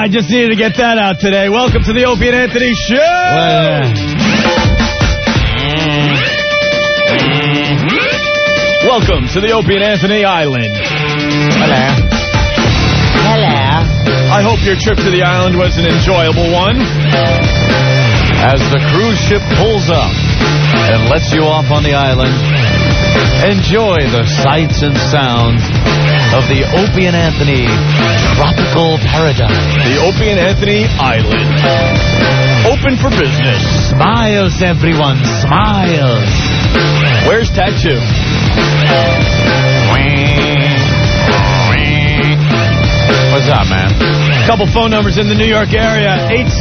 I just needed to get that out today. Welcome to the Opie and Anthony Show. Welcome to the Opie and Anthony Island. Hello. I hope your trip to the island was an enjoyable one. As the cruise ship pulls up and lets you off on the island, enjoy the sights and sounds of the Opie and Anthony Tropical Paradise. The Opie and Anthony Island. Open for business. Smiles, everyone, smiles. Where's Tattoo? What's up, man? Couple phone numbers in the New York area.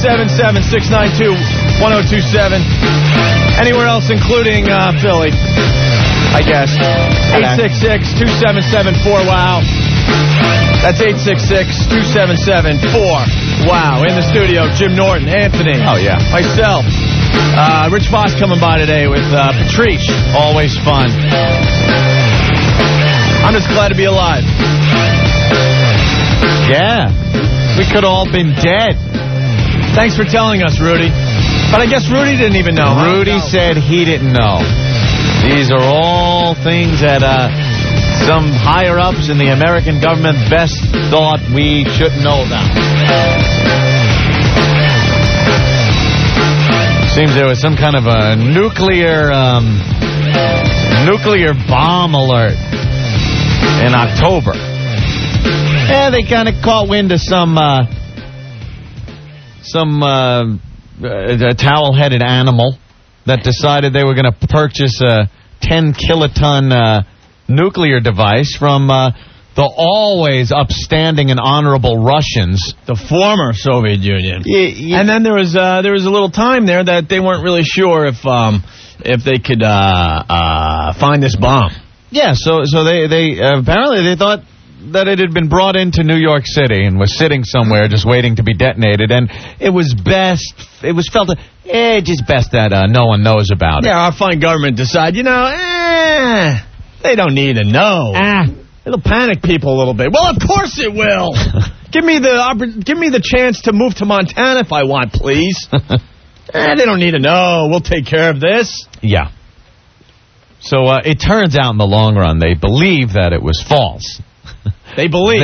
877-692-1027. Anywhere else, including Philly, I guess. 866-277-4WOW. That's 866-277-4WOW. In the studio, Jim Norton, Anthony. Oh, yeah. Myself. Rich Voss coming by today with Patrice. Always fun. I'm just glad to be alive. Yeah. We could all been dead. Thanks for telling us, Rudy. But I guess Rudy didn't even know. Rudy said he didn't know. These are all things that some higher-ups in the American government best thought we shouldn't know about. Seems there was some kind of a nuclear bomb alert in October. Yeah, they kind of caught wind of some towel-headed animal that decided they were going to purchase a 10-kiloton nuclear device from the always upstanding and honorable Russians, the former Soviet Union. Yeah. And then there was a little time there that they weren't really sure if they could find this bomb. Yeah, so they apparently they thought that it had been brought into New York City and was sitting somewhere just waiting to be detonated, and it was felt just best that no one knows about it. Yeah, our fine government decide, they don't need to know. It'll panic people a little bit. Well, of course it will. Give me the chance to move to Montana if I want, please. They don't need to know. We'll take care of this. Yeah. So it turns out in the long run they believe that it was false. They believe.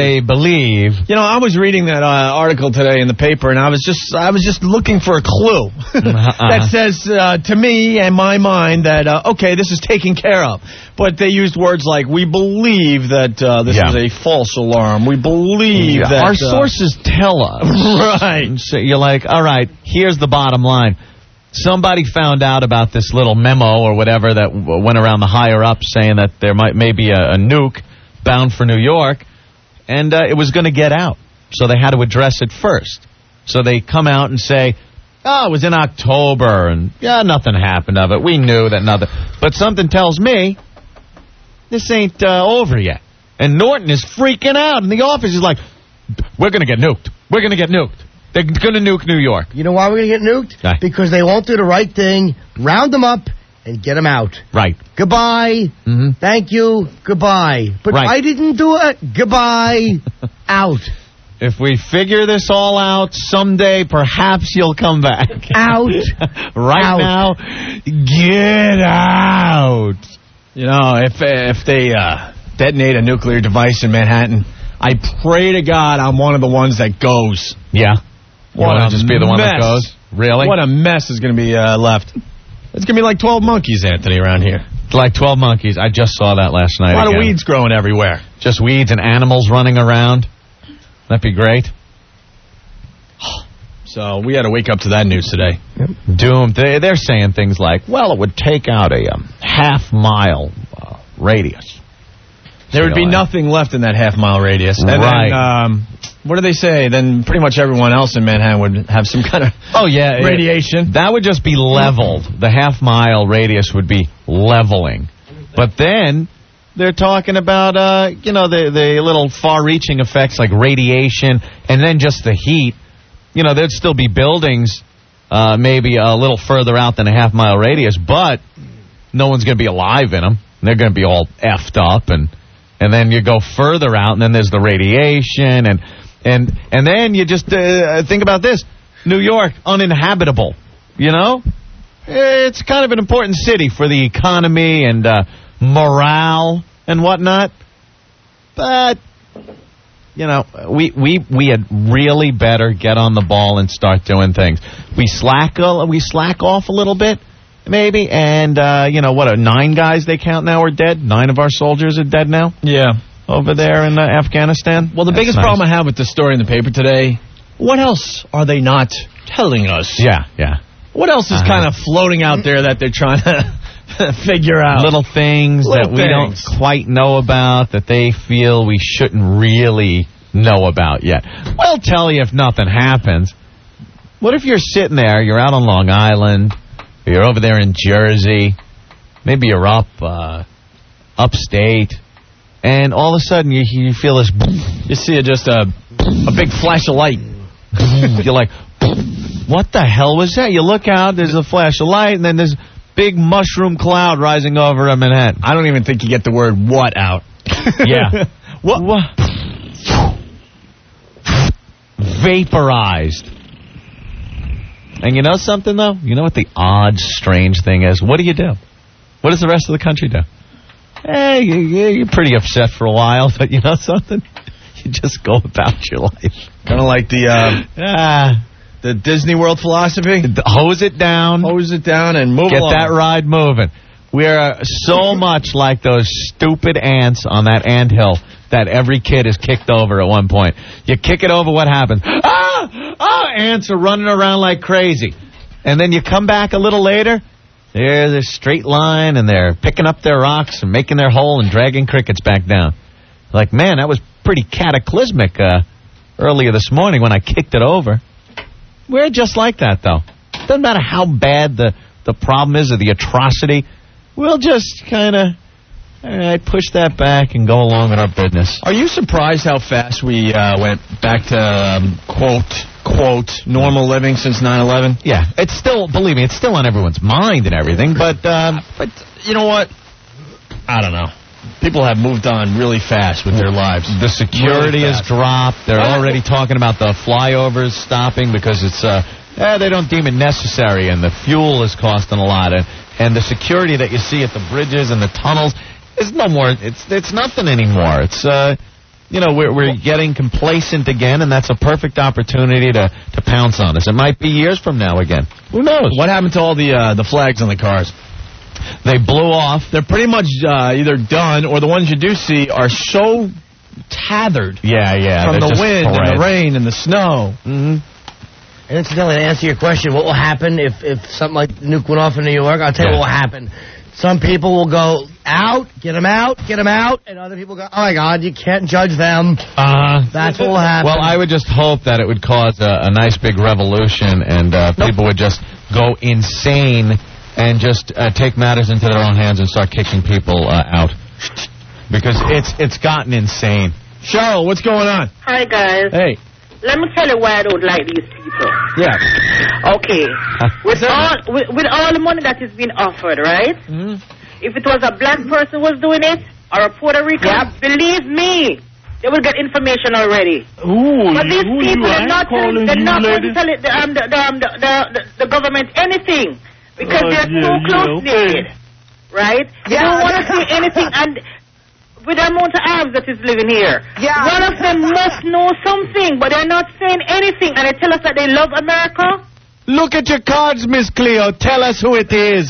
I was reading that article today in the paper, and I was just looking for a clue that says to me and my mind that okay, this is taken care of. But they used words like, "We believe that this is a false alarm. We believe that our sources tell us." Right. So you're like, all right, here's the bottom line. Somebody found out about this little memo or whatever that went around the higher up saying that there may be a nuke bound for New York. And it was going to get out. So they had to address it first. So they come out and say, it was in October, and nothing happened of it. We knew that nothing. But something tells me this ain't over yet. And Norton is freaking out. And the office is like, we're going to get nuked. We're going to get nuked. They're going to nuke New York. You know why we're going to get nuked? Because they won't do the right thing, round them up, and get them out. Right. Goodbye. Mm-hmm. Thank you. Goodbye. But I didn't do it. Goodbye. Out. If we figure this all out, someday perhaps you'll come back. Out. Now, get out. If they detonate a nuclear device in Manhattan, I pray to God I'm one of the ones that goes. Yeah. You want to just be the one that goes? Really? What a mess is going to be left. It's going to be like 12 monkeys, Anthony, around here. Like 12 monkeys. I just saw that last night. A lot of weeds growing everywhere. Just weeds and animals running around. That'd be great. So we had to wake up to that news today. Doomed. They're saying things like, well, it would take out a half-mile radius. There would be nothing left in that half-mile radius. And then, what do they say? Then pretty much everyone else in Manhattan would have some kind of radiation. That would just be leveled. The half-mile radius would be leveling. But then they're talking about, the little far-reaching effects like radiation and then just the heat. There'd still be buildings maybe a little further out than a half-mile radius, but no one's going to be alive in them. They're going to be all effed up, and then you go further out, and then there's the radiation, and And then you just think about this. New York, uninhabitable, you know? It's kind of an important city for the economy and morale and whatnot. But, you know, we had really better get on the ball and start doing things. We slack off a little bit, maybe. And, 9 guys they count now are dead? 9 of our soldiers are dead now? Yeah. Over there in Afghanistan? Well, the biggest problem I have with the story in the paper today, what else are they not telling us? Yeah. What else is kind of floating out there that they're trying to figure out? Little things that we don't quite know about that they feel we shouldn't really know about yet. We'll tell you if nothing happens. What if you're sitting there, you're out on Long Island, or you're over there in Jersey, maybe you're up upstate, and all of a sudden you feel this... You see just a big flash of light. You're like, what the hell was that? You look out, there's a flash of light, and then there's a big mushroom cloud rising over Manhattan. I don't even think you get the word what out. Yeah. What? Vaporized. And you know something, though? You know what the odd, strange thing is? What do you do? What does the rest of the country do? Hey, you're pretty upset for a while, but you know something? You just go about your life. Kind of like the Disney World philosophy. Hose it down. And move along. Get that ride moving. We're so much like those stupid ants on that anthill that every kid is kicked over at one point. You kick it over, what happens? Ants are running around like crazy. And then you come back a little later, there's a straight line, and they're picking up their rocks and making their hole and dragging crickets back down. Like, man, that was pretty cataclysmic earlier this morning when I kicked it over. We're just like that, though. Doesn't matter how bad the problem is or the atrocity. We'll just kind of, all right, push that back and go along with our business. Are you surprised how fast we went back to, quote, normal living since 9/11? Yeah. It's still, believe me, it's still on everyone's mind and everything, but you know what? I don't know. People have moved on really fast with their lives. The security has dropped. They're already talking about the flyovers stopping because it's they don't deem it necessary, and the fuel is costing a lot, and the security that you see at the bridges and the tunnels is no more. It's nothing anymore. It's we're getting complacent again, and that's a perfect opportunity to pounce on us. It might be years from now again. Who knows? What happened to all the flags on the cars? They blew off. They're pretty much either done, or the ones you do see are so tethered. Yeah. From the wind and the rain and the snow. Mm-hmm. And incidentally, to answer your question, what will happen if something like the nuke went off in New York? I'll tell you what will happen. Some people will go out, get them out, and other people go, oh, my God, you can't judge them. That's what will happen. Well, I would just hope that it would cause a nice big revolution, and people would just go insane and just take matters into their own hands and start kicking people out. Because it's gotten insane. Cheryl, what's going on? Hi, guys. Hey. Let me tell you why I don't like these people. Yeah. Okay. With all the money that is being offered, right? Mm-hmm. If it was a black person who was doing it, or a Puerto Rican, believe me, they will get information already. Ooh, but these people are not going to tell the government anything. Because they're so close-knit, right? They don't want to say anything, and with the amount of Arabs that is living here, one of them must know something, but they're not saying anything, and they tell us that they love America. Look at your cards, Miss Cleo. Tell us who it is.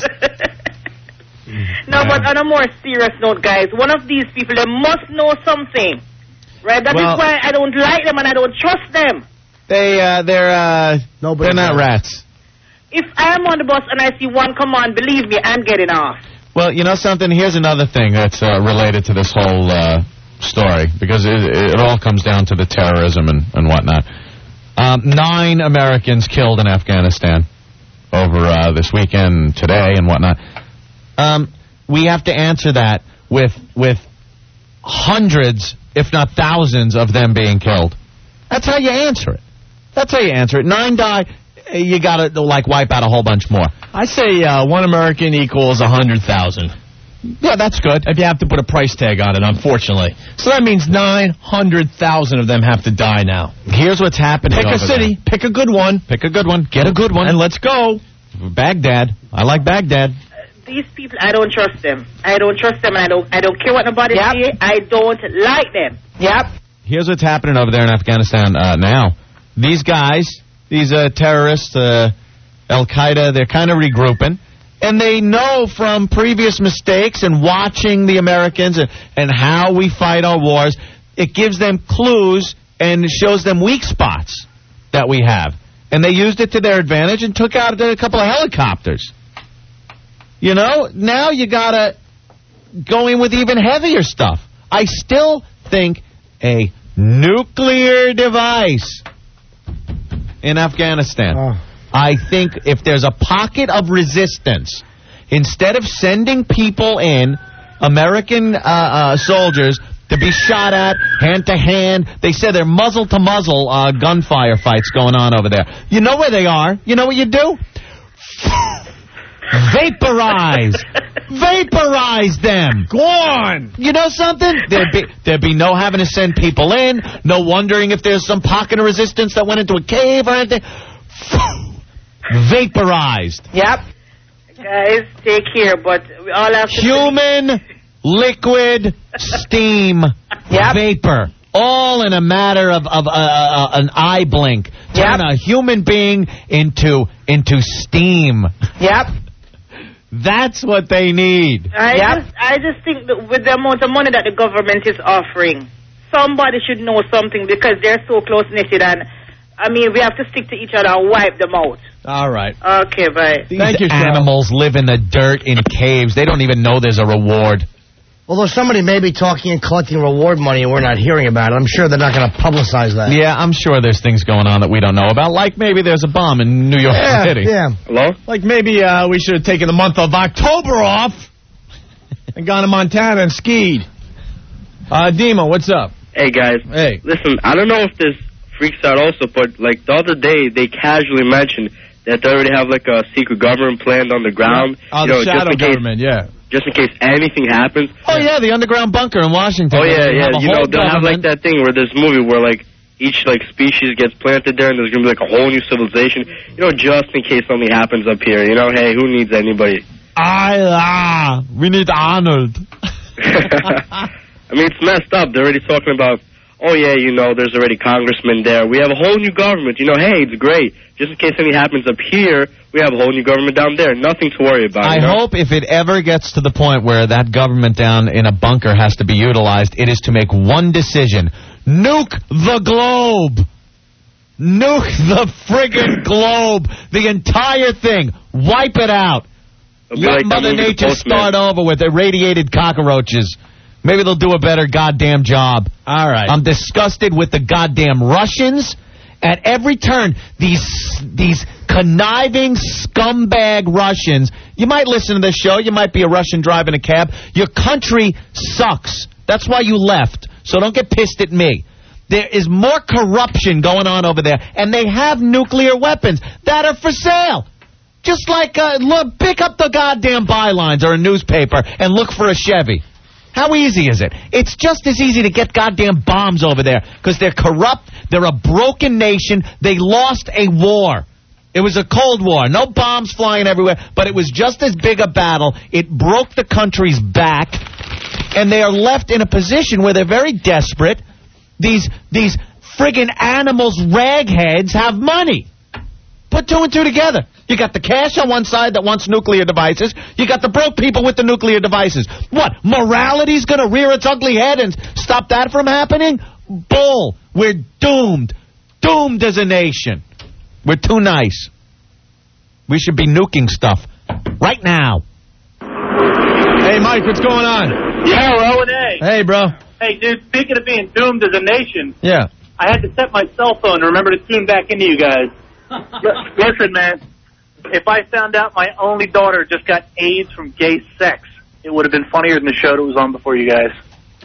No, but on a more serious note, guys, one of these people, they must know something, right? That is why I don't like them and I don't trust them. They're not rats. If I am on the bus and I see one come on, believe me, I'm getting off. Well, you know something? Here's another thing that's related to this whole story, because it all comes down to the terrorism and whatnot. 9 Americans killed in Afghanistan over this weekend, today, and whatnot. We have to answer that with hundreds, if not thousands, of them being killed. That's how you answer it. 9 die. You got to, wipe out a whole bunch more. I say 1 American equals 100,000. Yeah, that's good. If you have to put a price tag on it, unfortunately. So that means 900,000 of them have to die now. Here's what's happening. Pick a city. There. Pick a good one. Pick a good one. Get a good one. And let's go. Baghdad. I like Baghdad. These people, I don't trust them. I don't trust them, and I don't care what nobody say. I don't like them. Yep. Here's what's happening over there in Afghanistan now. These guys, these terrorists, Al-Qaeda, they're kind of regrouping. And they know from previous mistakes and watching the Americans and how we fight our wars, it gives them clues and shows them weak spots that we have. And they used it to their advantage and took out a couple of helicopters. You know, now you got to go in with even heavier stuff. I still think a nuclear device in Afghanistan. I think if there's a pocket of resistance, instead of sending people in, American soldiers, to be shot at, hand-to-hand, they said they're muzzle-to-muzzle gunfire fights going on over there. You know where they are. You know what you do? Vaporize. Vaporize them. Go on. You know something? There'd be no having to send people in, no wondering if there's some pocket of resistance that went into a cave or anything. Vaporized. Yep. Guys, take care, but we all have to... Human, liquid, steam, vapor. All in a matter of an eye blink. Turn a human being into steam. Yep. That's what they need. I just think that with the amount of money that the government is offering, somebody should know something because they're so close-knitted and, I mean, we have to stick to each other and wipe them out. All right. Okay, bye. Thank you, animals live in the dirt in caves. They don't even know there's a reward. Although somebody may be talking and collecting reward money and we're not hearing about it, I'm sure they're not going to publicize that. Yeah, I'm sure there's things going on that we don't know about, like maybe there's a bomb in New York City. Yeah. Hello? Like maybe we should have taken the month of October off and gone to Montana and skied. Dima, what's up? Hey, guys. Hey. Listen, I don't know if this freaks out also, but like the other day they casually mentioned that they already have like a secret government planned on the ground. Oh, the shadow government, Just in case anything happens. Oh, yeah, the underground bunker in Washington. Oh, yeah. You know, they'll have like that thing where this movie where like each like species gets planted there and there's going to be like a whole new civilization. You know, just in case something happens up here. You know, hey, who needs anybody? We need Arnold. I mean, it's messed up. They're already talking about, oh, yeah, you know, there's already congressmen there. We have a whole new government. You know, hey, it's great. Just in case anything happens up here, we have a whole new government down there. Nothing to worry about. I hope if it ever gets to the point where that government down in a bunker has to be utilized, it is to make one decision. Nuke the globe. Nuke the friggin' globe. The entire thing. Wipe it out. Let Mother Nature start over with irradiated cockroaches. Maybe they'll do a better goddamn job. All right. I'm disgusted with the goddamn Russians. At every turn, these conniving scumbag Russians. You might listen to this show. You might be a Russian driving a cab. Your country sucks. That's why you left. So don't get pissed at me. There is more corruption going on over there, and they have nuclear weapons that are for sale. Just like, look, pick up the goddamn bylines or a newspaper and look for a Chevy. How easy is it? It's just as easy to get goddamn bombs over there because they're corrupt. They're a broken nation. They lost a war. It was a Cold War. No bombs flying everywhere, but it was just as big a battle. It broke the country's back, and they are left in a position where they're very desperate. These friggin' animals, ragheads, have money. Put two and two together. You got the cash on one side that wants nuclear devices. You got the broke people with the nuclear devices. What, morality's going to rear its ugly head and stop that from happening? Bull. We're doomed. Doomed as a nation. We're too nice. We should be nuking stuff right now. Hey, Mike, what's going on? Yeah, Rowan. Hey, bro. Hey, dude, speaking of being doomed as a nation, yeah, I had to set my cell phone to remember to tune back into you guys. Listen, man, if I found out my only daughter just got AIDS from gay sex, it would have been funnier than the show that was on before you guys.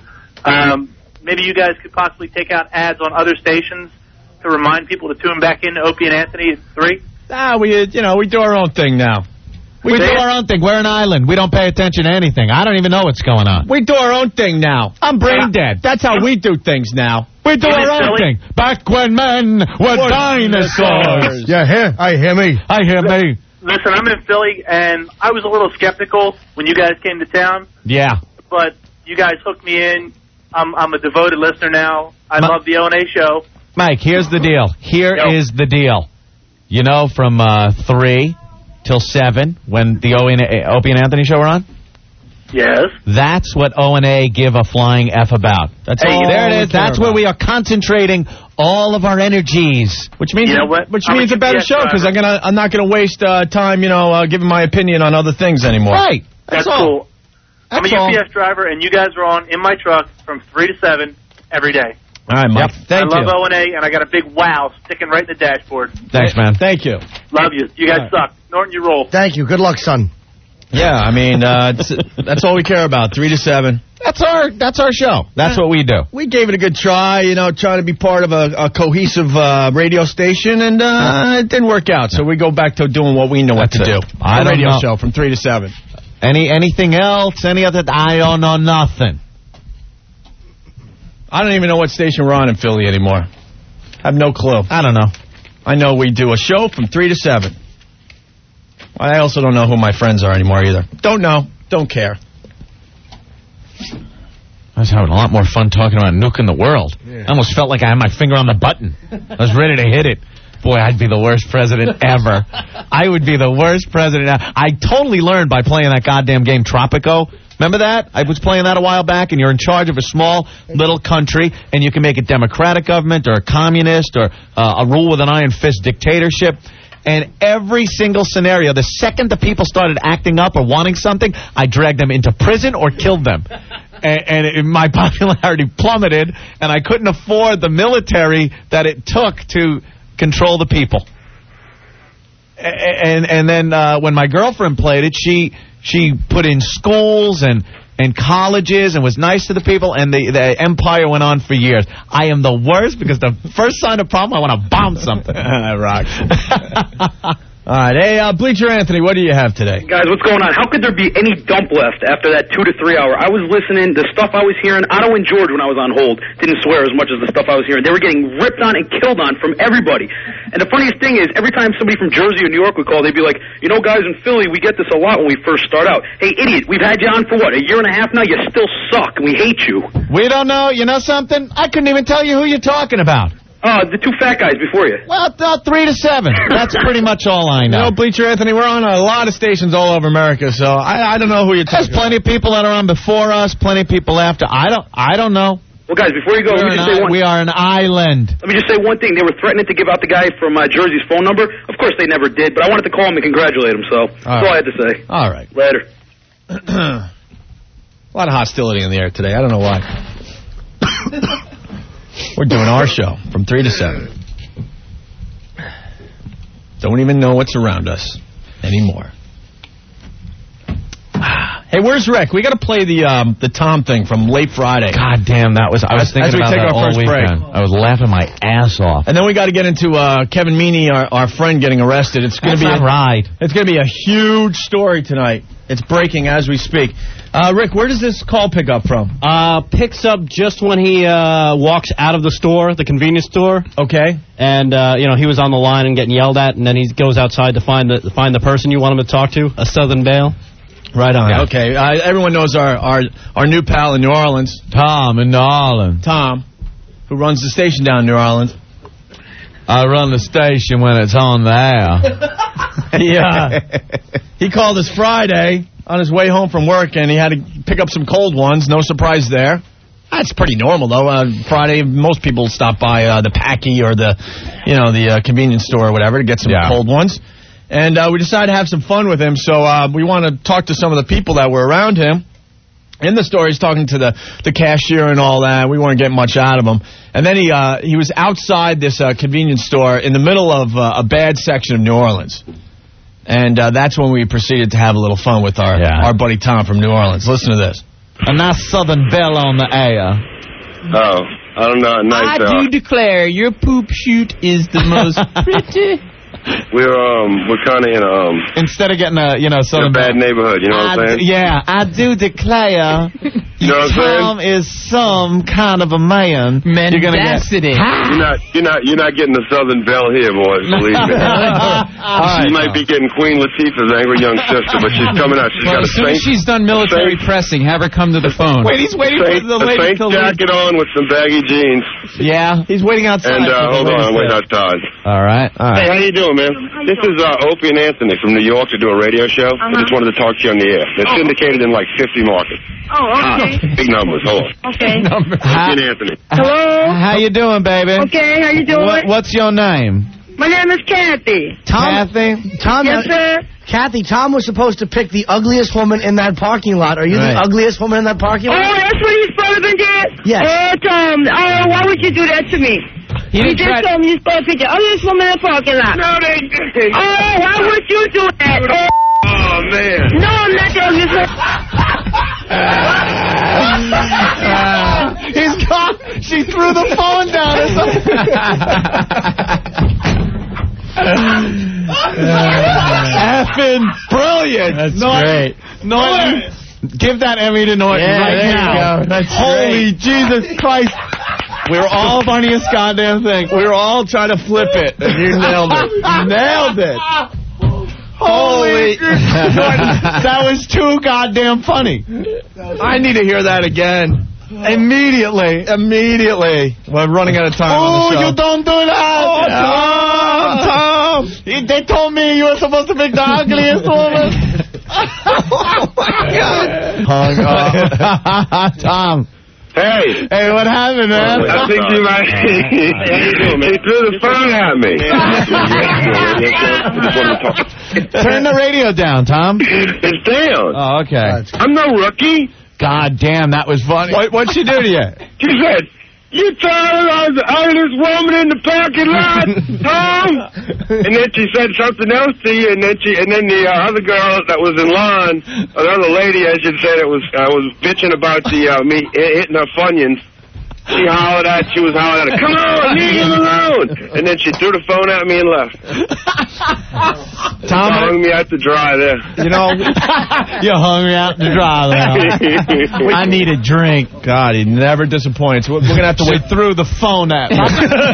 Maybe you guys could possibly take out ads on other stations to remind people to tune back into Opie and Anthony at 3. We do our own thing now. We do our own thing. We're an island. We don't pay attention to anything. I don't even know what's going on. We do our own thing now. I'm brain dead. That's how we do things now. We do our own thing. Back when men were dinosaurs. Yeah, I hear me. Listen, I'm in Philly, and I was a little skeptical when you guys came to town. Yeah. But you guys hooked me in. I'm a devoted listener now. I love the O&A show. Mike, here's the deal. Here is the deal. You know, from 3 till 7, when the Opie and Anthony show were on? Yes. That's what O&A give a flying F about. That's all. There it is. That's where we are concentrating all of our energies. Which means, which means a better show, because I'm not gonna waste time, giving my opinion on other things anymore. Right. That's cool. I'm a UPS driver, and you guys were on in my truck from 3 to 7 every day. All right, Mike. Thank you. I love O&A, and I got a big wow sticking right in the dashboard. Thanks, man. Thank you. Love you. You guys suck. Norton, you roll. Thank you. Good luck, son. Yeah, I mean, that's all we care about, 3 to 7. That's our show. That's what we do. We gave it a good try, trying to be part of a cohesive radio station, and it didn't work out. So we go back to doing what we know what to do. A radio show from 3 to 7. Anything else? Any other? I don't know nothing. I don't even know what station we're on in Philly anymore. I have no clue. I don't know. I know we do a show from 3 to 7. I also don't know who my friends are anymore either. Don't know. Don't care. I was having a lot more fun talking about nuking the world. Yeah. I almost felt like I had my finger on the button. I was ready to hit it. Boy, I'd be the worst president ever. I would be the worst president ever. I totally learned by playing that goddamn game Tropico. Remember that? I was playing that a while back, and you're in charge of a small little country, and you can make a democratic government or a communist or a rule with an iron fist dictatorship. And every single scenario, the second the people started acting up or wanting something, I dragged them into prison or killed them. And my popularity plummeted, and I couldn't afford the military that it took to control the people. And then when my girlfriend played it, she put in schools and colleges and was nice to the people, and the empire went on for years. I am the worst because the first sign of problem, I want to bomb something. Rocks. All right. Hey, Bleacher Anthony, what do you have today? Guys, what's going on? How could there be any dump left after that 2 to 3 hour? I was listening. The stuff I was hearing, Otto and George, when I was on hold, didn't swear as much as the stuff I was hearing. They were getting ripped on and killed on from everybody. And the funniest thing is, every time somebody from Jersey or New York would call, they'd be like, guys, in Philly, we get this a lot when we first start out. Hey, idiot, we've had you on for what, a year and a half now? You still suck, and we hate you. We don't know. You know something? I couldn't even tell you who you're talking about. The 2 fat guys before you. Well, 3 to 7. That's pretty much all I know. Bleacher Anthony, we're on a lot of stations all over America, so I don't know who you're talking about. There's plenty of people that are on before us, plenty of people after. I don't know. Well, guys, before you go, we are an island. Let me just say one thing. They were threatening to give out the guy from Jersey's phone number. Of course, they never did, but I wanted to call him and congratulate him, so that's all I had to say. All right. Later. A lot of hostility in the air today. I don't know why. We're doing our show from 3 to 7. Don't even know what's around us anymore. Hey, where's Rick? We got to play the Tom thing from late Friday. God damn, I was thinking about that all weekend. I was laughing my ass off. And then we got to get into Kevin Meaney, our friend, getting arrested. It's going to be It's going to be a huge story tonight. It's breaking as we speak. Rick, where does this call pick up from? Picks up just when he walks out of the store, the convenience store. Okay. And he was on the line and getting yelled at, and then he goes outside to find the person you want him to talk to, a Southern Belle. Right on. Yeah. Okay. Everyone knows our new pal in New Orleans, Tom in New Orleans. Tom, who runs the station down in New Orleans. I run the station when it's on the air. He called us Friday on his way home from work, and he had to pick up some cold ones. No surprise there. That's pretty normal, though. Friday, most people stop by the Packy or the convenience store or whatever to get some cold ones. And we decided to have some fun with him, so we want to talk to some of the people that were around him. In the store, he's talking to the cashier and all that. We weren't getting much out of him. And then he was outside this convenience store in the middle of a bad section of New Orleans. And that's when we proceeded to have a little fun with our buddy Tom from New Orleans. Listen to this. A nice Southern Belle on the air. Oh, I don't know. Nice. I do declare your poop shoot is the most pretty. we're kind of in a instead of getting a Southern bad neighborhood. You know what I'm saying? Yeah, I do declare. You know what I'm saying? Tom is some kind of a man. Mendacity. You're not getting the Southern belle here, boys. Believe me. She might be getting Queen Latifah's angry young sister, but she's coming out. She's got as soon as she's done military pressing, have her come to the phone. Wait, he's waiting for the lady to leave. Jacket on with some baggy jeans. Yeah, he's waiting outside. And hold on, I'm waiting outside. All right. Hey, how you doing, man? This is Opie and Anthony from New York to do a radio show. I just wanted to talk to you on the air. They're syndicated in like 50 markets. Oh, okay. Big numbers. Hold on. Okay. Opie and Anthony. Hello. How you doing, baby? Okay, how you doing? What's your name? My name is Kathy. Kathy? Tom, yes, sir. Kathy, Tom was supposed to pick the ugliest woman in that parking lot. Are you the ugliest woman in that parking lot? Oh, that's what he's probably did? Yes. Oh, Tom, why would you do that to me? He just told me you're supposed to pick the ugliest woman in the parking lot. No, they didn't. Oh, why would you do that? Oh, man. No, I'm not the ugliest woman. He's gone. She threw the phone down or something. Effing brilliant. That's great. Norton, give that Emmy to Norton right now. That's Holy great. Jesus Christ. We were all funniest goddamn thing. We were all trying to flip it, and you nailed it. Nailed it. Holy. That was too goddamn funny. I need to hear that again. Immediately. We're running out of time on the show. You don't do that. Oh, Tom. They told me you were supposed to pick the ugliest woman. Oh, my God. Tom. Hey, what happened, man? I think you might. He threw the phone at me. Turn the radio down, Tom. It's down. Oh, okay. I'm no rookie. God damn, that was funny. What'd she do to you? She said, "You told I was the ugliest woman in the parking lot, Tom." And then she said something else to you, and then the other girl that was in line, another lady, I should say, that was bitching about me hitting her funyuns. She was hollering at her, "Come on, leave him alone!" And then she threw the phone at me and left. Tom hung me out to dry there. You know, you hung me out to dry there. I need a drink. God, he never disappoints. We're going to have to wait through the phone at me.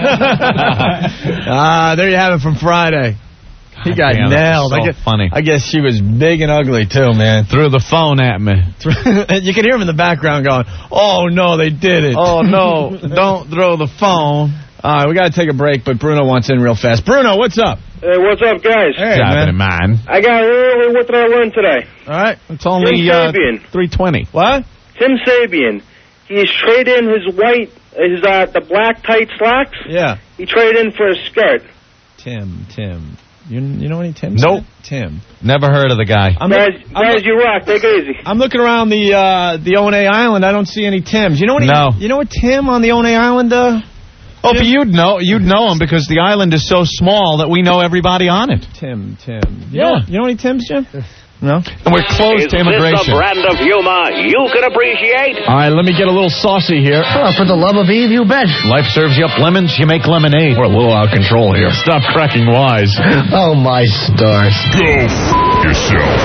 There you have it from Friday. He got nailed. So funny. I guess she was big and ugly, too, man. Threw the phone at me. You can hear him in the background going, "Oh, no, they did it. Oh, no, don't throw the phone." All right, we got to take a break, but Bruno wants in real fast. Bruno, what's up? Hey, what's up, guys? Hey, man. I got what did I learn today? All right. It's only 3:20. What? Tim Sabian. He's traded in the black tight slacks. Yeah. He traded in for a skirt. Tim. You know any Tims? Nope. Tim. Never heard of the guy. Guys, you rock. Take it easy. I'm looking around the O&A Island. I don't see any Tims. You know what Tim on the O&A Island? Oh, but you'd know him because the island is so small that we know everybody on it. Tim. You know any Tims, Jim? No? And we're closed to immigration. Is this a brand of humor you can appreciate? All right, let me get a little saucy here. Oh, for the love of Eve, you bet. Life serves you up lemons, you make lemonade. We're a little out of control here. Stop cracking wise. Oh, my stars. Go yourself.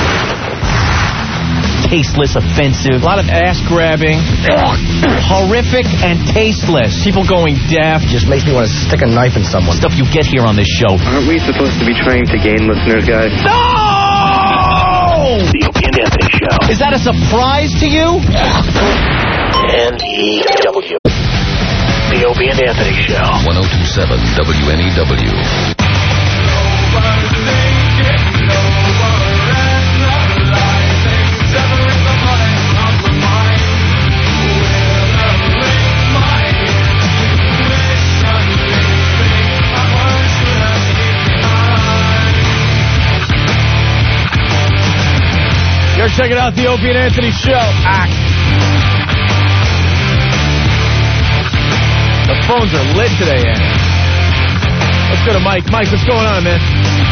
Tasteless, offensive. A lot of ass grabbing. Horrific and tasteless. People going deaf. Just makes me want to stick a knife in someone. Stuff you get here on this show. Aren't we supposed to be trying to gain listeners, guys? No! The Opie and Anthony Show. Is that a surprise to you? N-E-W. The Opie and Anthony Show. 102.7 WNEW. You're checking out the Opie and Anthony Show. The phones are lit today, Andy. Let's go to Mike. Mike, what's going on, man?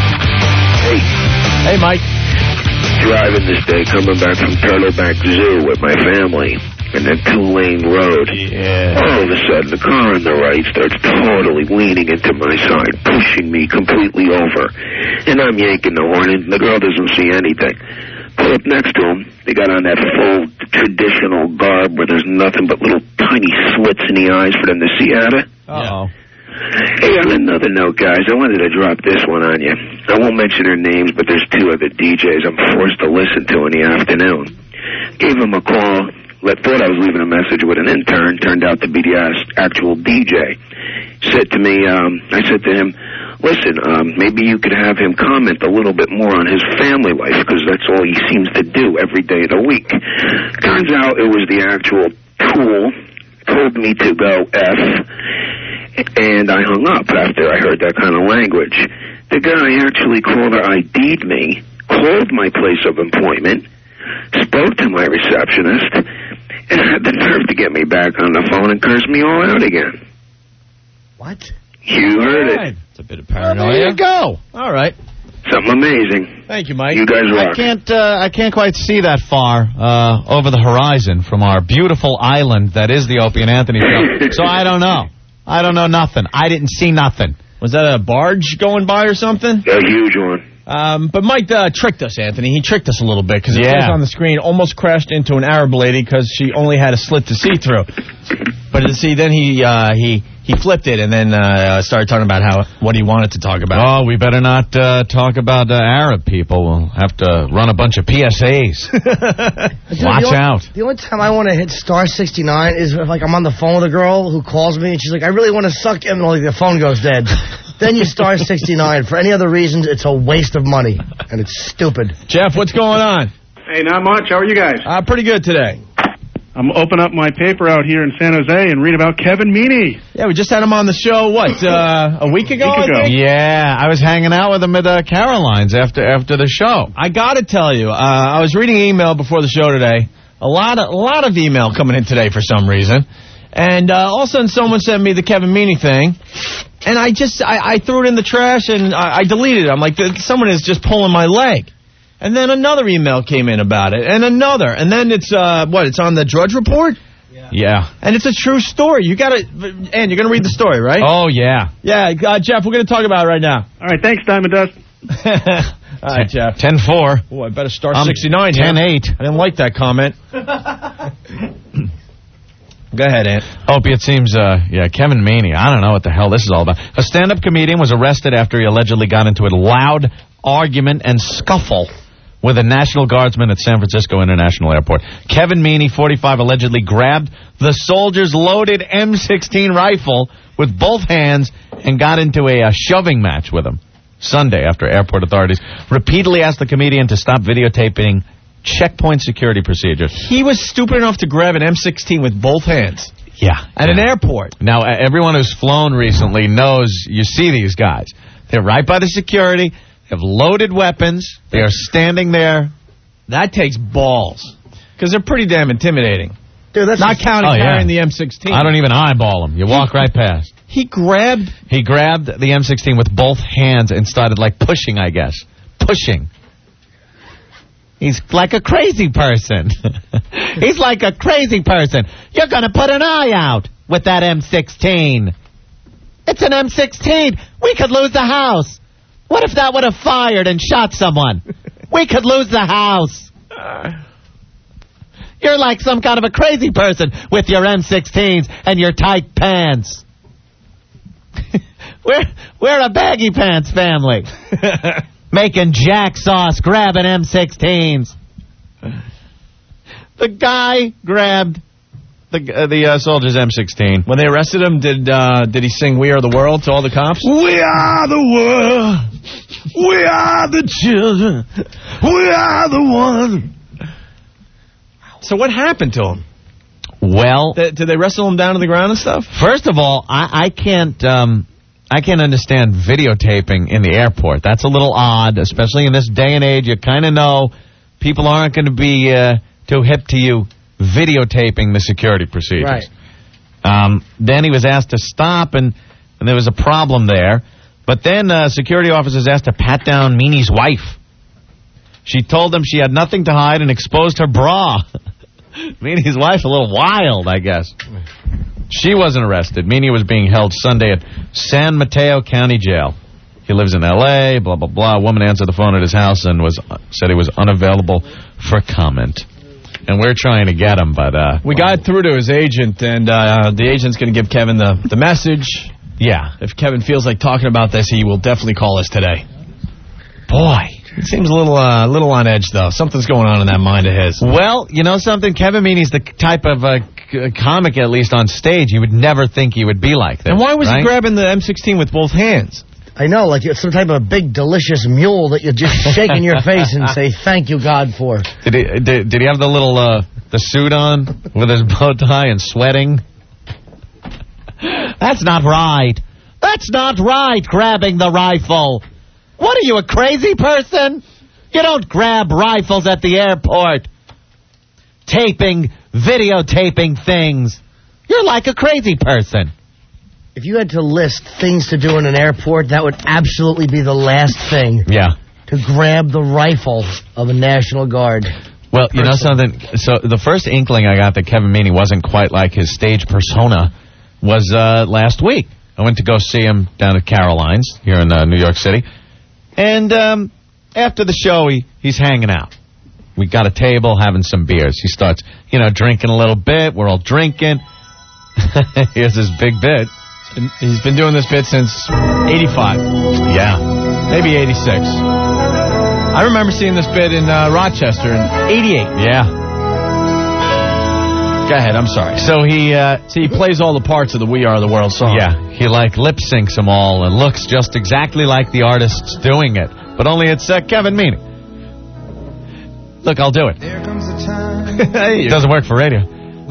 Hey, Mike. Driving this day, coming back from Turtleback Zoo with my family. And that 2-lane road. Yeah. All of a sudden, the car on the right starts totally leaning into my side, pushing me completely over her. And I'm yanking the horn, and the girl doesn't see anything. Pull up next to him. They got on that full traditional garb where there's nothing but little tiny slits in the eyes for them to see out of. Uh-oh. Hey, on another note, guys, I wanted to drop this one on you. I won't mention their names, but there's 2 other DJs I'm forced to listen to in the afternoon. Gave them a call. Thought I was leaving a message with an intern. Turned out to be the actual DJ. Said to me, I said to him, listen, maybe you could have him comment a little bit more on his family life, because that's all he seems to do every day of the week. Turns out it was the actual tool. Told me to go F. And I hung up after I heard that kind of language. The guy actually caller ID'd me, called my place of employment, spoke to my receptionist, and had the nerve to get me back on the phone and curse me all out again. What? You heard it. It's a bit of paranoia. There you go. All right. Something amazing. Thank you, Mike. You guys rock. I can't quite see that far over the horizon from our beautiful island that is the Opie and Anthony show. So I don't know. I don't know nothing. I didn't see nothing. Was that a barge going by or something? A huge one. But Mike tricked us, Anthony. He tricked us a little bit because it says on the screen, almost crashed into an Arab lady because she only had a slit to see through. But see, then he flipped it and then started talking about what he wanted to talk about. Oh, we better not talk about Arab people. We'll have to run a bunch of PSAs. Watch out. The only time I want to hit star 69 is if I'm on the phone with a girl who calls me and she's like, I really want to suck him, and the phone goes dead. Then you star 69. For any other reasons, it's a waste of money, and it's stupid. Jeff, what's going on? Hey, not much. How are you guys? Pretty good today. I'm open up my paper out here in San Jose and read about Kevin Meaney. Yeah, we just had him on the show, a week ago? I think? Yeah, I was hanging out with him at Caroline's after the show. I got to tell you, I was reading email before the show today. A lot of email coming in today for some reason. And all of a sudden someone sent me the Kevin Meaney thing. And I threw it in the trash and I deleted it. I'm like, someone is just pulling my leg. And then another email came in about it, and another. And then it's, it's on the Drudge Report? Yeah. And it's a true story. You're going to read the story, right? Oh, yeah. Yeah, Jeff, we're going to talk about it right now. All right, thanks, Diamond Dust. All right, Jeff. 10-4. Oh, I better start 69 here. 10-8. I didn't like that comment. Go ahead, Ant. Opie, it seems, Kevin Meaney, I don't know what the hell this is all about. A stand-up comedian was arrested after he allegedly got into a loud argument and scuffle with a National Guardsman at San Francisco International Airport. Kevin Meaney, 45, allegedly grabbed the soldier's loaded M16 rifle with both hands and got into a shoving match with him Sunday after airport authorities repeatedly asked the comedian to stop videotaping checkpoint security procedures. He was stupid enough to grab an M16 with both hands. Yeah. At an airport. Now, everyone who's flown recently knows you see these guys. They're right by the security. They have loaded weapons. They are standing there. That takes balls. Because they're pretty damn intimidating. Dude, that's not counting carrying the M16. I don't even eyeball them. You walk right past. He grabbed the M16 with both hands and started, pushing, I guess. Pushing. He's like a crazy person. He's like a crazy person. You're going to put an eye out with that M16. It's an M16. We could lose the house. What if that would have fired and shot someone? We could lose the house. You're like some kind of a crazy person with your M16s and your tight pants. We're a baggy pants family. Making jack sauce, grabbing M16s. The guy grabbed the soldier's M16. When they arrested him, did he sing "We Are the World" to all the cops? We are the world. We are the children. We are the one. So what happened to him? Well, did they wrestle him down to the ground and stuff? First of all, I can't understand videotaping in the airport. That's a little odd, especially in this day and age. You kind of know people aren't going to be too hip to you videotaping the security procedures. Right. Then he was asked to stop, and there was a problem there. But then security officers asked to pat down Meaney's wife. She told them she had nothing to hide and exposed her bra. Meaney's wife a little wild, I guess. She wasn't arrested. Meaney was being held Sunday at San Mateo County Jail. He lives in L.A., blah, blah, blah. A woman answered the phone at his house and said he was unavailable for comment. And we're trying to get him, but... we got through to his agent, and the agent's going to give Kevin the message. Yeah. If Kevin feels like talking about this, he will definitely call us today. Boy. It seems a little on edge, though. Something's going on in that mind of his. Well, you know something? Kevin Meaney's the type of comic, at least on stage, you would never think he would be like this. And why was he grabbing the M16 with both hands? I know, like it's some type of big, delicious mule that you just shake in your face and say, thank you, God, for. Did he have the little the suit on with his bow tie and sweating? That's not right. That's not right, grabbing the rifle. What are you, a crazy person? You don't grab rifles at the airport. Videotaping things. You're like a crazy person. If you had to list things to do in an airport, that would absolutely be the last thing. Yeah. To grab the rifle of a National Guard. Well, you know something? So the first inkling I got that Kevin Meaney wasn't quite like his stage persona was last week. I went to go see him down at Caroline's here in New York City. And after the show, he's hanging out. We got a table having some beers. He starts, drinking a little bit. We're all drinking. Here's his big bit. He's been doing this bit since 85. Yeah. Maybe 86. I remember seeing this bit in Rochester in 88. Yeah. Go ahead, I'm sorry. So he plays all the parts of the We Are the World song. Yeah. He lip syncs them all and looks just exactly like the artists doing it. But only it's Kevin Meaney. Look, I'll do it. There comes a time. It doesn't work for radio.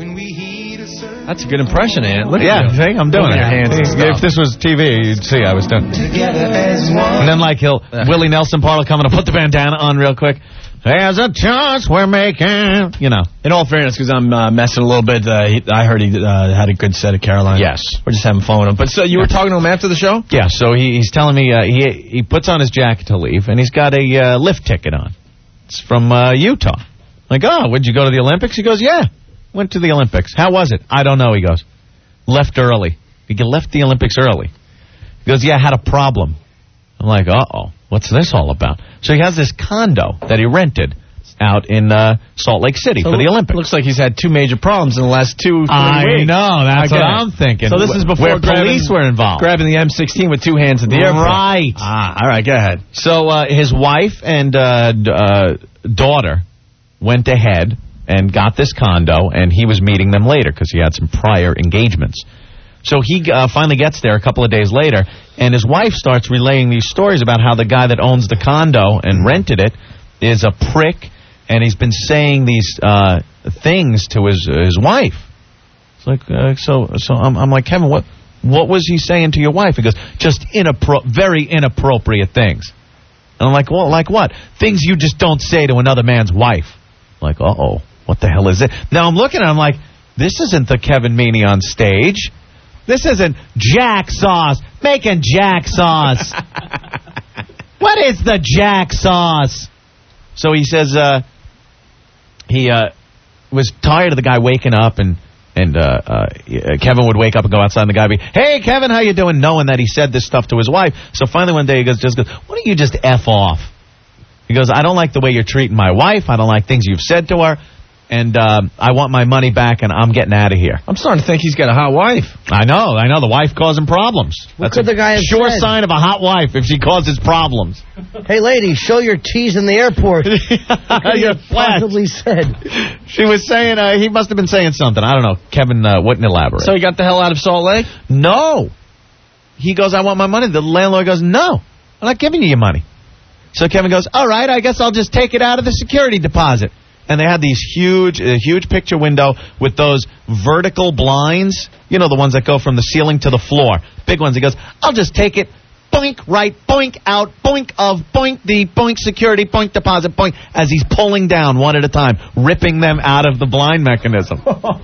That's a good impression, Ant. Look at you. See, I'm doing it. Your hands if this was TV, you'd see I was doing it. And then, Willie Nelson part will come in and put the bandana on real quick. There's a chance we're making, In all fairness, because I'm messing a little bit, I heard he had a good set of Caroline. Yes. We're just having fun with him. But so you were talking to him after the show? Yeah, so he's telling me he puts on his jacket to leave, and he's got a lift ticket on. It's from Utah. I'm like, oh, would you go to the Olympics? He goes, yeah. Went to the Olympics. How was it? I don't know, he goes. Left early. He left the Olympics early. He goes, yeah, had a problem. I'm like, uh-oh, what's this all about? So he has this condo that he rented out in Salt Lake City for the Olympics. Looks like he's had two major problems in the last 2 weeks. I know, that's what I'm thinking. So this is before police were involved. Grabbing the M16 with two hands at the airport. Right. All right, go ahead. So his wife and daughter went ahead and got this condo, and he was meeting them later because he had some prior engagements. So he finally gets there a couple of days later, and his wife starts relaying these stories about how the guy that owns the condo and rented it is a prick, and he's been saying these things to his wife. It's like, so I'm like, Kevin, what was he saying to your wife? He goes, just very inappropriate things. And I'm like, well, like what? Things you just don't say to another man's wife. I'm like, uh-oh. What the hell is it? Now I'm looking at him like, this isn't the Kevin Meaney on stage. This isn't Jack Sauce making Jack Sauce. What is the Jack Sauce? So he says he was tired of the guy waking up, and Kevin would wake up and go outside, and the guy would be, hey, Kevin, how you doing? Knowing that he said this stuff to his wife. So finally one day he goes, why don't you just F off? He goes, I don't like the way you're treating my wife. I don't like things you've said to her. And I want my money back, and I'm getting out of here. I'm starting to think he's got a hot wife. I know. The wife causing problems. What could the guy have sure said? Sign of a hot wife if she causes problems. Hey, lady, show your teeth in the airport. You're possibly said. She was saying, he must have been saying something. I don't know. Kevin wouldn't elaborate. So he got the hell out of Salt Lake? No. He goes, I want my money. The landlord goes, no, I'm not giving you your money. So Kevin goes, all right, I guess I'll just take it out of the security deposit. And they had these huge picture window with those vertical blinds, the ones that go from the ceiling to the floor. Big ones. He goes, I'll just take it, boink right, boink out, boink of, boink the, boink security, boink deposit, boink, as he's pulling down one at a time, ripping them out of the blind mechanism.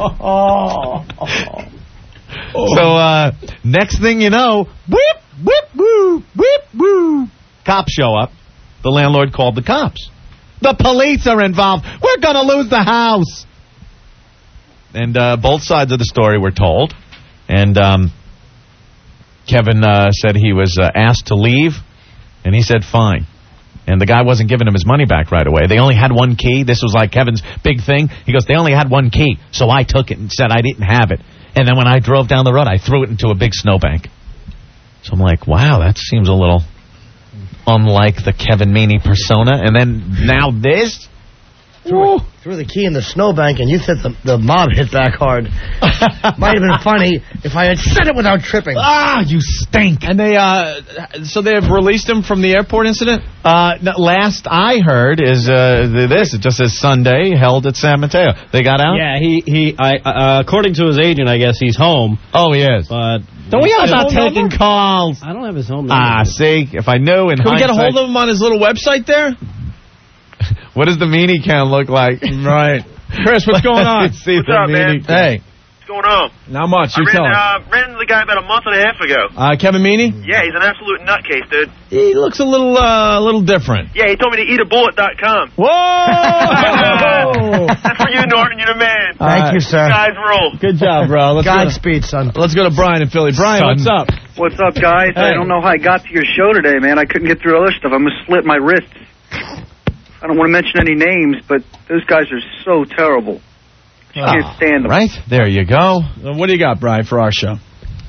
So next thing you know, whip, whip, woo, whip, woo. Cops show up. The landlord called the cops. The police are involved. We're going to lose the house. And both sides of the story were told. And Kevin said he was asked to leave And he said, fine. And the guy wasn't giving him his money back right away. They only had one key. This was like Kevin's big thing. He goes, they only had one key. So I took it and said I didn't have it. And then when I drove down the road, I threw it into a big snowbank. So I'm like, wow, that seems a little unlike the Kevin Meaney persona. And then now this? Threw the key in the snowbank, and you said the mob hit back hard. Might have been funny if I had said it without tripping. Ah, you stink. And they, so they have released him from the airport incident? Last I heard is this. It just says Sunday held at San Mateo. They got out? Yeah, he according to his agent, I guess he's home. Oh, he is. But don't we have not taking calls? I don't have his home number. See, if I knew in Can we get a hold of him on his little website there? What does the Meanie can look like? Right. Chris, what's going on? What's up, man? Hey. What's going on? Not much. You tell him. Ran into the guy about a month and a half ago. Kevin Meaney? Yeah, he's an absolute nutcase, dude. He looks a little different. Yeah, he told me to eatabullet.com. Whoa! That's for you, Norton. You're the man. Thank you, sir. You guys rule. Good job, bro. Godspeed, son. Let's go to Brian in Philly. Brian, what's up? What's up, guys? Hey. I don't know how I got to your show today, man. I couldn't get through other stuff. I almost slit my wrists. I don't want to mention any names, but those guys are so terrible. You can't stand them. Right? There you go. What do you got, Brian, for our show?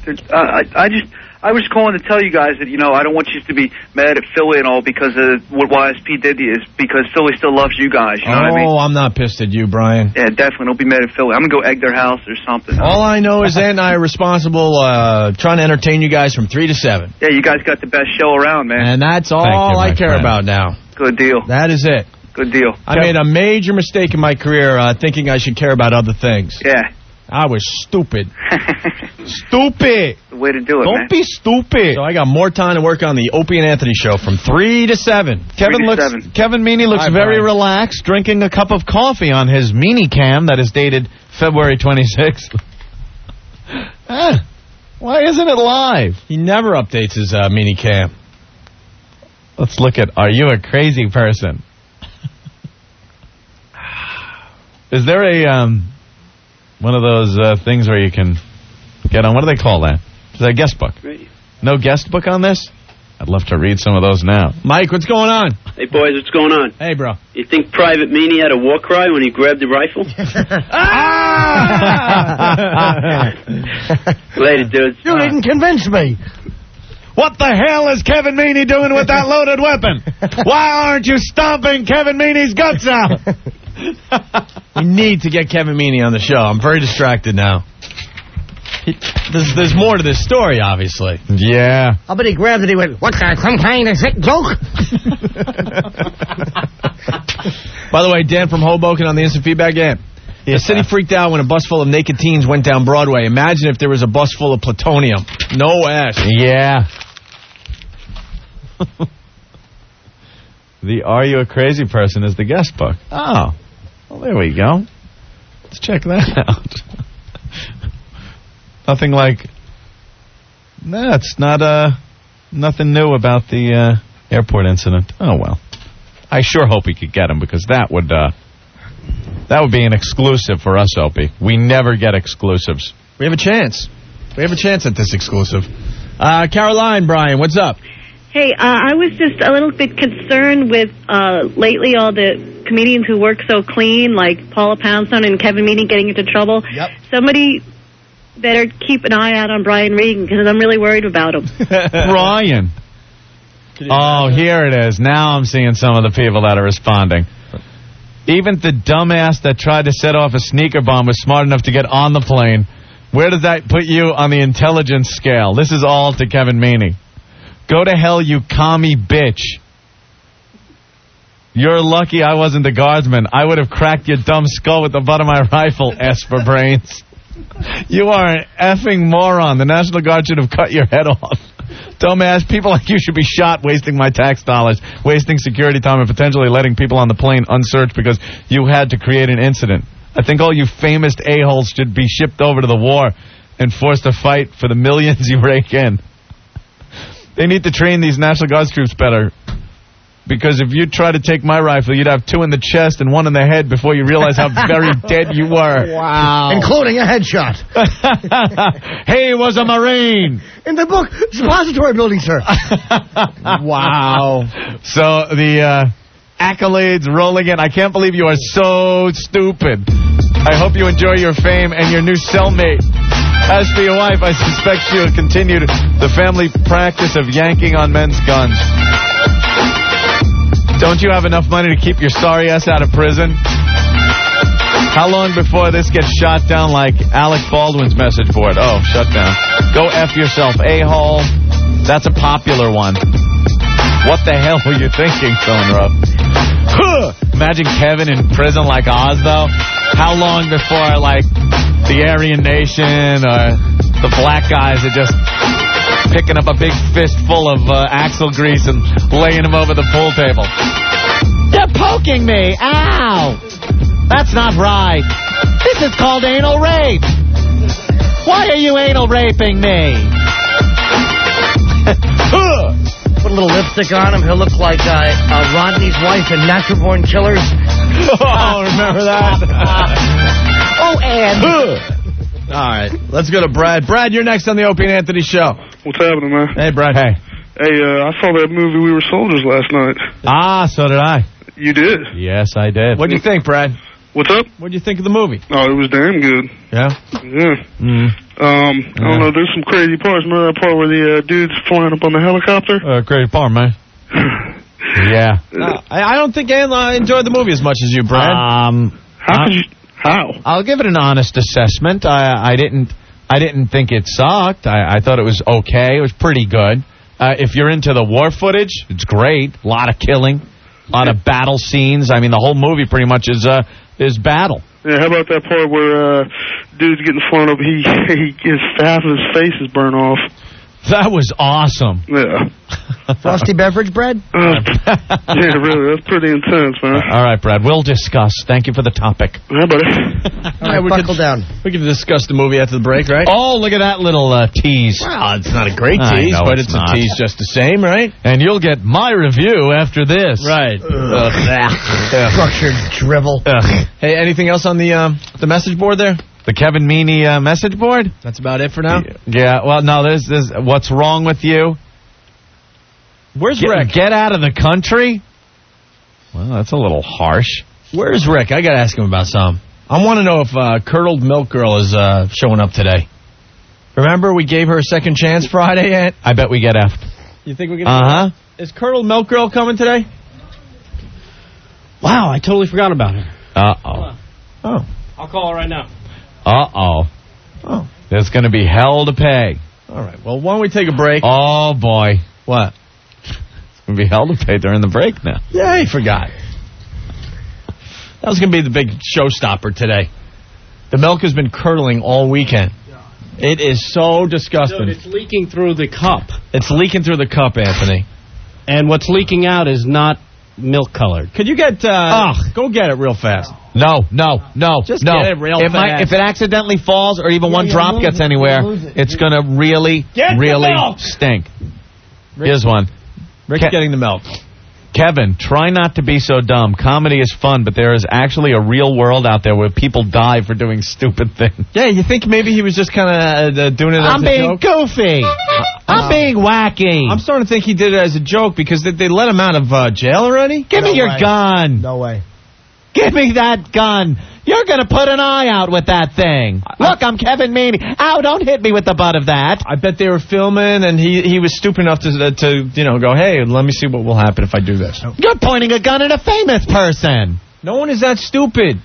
I was calling to tell you guys that, I don't want you to be mad at Philly and all because of what YSP did to you, is because Philly still loves you guys. You know what I mean? I'm not pissed at you, Brian. Yeah, definitely. Don't be mad at Philly. I'm going to go egg their house or something. All I know is Ed and I are responsible trying to entertain you guys from 3 to 7. Yeah, you guys got the best show around, man. And that's all I care about now. Good deal. That is it. Good deal. I made a major mistake in my career thinking I should care about other things. Yeah. I was stupid. Stupid. The way to do it, Don't be stupid. So I got more time to work on the Opie and Anthony show from 3 to 7. Kevin Meaney looks very relaxed, drinking a cup of coffee on his Meanie Cam that is dated February 26th. Why isn't it live? He never updates his Meanie Cam. Let's look at, are you a crazy person? Is there a one of those things where you can get on? What do they call that? Is that a guest book? No guest book on this? I'd love to read some of those now. Mike, what's going on? Hey, boys, what's going on? Hey, bro. You think Private Meanie had a war cry when he grabbed the rifle? Later, dudes. You didn't convince me. What the hell is Kevin Meaney doing with that loaded weapon? Why aren't you stomping Kevin Meaney's guts out? We need to get Kevin Meaney on the show. I'm very distracted now. There's more to this story, obviously. Yeah. I bet he grabbed it. He went, "What, some kind of sick joke?" By the way, Dan from Hoboken on the instant feedback game. The city freaked out when a bus full of naked teens went down Broadway. Imagine if there was a bus full of plutonium. No S. Yeah. The Are You a Crazy Person is the guest book. Oh. Well, there we go. Let's check that out. Nothing like... No, it's not nothing new about the airport incident. Oh, well. I sure hope we could get him, because that would be an exclusive for us, Opie. We never get exclusives. We have a chance. We have a chance at this exclusive. Caroline, Brian, what's up? Hey, I was just a little bit concerned with lately all the comedians who work so clean, like Paula Poundstone and Kevin Meaney getting into trouble. Yep. Somebody better keep an eye out on Brian Regan, because I'm really worried about him. Brian. Oh, here it is. Now I'm seeing some of the people that are responding. Even the dumbass that tried to set off a sneaker bomb was smart enough to get on the plane. Where does that put you on the intelligence scale? This is all to Kevin Meaney. Go to hell, you commie bitch. You're lucky I wasn't the guardsman. I would have cracked your dumb skull with the butt of my rifle, S for brains. You are an effing moron. The National Guard should have cut your head off. Dumbass, people like you should be shot, wasting my tax dollars, wasting security time, and potentially letting people on the plane unsearched because you had to create an incident. I think all you famous a-holes should be shipped over to the war and forced to fight for the millions you rake in. They need to train these National Guard troops better. because if you try to take my rifle, you'd have 2 in the chest and 1 in the head before you realize how very dead you were. Wow. Including a headshot. He was a Marine. In the book, Suppository Building, sir. Wow. So the accolades rolling in. I can't believe you are so stupid. I hope you enjoy your fame and your new cellmate. As for your wife, I suspect she'll continue the family practice of yanking on men's guns. Don't you have enough money to keep your sorry ass out of prison? How long before this gets shot down like Alec Baldwin's message board? Oh, shut down. Go F yourself, a-hole. That's a popular one. What the hell were you thinking, Phone Ruff? Imagine Kevin in prison like Oz, though. How long before, like, the Aryan Nation or the black guys are just picking up a big fistful of axle grease and laying them over the pool table? You're poking me. Ow. That's not right. This is called anal rape. Why are you anal raping me? Put a little lipstick on him. He'll look like Rodney's wife in Natural Born Killers. Oh, remember that? Oh, and... All right, let's go to Brad. Brad, you're next on the Opie and Anthony Show. What's happening, man? Hey, Brad. Hey. Hey, I saw that movie We Were Soldiers last night. Ah, so did I. You did? Yes, I did. What do you think, Brad? What's up? What do you think of the movie? Oh, it was damn good. Yeah? Yeah. I don't know, there's some crazy parts. Remember that part where the dude's flying up on the helicopter? Crazy part, man. Yeah. I don't think I enjoyed the movie as much as you, Brad. How? I'll give it an honest assessment. I didn't think it sucked. I thought it was okay. It was pretty good. If you're into the war footage, it's great. A lot of killing, a lot of battle scenes. I mean, the whole movie pretty much is battle. Yeah, how about that part where dude's getting flown up? Half of his face is burnt off. That was awesome. Yeah. Frosty beverage bread? Yeah, really. That's pretty intense, man. All right, Brad. We'll discuss. Thank you for the topic. Yeah, buddy. All right, buckle down. We can discuss the movie after the break, right? Oh, look at that little tease. Well, it's not a great tease, but it's a tease just the same, right? And you'll get my review after this. Right. Structured drivel. Hey, anything else on the message board there? The Kevin Meaney message board? That's about it for now? Yeah, well, no, there's what's wrong with you? Where's Rick? Get out of the country? Well, that's a little harsh. Where's Rick? I got to ask him about some. I want to know if Curdled Milk Girl is showing up today. Remember we gave her a second chance Friday, Ant? I bet we get effed. You think we get effed? Is Curdled Milk Girl coming today? Wow, I totally forgot about her. Uh-oh. Oh. I'll call her right now. Uh-oh. Oh. There's going to be hell to pay. All right. Well, why don't we take a break? Oh, boy. What? It's going to be hell to pay during the break now. Yeah, he forgot. That was going to be the big showstopper today. The milk has been curdling all weekend. It is so disgusting. Dude, it's leaking through the cup. It's leaking through the cup, Anthony. And what's leaking out is not milk colored. Could you get... go get it real fast. No. Just no. get it real fast. If it accidentally falls or even one drop gets anywhere, it's going to really stink. Here's one. Rick's getting the milk. Kevin, try not to be so dumb. Comedy is fun, but there is actually a real world out there where people die for doing stupid things. Yeah, you think maybe he was just kind of doing it as a joke? I'm being goofy. I'm being wacky. I'm starting to think he did it as a joke because they let him out of jail already? Give me your gun. No way. Give me that gun. You're going to put an eye out with that thing. Look, I'm Kevin Meaney. Ow, don't hit me with the butt of that. I bet they were filming, and he was stupid enough to go, hey, let me see what will happen if I do this. You're pointing a gun at a famous person. No one is that stupid.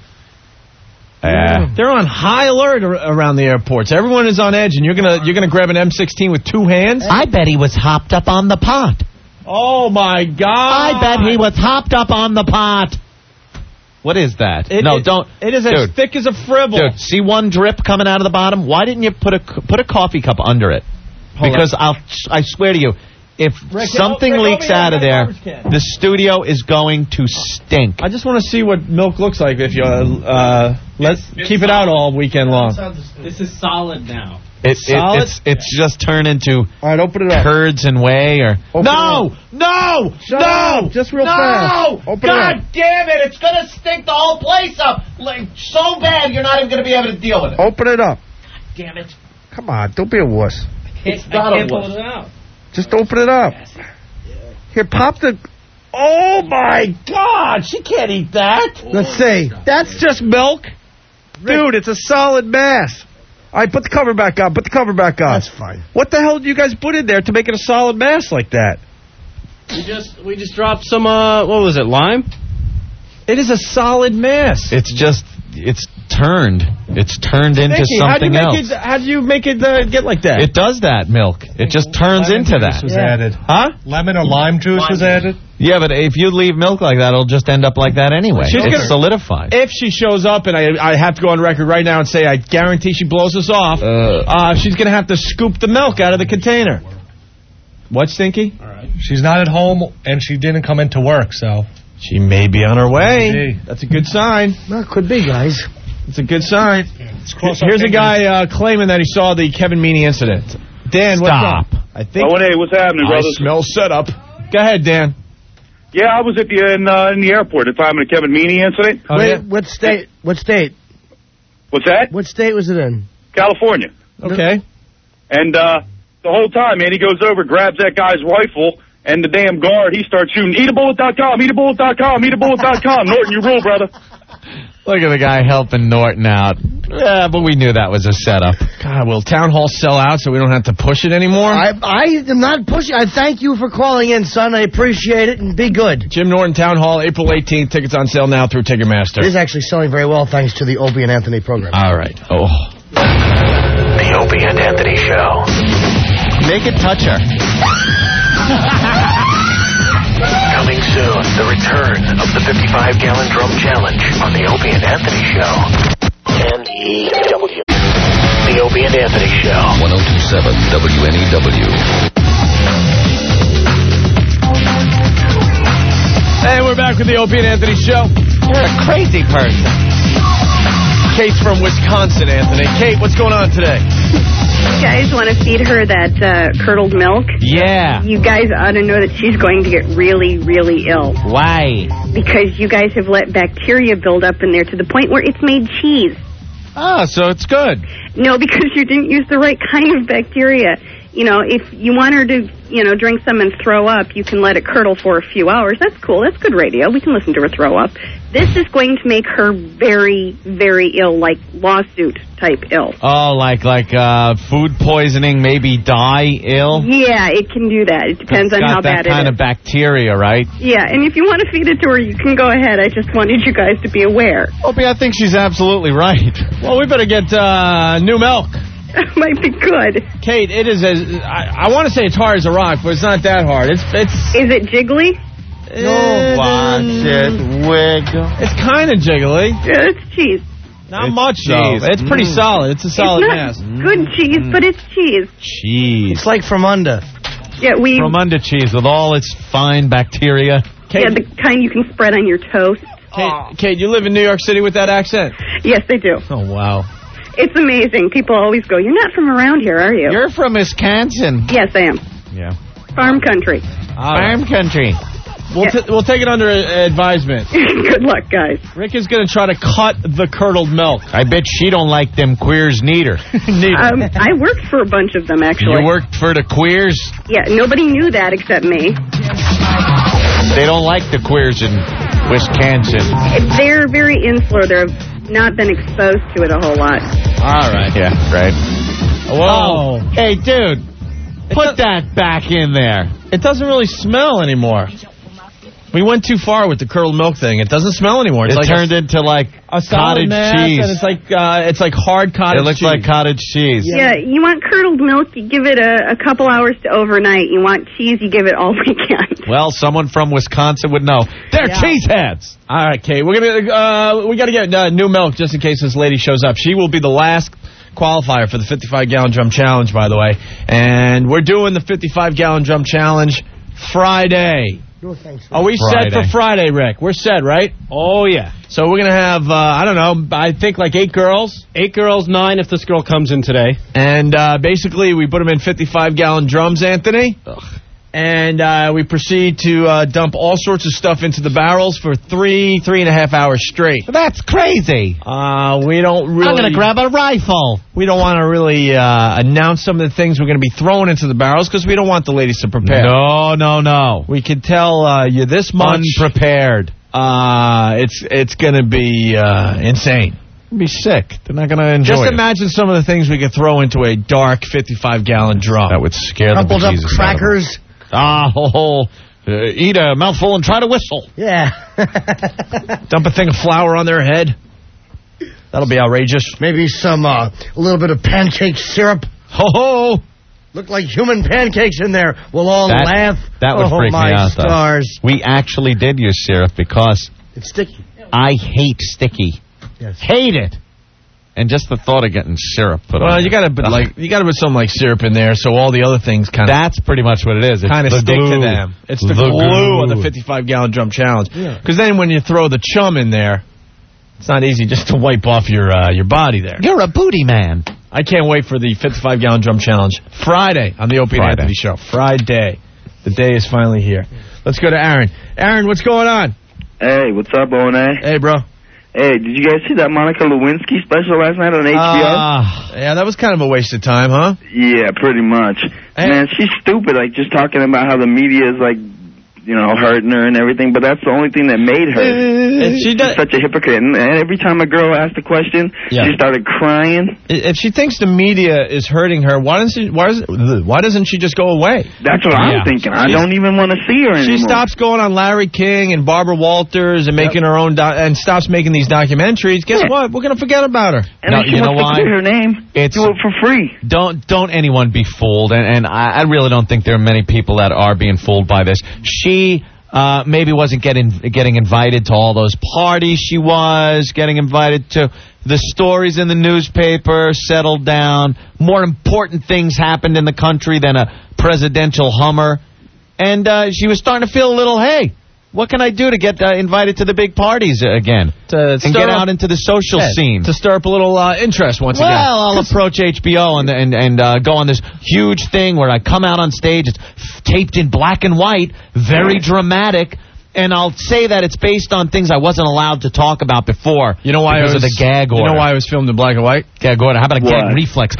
They're on high alert around the airports. Everyone is on edge, and you're gonna grab an M16 with two hands? I bet he was hopped up on the pot. Oh, my God. I bet he was hopped up on the pot. What is that? Don't. It is as thick as a fribble. Dude, see one drip coming out of the bottom? Why didn't you put a coffee cup under it? Because I swear to you, if something leaks out of there, the studio is going to stink. I just want to see what milk looks like if you let's keep it out all weekend long. This is solid now. It's just turned into all right, open it up. curds and whey or... No! Shut up. Just real fast. Open it God up. damn it! It's gonna stink the whole place up like so bad you're not even gonna be able to deal with it. Open it up. Damn it! Come on, don't be a wuss. It's not a wuss. Pull it out. Just open it up. Here, pop the... Oh, my God. She can't eat that. Let's see. That's just milk. Dude, it's a solid mass. All right, put the cover back on. Put the cover back on. That's fine. What the hell did you guys put in there to make it a solid mass like that? We just dropped some, what was it, lime? It is a solid mass. It's turned. It's turned into something else. How do you make it get like that? It does that, milk. It just turns into that. Was added. Huh? Lemon or lime juice was added. Yeah, but if you leave milk like that, it'll just end up like that anyway. It's solidified. If she shows up, and I have to go on record right now and say I guarantee she blows us off, she's going to have to scoop the milk out of the container. What, Stinky? All right. She's not at home, and she didn't come into work, so... She may be on her way. That's a good sign. Well, it could be, guys. It's a good sign. Here's a guy claiming that he saw the Kevin Meaney incident. Dan, what's up? I think. Oh, hey, what's happening, brothers? I smell setup. Go ahead, Dan. Yeah, I was at in the airport at the time of the Kevin Meaney incident. Oh, wait, what state? What state? What's that? What state was it in? California. Okay. And the whole time, man, he goes over, grabs that guy's rifle, and the damn guard, he starts shooting, eatabullet.com, eatabullet.com, eatabullet.com. Norton, you rule, brother. Look at the guy helping Norton out. Yeah, but we knew that was a setup. God, will Town Hall sell out so we don't have to push it anymore? I am not pushing. I thank you for calling in, son. I appreciate it, and be good. Jim Norton Town Hall, April 18th. Tickets on sale now through Ticketmaster. It is actually selling very well thanks to the Opie and Anthony program. All right. Oh. The Opie and Anthony Show. Make it touch her. Coming soon, the return of the 55-gallon drum challenge on the Opie and Anthony Show. N-E-W. The Opie and Anthony Show. 102.7 WNEW. Hey, we're back with the Opie and Anthony Show. You're a crazy person. Kate's from Wisconsin, Anthony. Kate, what's going on today? You guys want to feed her that curdled milk? Yeah. You guys ought to know that she's going to get really, really ill. Why? Because you guys have let bacteria build up in there to the point where it's made cheese. Oh, so it's good. No, because you didn't use the right kind of bacteria. You know, if you want her to, drink some and throw up, you can let it curdle for a few hours. That's cool. That's good radio. We can listen to her throw up. This is going to make her very, very ill, like lawsuit-type ill. Oh, like food poisoning, maybe die ill? Yeah, it can do that. It depends on how bad it is. that kind of bacteria, right? Yeah, and if you want to feed it to her, you can go ahead. I just wanted you guys to be aware. Opie, I think she's absolutely right. Well, we better get new milk. Might be good. Kate, it is I want to say it's hard as a rock, but it's not that hard. Is it jiggly? No, watch it wiggle. It's kind of jiggly. Yeah, it's cheese. Not much, though. It's pretty solid. It's a solid mass. Good cheese, but it's cheese. Cheese. It's like Fromunda. Yeah, Fromunda cheese with all its fine bacteria. Kate, yeah, the kind you can spread on your toast. Kate, you live in New York City with that accent? Yes, I do. Oh, wow. It's amazing. People always go, "You're not from around here, are you?" You're from Wisconsin. Yes, I am. Yeah. Farm country. Farm country. We'll take it under advisement. Good luck, guys. Rick is going to try to cut the curdled milk. I bet she don't like them queers neither. I worked for a bunch of them, actually. You worked for the queers? Yeah, nobody knew that except me. They don't like the queers in Wisconsin. They're very insular. They've not been exposed to it a whole lot. All right. Yeah, right. Whoa. Oh, hey, dude. Put that back in there. It doesn't really smell anymore. We went too far with the curdled milk thing. It doesn't smell anymore. It's turned into like a cottage cheese. And it's like hard cottage cheese. It looks like cottage cheese. Yeah, you want curdled milk, you give it a couple hours to overnight. You want cheese, you give it all weekend. Well, someone from Wisconsin would know. They're cheeseheads. All right, Kate. We got to get new milk just in case this lady shows up. She will be the last qualifier for the 55-gallon drum challenge, by the way. And we're doing the 55-gallon drum challenge Friday. No thanks. Are we set for Friday, Rick? We're set, right? Oh, yeah. So we're going to have, I don't know, I think like 8 girls. 8 girls, 9 if this girl comes in today. And basically we put them in 55-gallon drums, Anthony. Ugh. And we proceed to dump all sorts of stuff into the barrels for 3.5 hours straight. That's crazy. We don't really... I'm going to grab a rifle. We don't want to really announce some of the things we're going to be throwing into the barrels because we don't want the ladies to prepare. No. We can tell you this much. Unprepared. It's going to be insane. Be sick. They're not going to enjoy it. Just imagine some of the things we could throw into a dark 55-gallon drum. That would scare the bejesus out of them. Crackers. Eat a mouthful and try to whistle. Yeah. Dump a thing of flour on their head. That'll be outrageous. Maybe some, a little bit of pancake syrup. Ho-ho! Look like human pancakes in there. We'll all laugh. That would freak me out, though. Stars. We actually did use syrup because... It's sticky. I hate sticky. Yes. Hate it. And just the thought of getting syrup put on. Well, you got to put some like syrup in there, so all the other things kind of. That's pretty much what it is. Kind of stick to them. It's the glue on the 55-gallon drum challenge. Because then when you throw the chum in there, it's not easy just to wipe off your body there. You're a booty man. I can't wait for the 55-gallon drum challenge Friday on the Opie and Anthony Show. Friday, the day is finally here. Let's go to Aaron. Aaron, what's going on? Hey, what's up, O&A? Hey, bro. Hey, did you guys see that Monica Lewinsky special last night on HBO? Yeah, that was kind of a waste of time, huh? Yeah, pretty much. Hey. Man, she's stupid, like, just talking about how the media is, like, you know, hurting her and everything, but that's the only thing that made her. She's such a hypocrite. And every time a girl asked a question, she started crying. If she thinks the media is hurting her, why doesn't she just go away? That's what I'm thinking. I don't even want to see her anymore. She stops going on Larry King and Barbara Walters and making her own and stops making these documentaries. Guess what? We're going to forget about her. And if she wants to clear her name, do it for free. Don't anyone be fooled. And I really don't think there are many people that are being fooled by this. She maybe wasn't getting invited to all those parties she was, getting invited to the stories in the newspaper, settled down. More important things happened in the country than a presidential Hummer. And she was starting to feel a little, hey, what can I do to get invited to the big parties again? And get out into the social scene. To stir up a little interest once again. Well, I'll approach HBO and go on this huge thing where I come out on stage. It's taped in black and white, very dramatic. And I'll say that it's based on things I wasn't allowed to talk about before. You know why because of the gag order. You know why it was filmed in black and white? Gag order. How about a gag reflex?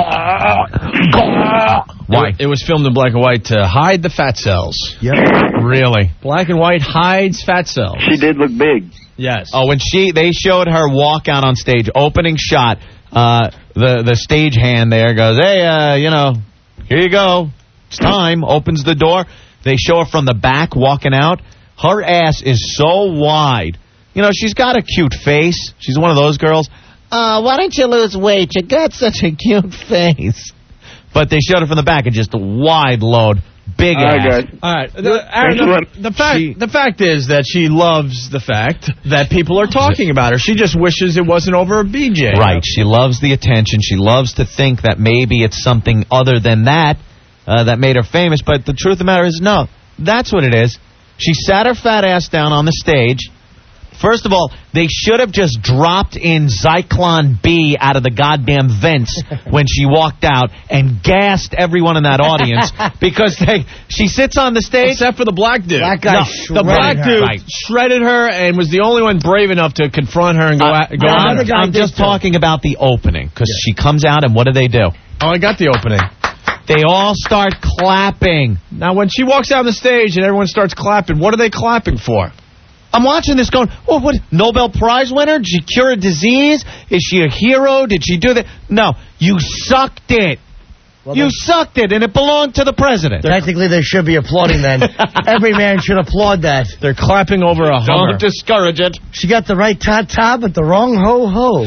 Why? It was filmed in black and white to hide the fat cells. Yep. Really? Black and white hides fat cells. She did look big. Yes. Oh, when they showed her walk out on stage, opening shot, the stage hand there goes, hey, here you go. It's time. Opens the door. They show her from the back walking out. Her ass is so wide. You know, she's got a cute face. She's one of those girls. Why don't you lose weight? You got such a cute face. But they showed her from the back and just a wide load. Big ass. All right. The fact is that she loves the fact that people are talking about her. She just wishes it wasn't over a BJ. Right. She loves the attention. She loves to think that maybe it's something other than that that made her famous. But the truth of the matter is, no. That's what it is. She sat her fat ass down on the stage. First of all, they should have just dropped in Zyklon B out of the goddamn vents when she walked out and gassed everyone in that audience because she sits on the stage. Except for the black dude. Black guy the black dude shredded her and was the only one brave enough to confront her and go at her. I'm just talking about the opening because she comes out and what do? Oh, I got the opening. They all start clapping. Now, when she walks out on the stage and everyone starts clapping, what are they clapping for? I'm watching this going, oh, what, Nobel Prize winner? Did she cure a disease? Is she a hero? Did she do that? No, you sucked it. Well, you sucked it, and it belonged to the president. Technically, they should be applauding then. Every man should applaud that. They're clapping over a Hummer. Don't discourage it. She got the right ta-ta, but the wrong ho-ho.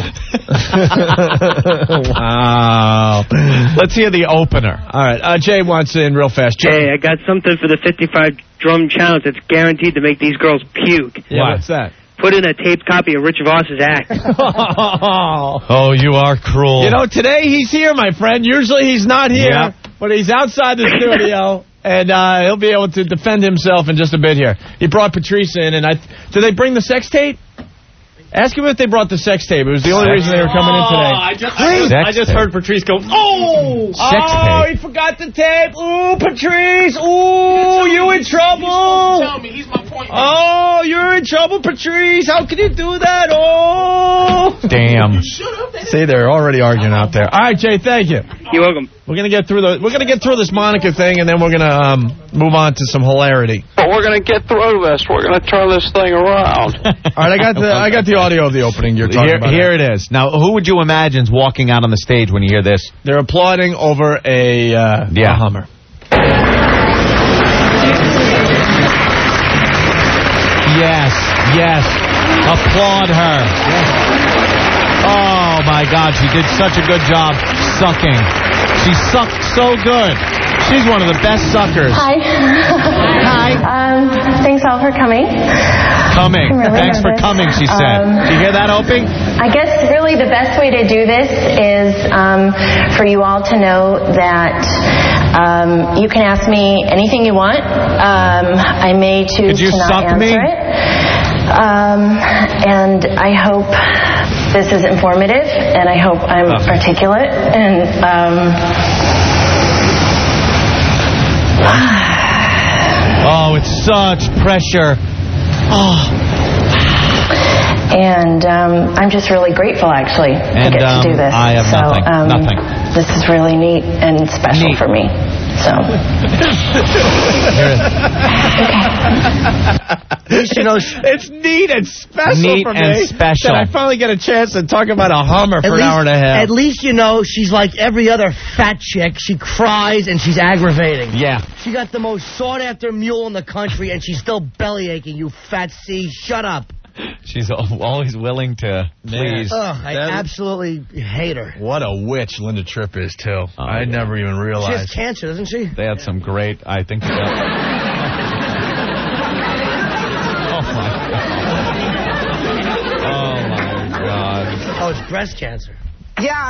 Wow. Let's hear the opener. All right, Jay wants in real fast. Jay. Hey, I got something for the 55 drum challenge that's guaranteed to make these girls puke. Yeah, what's that? Put in a taped copy of Rich Voss's act. Oh, you are cruel. You know, today he's here, my friend. Usually he's not here, but he's outside the studio. And he'll be able to defend himself in just a bit here. He brought Patrice in, and did they bring the sex tape? Ask him if they brought the sex tape. It was the only reason they were coming in today. I just heard Patrice go, oh! He forgot the tape. Ooh, Patrice. Ooh, you in trouble. Tell me, he's my point. Oh, you're in trouble, Patrice. How can you do that? Oh. Damn. See, they're already arguing out there. All right, Jay, thank you. You're welcome. We're gonna get through this Monica thing, and then we're gonna move on to some hilarity. But we're gonna get through this. We're gonna turn this thing around. All right, I got the audio of the opening you're talking about. Here it is. Now, who would you imagine's walking out on the stage when you hear this? They're applauding over a Hummer. Yes. Applaud her. Yes. Oh, my God. She did such a good job sucking. She sucked so good. She's one of the best suckers. Hi. Thanks all for coming. Thanks for coming, she said. Did you hear that, Opie? I guess really the best way to do this is for you all to know that you can ask me anything you want. I may choose to not answer it. And I hope this is informative, and I hope I'm articulate. And oh, it's such pressure. Oh. And I'm just really grateful, actually, to get to do this. I have nothing. This is really neat and special for me. So. It's neat and special for me. And special. That I finally get a chance to talk about a Hummer for an hour and a half. At least you know she's like every other fat chick. She cries and she's aggravating. Yeah. She got the most sought-after mule in the country, and she's still belly aching. You fat C, shut up. She's always willing to please. I absolutely hate her. What a witch Linda Tripp is, too. I never even realized. She has cancer, doesn't she? They had some great, I think. Oh, my God. Oh, it's breast cancer. Yeah.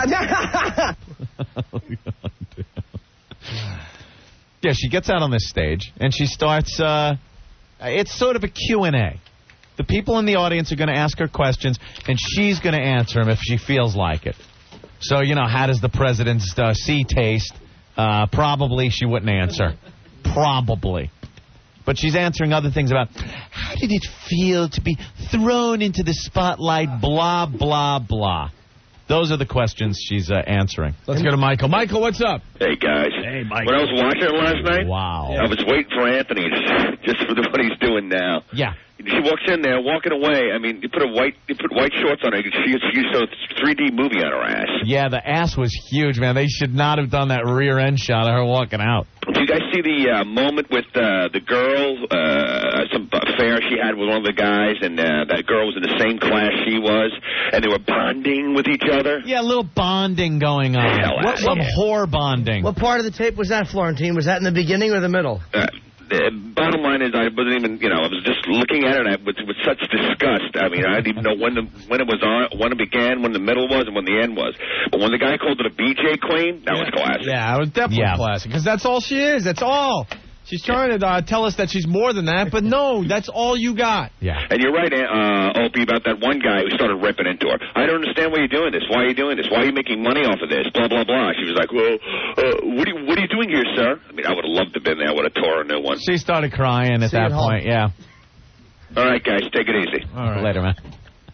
Yeah, she gets out on this stage, and she starts, it's sort of a Q&A. The people in the audience are going to ask her questions, and she's going to answer them if she feels like it. So, how does the president's C taste? Probably she wouldn't answer. Probably. But she's answering other things about, how did it feel to be thrown into the spotlight, blah, blah, blah. Those are the questions she's answering. Let's go to Michael. Michael, what's up? Hey, guys. Hey, Michael. When I was watching it last night, wow. I was waiting for Anthony just for what he's doing now. Yeah. She walks in there, walking away. I mean, you put white shorts on her. She saw a 3D movie on her ass. Yeah, the ass was huge, man. They should not have done that rear end shot of her walking out. Did you guys see the moment with the girl, some affair she had with one of the guys, and that girl was in the same class she was, and they were bonding with each other? Yeah, a little bonding going on. Some whore bonding. What part of the tape was that, Florentine? Was that in the beginning or the middle? The bottom line is I wasn't even, I was just looking at it with such disgust. I mean, I didn't even know when it was on, when it began, when the middle was, and when the end was. But when the guy called it a BJ queen, that was classic. Yeah, it was definitely classic, because that's all she is. That's all. She's trying to tell us that she's more than that, but no, that's all you got. Yeah. And you're right, Opie, about that one guy who started ripping into her. I don't understand why you're doing this. Why are you doing this? Why are you making money off of this? Blah, blah, blah. She was like, well, what are you doing here, sir? I mean, I would have loved to have been there. I would have tore a new one. She started crying at that point, yeah. All right, guys, take it easy. All right. Later, man.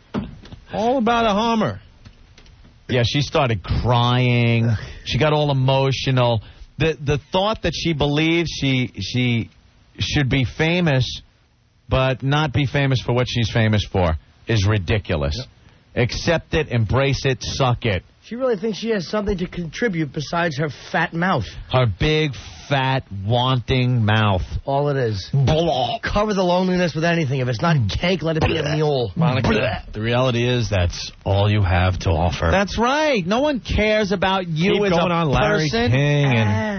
All about a Hummer. Yeah, she started crying. She got all emotional. The thought that she believes she should be famous, but not be famous for what she's famous for, is ridiculous. Yep. Accept it, embrace it, suck it. She really thinks she has something to contribute besides her fat mouth. Her big, fat, wanting mouth. All it is. Blah. Cover the loneliness with anything. If it's not cake, let it be a mule. Monica, the reality is that's all you have to offer. That's right. No one cares about you Keep as going a on Larry person. King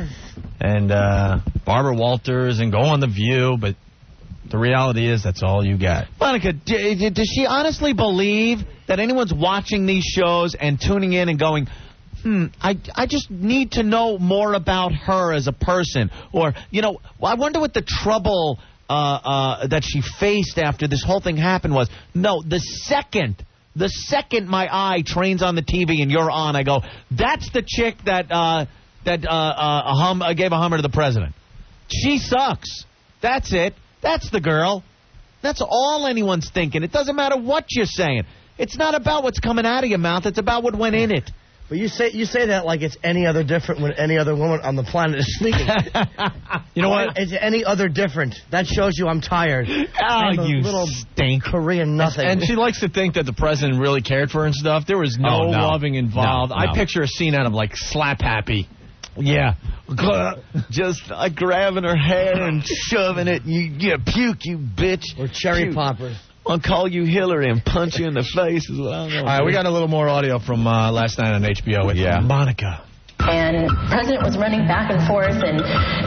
and Barbara Walters and go on The View, but the reality is that's all you got. Monica, does she honestly believe that anyone's watching these shows and tuning in and going, I just need to know more about her as a person. Or, I wonder what the trouble that she faced after this whole thing happened was. No, the second my eye trains on the TV and you're on, I go, that's the chick that gave a Hummer to the president. She sucks. That's it. That's the girl. That's all anyone's thinking. It doesn't matter what you're saying. It's not about what's coming out of your mouth. It's about what went in it. But you say that like it's any other different when any other woman on the planet is speaking. You know what? It's any other different. That shows you I'm tired. You little stink. Korean nothing. And she likes to think that the president really cared for her and stuff. There was no loving involved. No. I picture a scene out of like Slap Happy. Yeah. Just grabbing her hair and shoving it. You puke, you bitch. Or cherry poppers. I'll call you Hillary and punch you in the face is what I'm going to do. All right, we got a little more audio from last night on HBO with Monica. And the president was running back and forth, and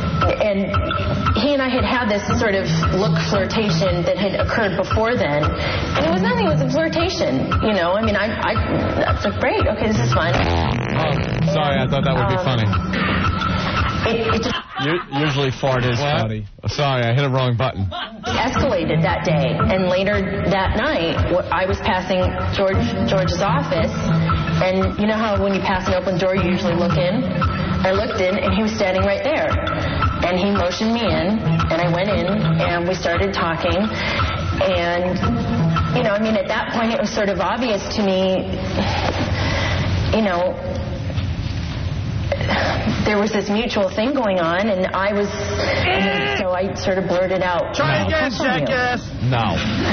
he and I had this sort of look flirtation that had occurred before then. And it was nothing, it was a flirtation, I mean, I was like, great, okay, this is fun. Oh, sorry, I thought that would be funny. It just usually fart is funny. Sorry, I hit a wrong button. Escalated that day, and later that night, I was passing George's office, and you know how when you pass an open door, you usually look in? I looked in, and he was standing right there, and he motioned me in, and I went in, and we started talking, and, I mean, at that point, it was sort of obvious to me, there was this mutual thing going on, and so I sort of blurted out. Try again, jackass! No.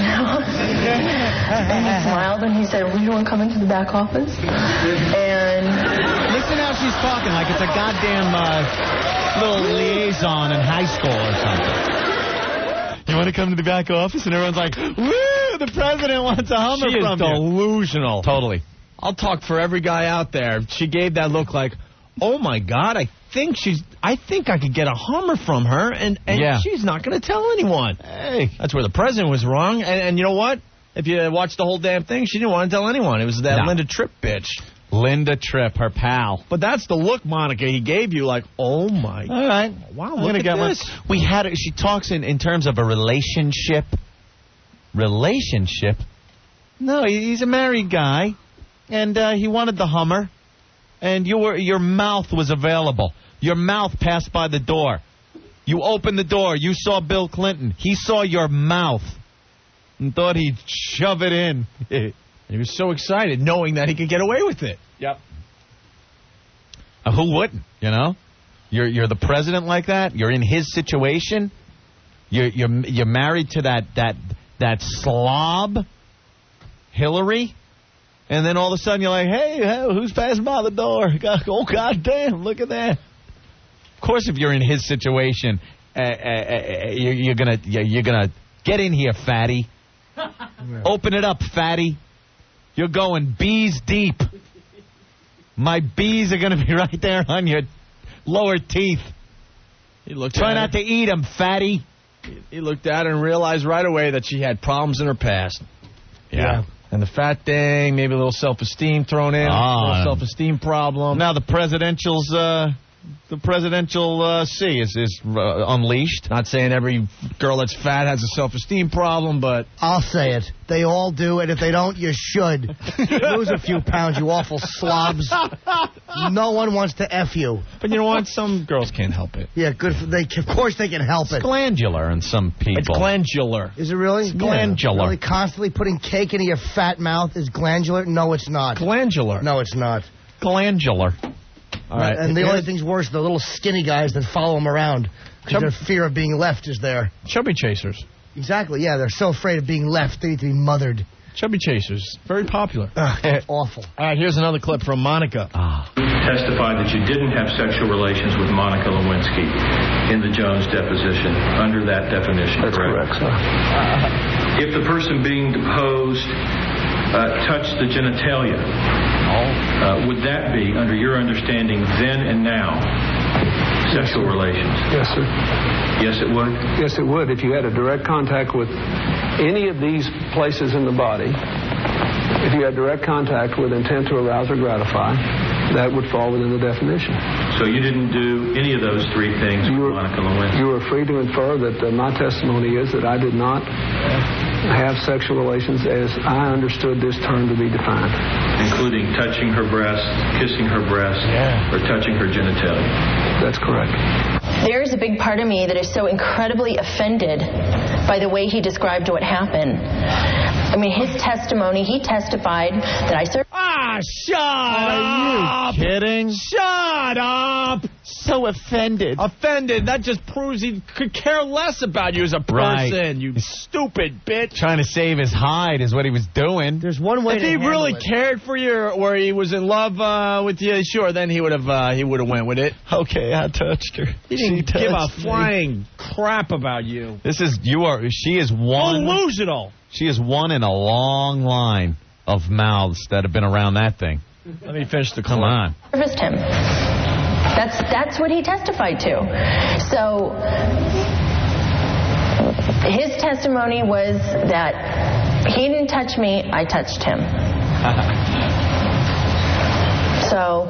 And he smiled, and he said, "We want to come into the back office?" And listen how she's talking, like it's a goddamn little liaison in high school or something. You want to come to the back office? And everyone's like, woo, the president wants a Hummer from you. She is delusional. Totally. I'll talk for every guy out there. She gave that look like, oh my God, I think I could get a Hummer from her, and she's not going to tell anyone. Hey, that's where the president was wrong. And you know what? If you watched the whole damn thing, she didn't want to tell anyone. It was that Linda Tripp bitch. Linda Tripp, her pal. But that's the look, Monica, he gave you, like, oh my. All right. Wow, look at this. She talks in terms of a relationship. Relationship? No, he's a married guy, and he wanted the Hummer. And your mouth was available. Your mouth passed by the door. You opened the door. You saw Bill Clinton. He saw your mouth and thought he'd shove it in. He was so excited knowing that he could get away with it. Yep. Who wouldn't, You're the president like that. You're in his situation. You're married to that slob, Hillary. And then all of a sudden you're like, hey, who's passing by the door? Oh, goddamn, look at that. Of course, if you're in his situation, you're gonna get in here, fatty. Open it up, fatty. You're going bees deep. My bees are gonna be right there on your lower teeth. Try not to eat them, fatty. He looked at her and realized right away that she had problems in her past. Yeah. And the fat thing, maybe a little self-esteem thrown in, a little self-esteem problem. Now the presidential C is unleashed. Not saying every girl that's fat has a self-esteem problem, but I'll say it. They all do, and if they don't, you should. Lose a few pounds, you awful slobs. No one wants to F you. But you know what? Some girls can't help it. Yeah, good. Of course they can help it. It's glandular in some people. It's glandular. Is it really? It's glandular. Really constantly putting cake into your fat mouth is glandular? No, it's not. Glandular. No, it's not. Glandular. All right. And the only thing's worse, the little skinny guys that follow them around because their fear of being left is there. Chubby chasers. Exactly, yeah. They're so afraid of being left, they need to be mothered. Chubby chasers. Very popular. Awful. All right, here's another clip from Monica. Testified that you didn't have sexual relations with Monica Lewinsky in the Jones deposition under that definition, That's correct, sir. If the person being deposed touched the genitalia, would that be, under your understanding then and now, sexual relations? Yes, sir. Yes, it would? Yes, it would. If you had a direct contact with any of these places in the body, if you had direct contact with intent to arouse or gratify, that would fall within the definition. So you didn't do any of those three things with Monica Lewinsky? You are free to infer that my testimony is that I did not have sexual relations as I understood this term to be defined. Including touching her breast, kissing her breast, or touching her genitalia? That's correct. There is a big part of me that is so incredibly offended by the way he described what happened. I mean, his testimony, he testified that I served... Shut up! Are you kidding? Shut up! So offended. Offended. That just proves he could care less about you as a person. Right. You stupid bitch. Trying to save his hide is what he was doing. There's one way if to he handle really it. cared for you or he was in love with you, sure, then he would have went with it. Okay, I touched her. He didn't give a flying crap about you. She is one. Delusional. She is one in a long line of mouths that have been around that thing. Let me finish the Come on. Serviced him. That's what he testified to. So his testimony was that he didn't touch me, I touched him. So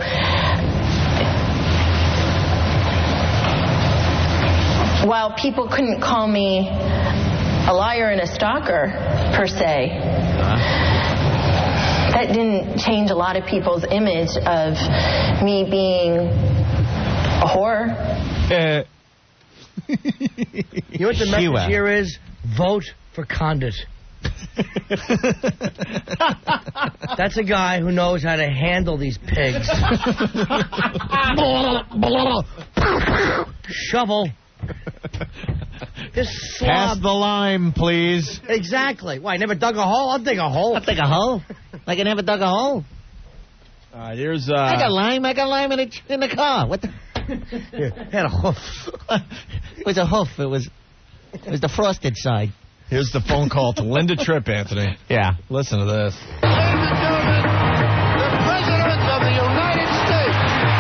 while people couldn't call me a liar and a stalker, per se, that didn't change a lot of people's image of me being a whore. You know what the message here is? Vote for Condit. That's a guy who knows how to handle these pigs. Shovel. This slob. Pass the lime, please. Exactly. Why, never dug a hole? I'll dig a hole. I'll dig a hole. Like I never dug a hole. All right, here's... I got lime in the car. What the... Here, had a hoof. It was a hoof. It was the frosted side. Here's the phone call to Linda Tripp, Anthony. Yeah. Listen to this. Ladies and gentlemen, the President of the United States.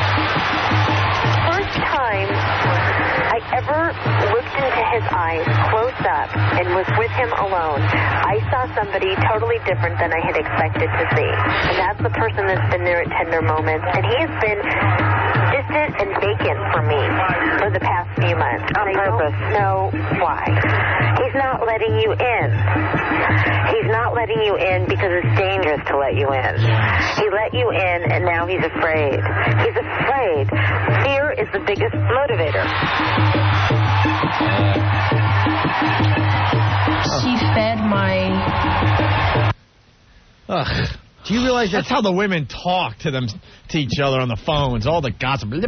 First time I ever looked into his eyes close up and was with him alone, I saw somebody totally different than I had expected to see. And that's the person that's been there at tender moments. And he has been distant and vacant for me for the past few months. On purpose. I don't know why. He's not letting you in. He's not letting you in because it's dangerous to let you in. He let you in, and now he's afraid. He's afraid. Fear is the biggest motivator. She fed my... Ugh. Do you realize that's how the women talk to each other on the phones? All the gossip. The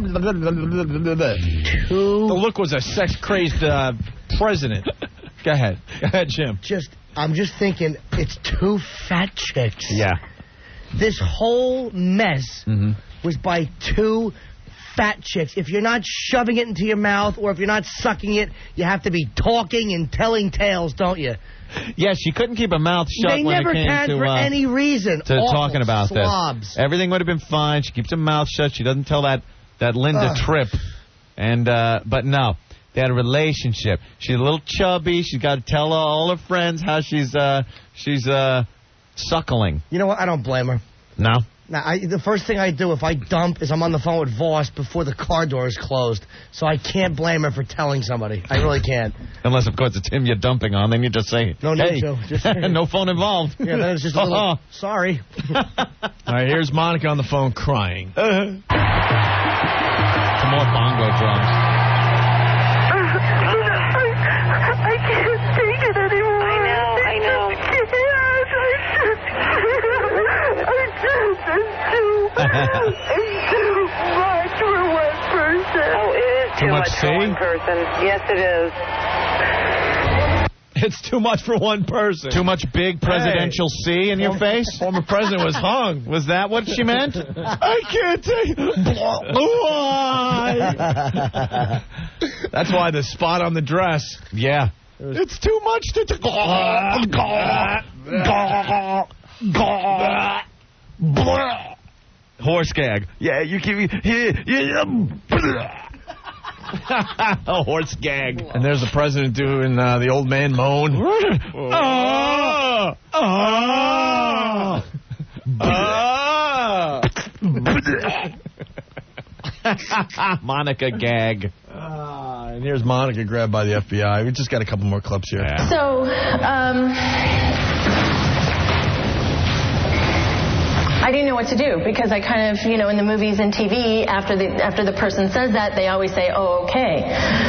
look was a sex-crazed president. Go ahead. Go ahead, Jim. I'm just thinking, it's two fat chicks. Yeah. This whole mess was by two fat chicks. If you're not shoving it into your mouth or if you're not sucking it, you have to be talking and telling tales, don't you? Yeah, she couldn't keep her mouth shut they when never it came can to for any reason. to Awful talking about slobs. this. Everything would have been fine. She keeps her mouth shut. She doesn't tell that Linda Tripp. And but no, they had a relationship. She's a little chubby. She's got to tell all her friends how she's suckling. You know what? I don't blame her. No. Now, the first thing I do if I dump is I'm on the phone with Voss before the car door is closed. So I can't blame her for telling somebody. I really can't. Unless, of course, it's him you're dumping on. Then you just say, no need to. Just no phone involved. Yeah, then it's just a little, sorry. All right, here's Monica on the phone crying. Some more bongo drums. I can't take it anymore. I know. It's too much for one person. Oh, it is too much for one person. Yes, it is. It's too much for one person. Too much big presidential C in your face? Former president was hung. Was that what she meant? I can't take Why? That's why the spot on the dress. Yeah. It's too much to... Horse gag. Yeah, you keep... A horse gag. And there's the president doing the old man moan. Monica gag. And here's Monica grabbed by the FBI. We just got a couple more clips here. Yeah. So, I didn't know what to do because I kind of, in the movies and TV, after the person says that, they always say, "Oh, okay."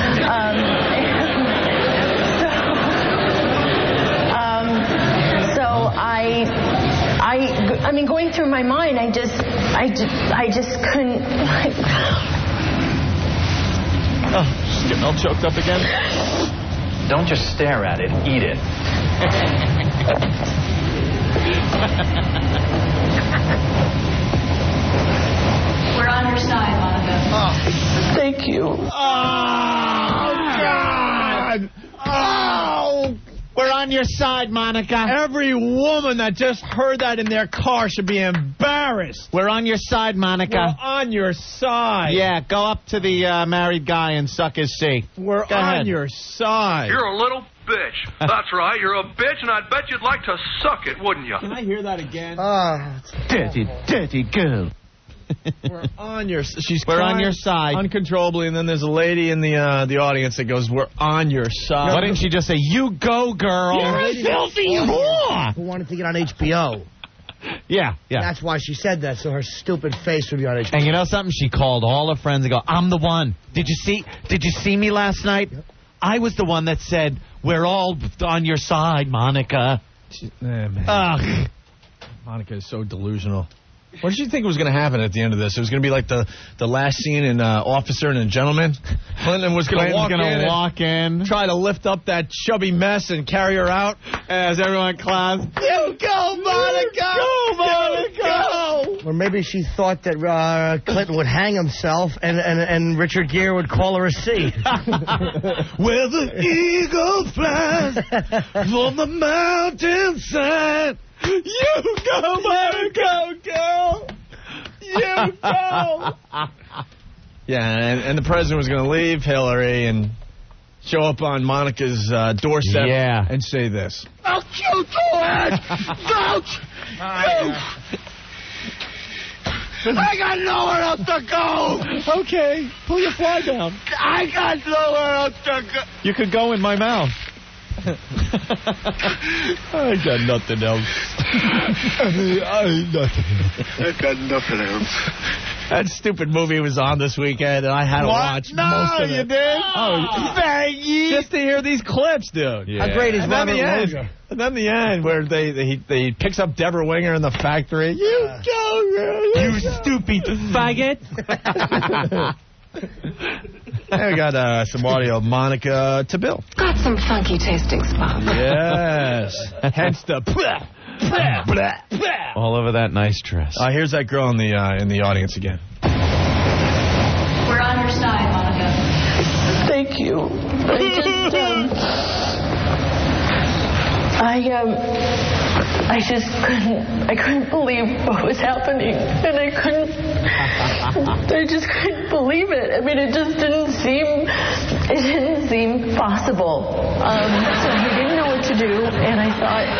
So I mean, going through my mind, I just couldn't. Oh, she's getting all choked up again. Don't just stare at it, eat it. We're on your side, Monica. Oh. Thank you. Oh, God. Oh. We're on your side, Monica. Every woman that just heard that in their car should be embarrassed. We're on your side, Monica. We're on your side. Yeah, go up to the married guy and suck his C. We're on your side. You're a little bitch. That's right, you're a bitch, and I bet you'd like to suck it, wouldn't you? Can I hear that again? Dirty, dirty girl. We're on your side uncontrollably, and then there's a lady in the audience that goes, "We're on your side." Why didn't she just say, "You go, girl"? You're a filthy whore. Who wanted to get on HBO? Yeah. That's why she said that, so her stupid face would be on HBO. And you know something? She called all her friends and go, "I'm the one. Did you see me last night? Yep. I was the one that said we're all on your side, Monica." Man. Monica is so delusional. What did you think was going to happen at the end of this? It was going to be like the last scene in Officer and a Gentleman. Clinton was going to walk in, try to lift up that chubby mess and carry her out as everyone claps. You go, Monica! Go, Monica! Or maybe she thought that Clinton would hang himself and Richard Gere would call her a C. Where the eagle flies from the mountainside. You go, Monica, girl. You go. Yeah, and the president was going to leave Hillary and show up on Monica's doorstep and say this. Don't you do it! Don't! I got nowhere else to go! Okay, pull your fly down. I got nowhere else to go. You could go in my mouth. I got nothing else. I got nothing else. That stupid movie was on this weekend, and I had to watch most of it. You did? Oh, thank you. Just to hear these clips, dude. Yeah. How great is Robert Loggia? And then the end, where he picks up Deborah Winger in the factory. You go, you stupid faggot. And we got some audio of Monica to Bill. Got some funky tasting spots. Yes. Hence the all over that nice dress. Here's that girl in the audience again. We're on your side, Monica. Thank you. I just couldn't believe what was happening, and I just couldn't believe it. I mean, it didn't seem possible. So I didn't know what to do, and I thought,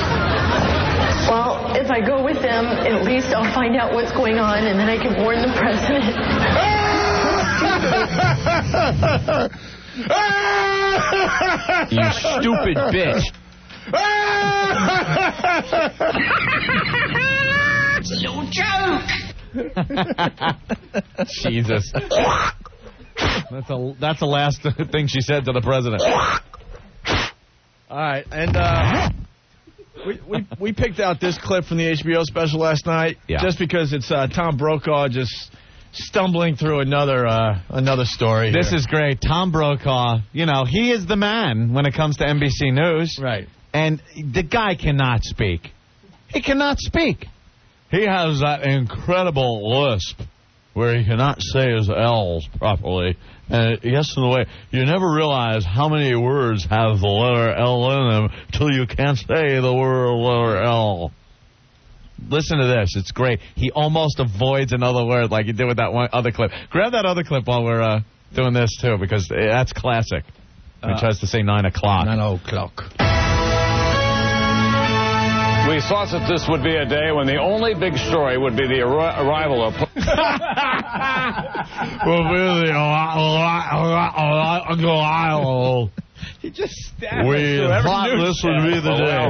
well, if I go with them, at least I'll find out what's going on, and then I can warn the president. You stupid bitch. It's a little joke. Jesus. That's the last thing she said to the president. All right, and we picked out this clip from the HBO special last night just because it's Tom Brokaw just stumbling through another story. This is great. Tom Brokaw, he is the man when it comes to NBC News. Right. And the guy cannot speak. He cannot speak. He has that incredible lisp where he cannot say his L's properly. And it gets in the way. You never realize how many words have the letter L in them till you can't say the letter L. Listen to this. It's great. He almost avoids another word like he did with that one other clip. Grab that other clip while we're doing this, too, because that's classic. He tries to say 9 o'clock. 9 o'clock. We thought that this would be a day when the only big story would be the arrival of... He just stabbed we thought this would be the day.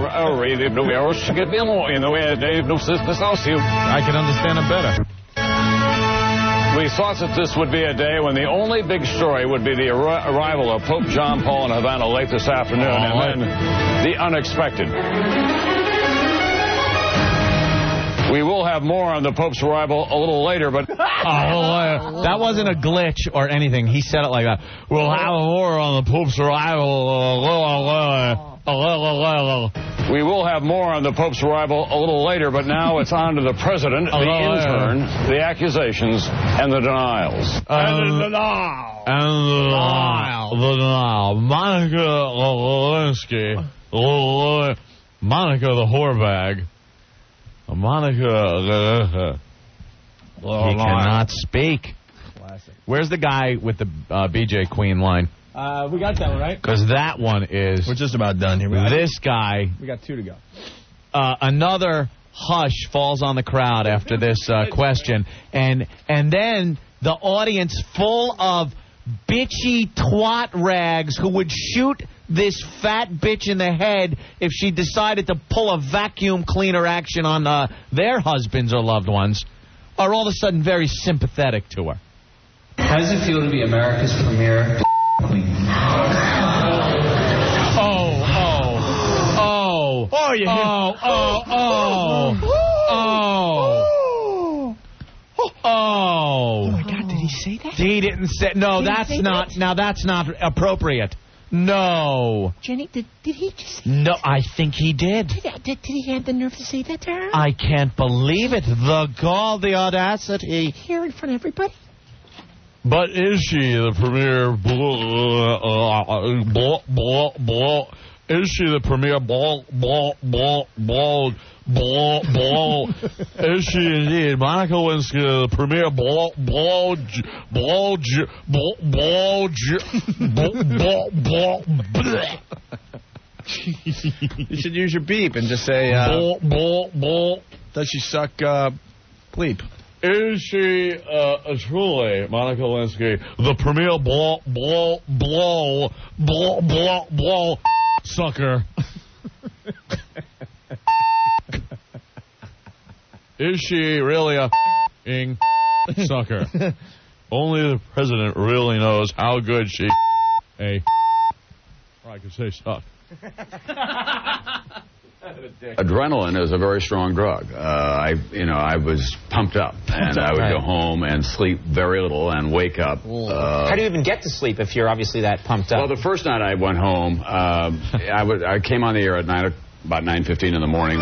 I can understand it better. We thought that this would be a day when the only big story would be the arrival of Pope John Paul in Havana late this afternoon, and then the unexpected. We will have more on the Pope's arrival a little later, but... that wasn't a glitch or anything. He said it like that. We'll have more on the Pope's arrival. We will have more on the Pope's arrival a little later, but now it's on to the president, the intern, the accusations, and the denials. And the denial. Monica Lewinsky. Monica the whorebag. Monica. He cannot speak. Classic. Where's the guy with the BJ Queen line? We got that one, right? Because that one is... We're just about done here. This guy... We got 2 to go. Another hush falls on the crowd after this question. And then the audience full of bitchy twat rags who would shoot this fat bitch in the head if she decided to pull a vacuum cleaner action on their husbands or loved ones are all of a sudden very sympathetic to her. How does it feel to be America's premier queen? Oh my God, did he say that? He didn't say... No, that's not... Now, that's not appropriate. No. Jenny, did he just... No, I think he did. Did he have the nerve to say that to her? I can't believe it. The gall, the audacity. Here in front of everybody? But is she the premier... Is she the premier ball? Is she indeed Monica Lewinsky, the premier You should use your beep and just say, does she suck bleep? Is she truly Monica Lewinsky, the premier blow sucker? Is she really a sucker? Only the president really knows how good she or I could say suck. Adrenaline is a very strong drug. I was pumped up, and I would go home and sleep very little and wake up. How do you even get to sleep if you're obviously that pumped up? Well, the first night I went home, I came on the air at about 9:15 in the morning.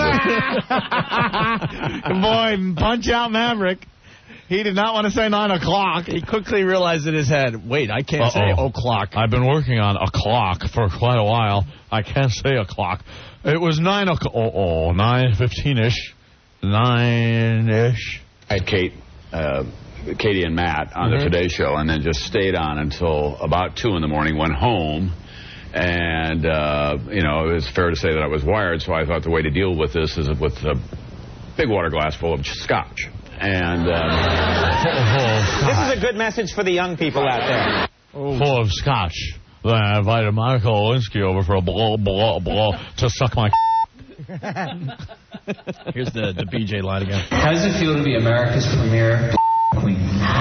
Boy, punch out Maverick. He did not want to say 9 o'clock. He quickly realized in his head, wait, I can't say o'clock. I've been working on o'clock for quite a while. I can't say o'clock. It was 9 o'clock. 9:15-ish. 9-ish. I had Katie and Matt on the Today Show, and then just stayed on until about 2 in the morning, went home. And, it was fair to say that I was wired, so I thought the way to deal with this is with a big water glass full of scotch. And this is a good message for the young people out there. Full of scotch. Then I invited Monica Lewinsky over for a blow to suck my... Here's the BJ line again. How does it feel to be America's premier queen?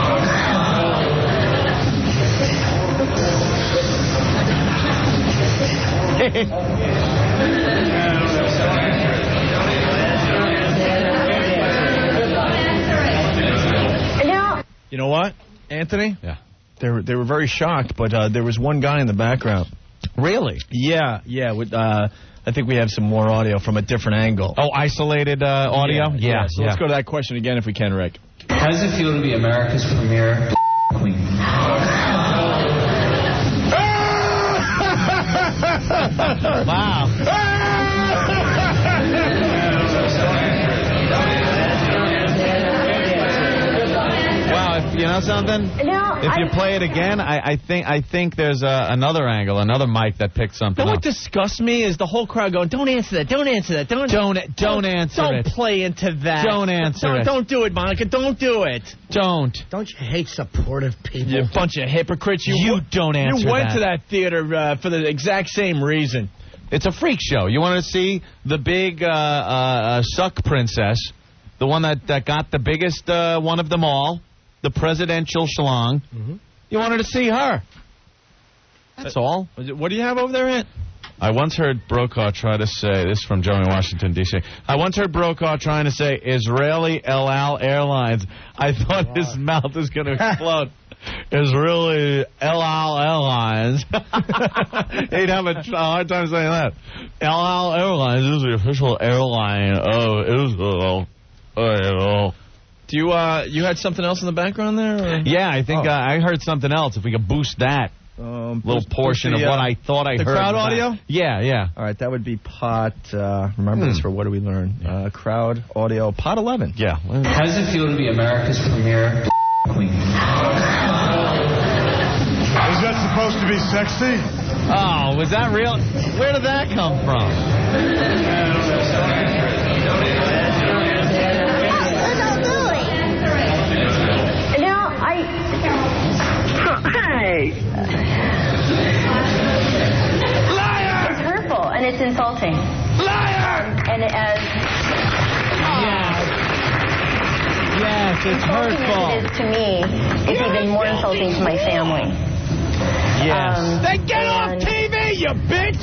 You know what, Anthony? Yeah. They were very shocked, but there was one guy in the background. Really? Yeah. I think we have some more audio from a different angle. Oh, isolated audio? Yeah. So let's go to that question again if we can, Rick. How does it feel to be America's premier queen? Wow. Wow, know something? No, if you play it again, I think there's another angle, another mic that picked something You know up. what disgusts me is the whole crowd going, don't answer that, don't answer that, don't answer it. Don't play into that. Don't answer it. Don't do it, Monica, don't do it. Don't. Don't you hate supportive people? You bunch of hypocrites. You don't answer You went that. to that theater for the exact same reason. It's a freak show. You wanted to see the big suck princess, the one that got the biggest one of them all, the presidential schlong. Mm-hmm. You wanted to see her. That's all. What do you have over there, Ant? I once heard Brokaw try to say, this is from Joey Washington, D.C. I once heard Brokaw trying to say Israeli El Al Airlines. I thought his mouth was going to explode. Israeli El Al Airlines. He'd have a hard time saying that. El Al Airlines is the official airline of Israel. Do you had something else in the background there? Or? Yeah, I think I heard something else. If we could boost that. Little portion of what I thought I heard. The crowd audio? Yeah. All right, that would be pot, remember this for What Do We Learn? Crowd audio, pot 11. Yeah. How does it feel to be America's premier queen? Is that supposed to be sexy? Oh, was that real? Where did that come from? Hey. Liar! It's hurtful and it's insulting. Liar! And as Yes, it's hurtful. As it is to me, it's even more insulting to my family. Yes. Then get off TV, you bitch!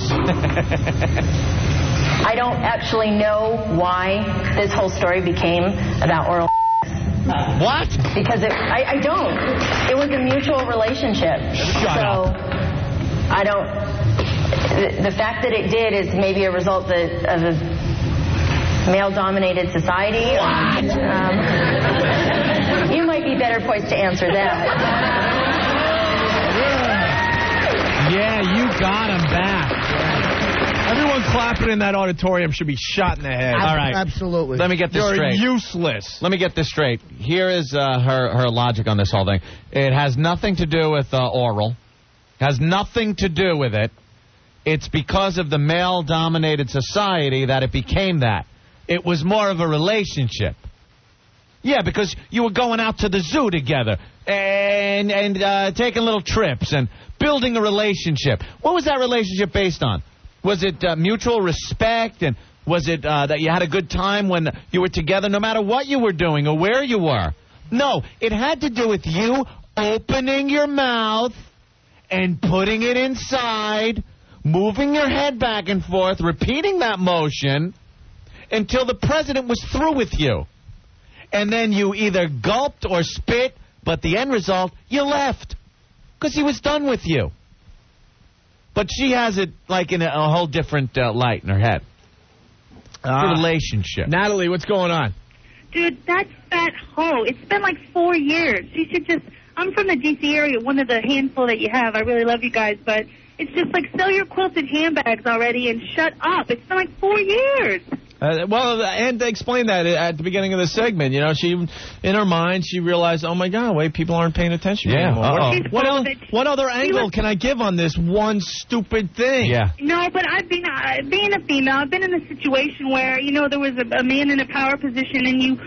I don't actually know why this whole story became about oral. What? Because I don't. It was a mutual relationship. Shut up. I don't. The fact that it did is maybe a result of a male-dominated society. What? You might be better poised to answer that. Yeah, you got him back. Everyone clapping in that auditorium should be shot in the head. All right. Absolutely. Let me get this straight. You're useless. Let me get this straight. Here is her logic on this whole thing. It has nothing to do with oral. Has nothing to do with it. It's because of the male-dominated society that it became that. It was more of a relationship. Yeah, because you were going out to the zoo together and taking little trips and building a relationship. What was that relationship based on? Was it mutual respect, and was it that you had a good time when you were together no matter what you were doing or where you were? No, it had to do with you opening your mouth and putting it inside, moving your head back and forth, repeating that motion until the president was through with you. And then you either gulped or spit, but the end result, you left because he was done with you. But she has it like in a whole different light in her head. Relationship. Natalie, what's going on? Dude, that fat hoe. It's been like 4 years. She should just... I'm from the D.C. area, one of the handful that you have. I really love you guys, but it's just like sell your quilted handbags already and shut up. It's been like 4 years. And to explain that at the beginning of the segment, you know, she, in her mind, she realized, oh my God, wait, people aren't paying attention anymore. What other angle can I give on this one stupid thing? Yeah. No, but I've been, being a female, I've been in a situation where, you know, there was a man in a power position and you...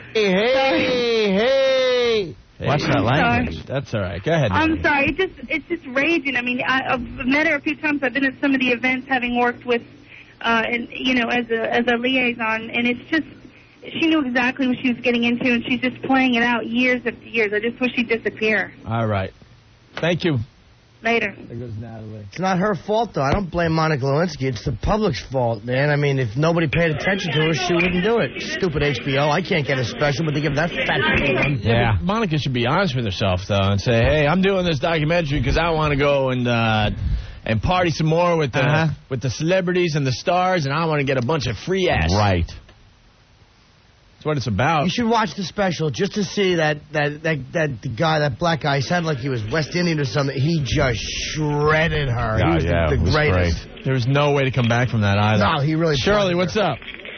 Hey. Watch that language. Sorry. That's all right. Go ahead. I'm sorry. It's just raging. I mean, I've met her a few times. I've been at some of the events having worked with... and you know, as a liaison, and it's just, she knew exactly what she was getting into, and she's just playing it out years after years. I just wish she'd disappear. All right. Thank you. Later. There goes Natalie. It's not her fault, though. I don't blame Monica Lewinsky. It's the public's fault, man. I mean, if nobody paid attention to her, she wouldn't do it. Stupid HBO. I can't get a special, but they give that fat one. Yeah. Monica should be honest with herself, though, and say, hey, I'm doing this documentary because I want to go and party some more with the celebrities and the stars, and I want to get a bunch of free ass. Right. That's what it's about. You should watch the special just to see that guy, that black guy, sounded like he was West Indian or something. He just shredded her. He was the greatest. Great. There was no way to come back from that either. No, he really... Shirley, what's up?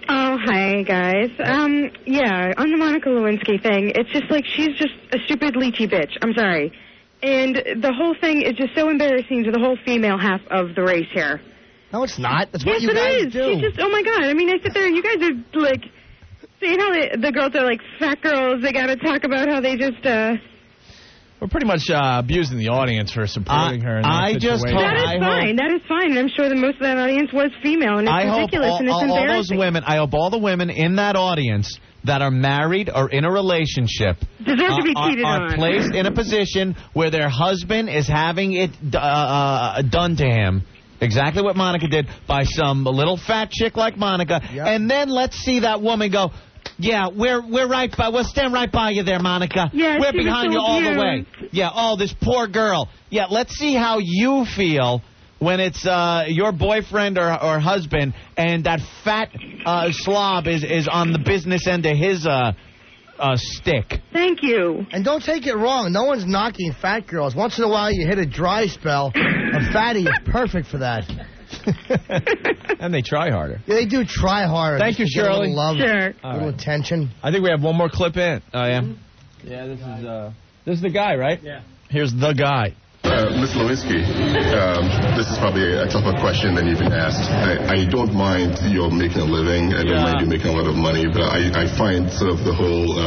Oh, hi, guys. Yeah, on the Monica Lewinsky thing, it's just like she's just a stupid leechy bitch. I'm sorry. And the whole thing is just so embarrassing to the whole female half of the race here. No, it's not. That's yes, what you guys it is. do. She just, oh, my God. I mean, I sit there and you guys are, like, seeing how the girls are, like, fat girls. They got to talk about how they just, We're pretty much abusing the audience for supporting her in that situation. That is fine. That is fine. And I'm sure that most of that audience was female, and it's ridiculous and it's embarrassing. All those women, I hope all the women in that audience that are married or in a relationship deserve to be cheated are on. placed in a position where their husband is having it done to him. Exactly what Monica did by some little fat chick like Monica. Yep. And then let's see that woman go, yeah, we're right by. We'll stand right by you there, Monica. Yeah, we're behind you all the way. Yeah, oh, this poor girl. Yeah, let's see how you feel when it's your boyfriend or husband and that fat slob is on the business end of his stick. Thank you. And don't take it wrong. No one's knocking fat girls. Once in a while you hit a dry spell. A fatty is perfect for that. And they try harder. Yeah, they do try harder. Thank you, Shirley. A little love, sure. A little attention. I think we have one more clip in. Oh, yeah? Yeah, this is the guy, right? Yeah. Here's the guy. Ms. Lewinsky, this is probably a tougher question than you've been asked. I don't mind you're making a living. I don't mind you making a lot of money, but I find sort of the whole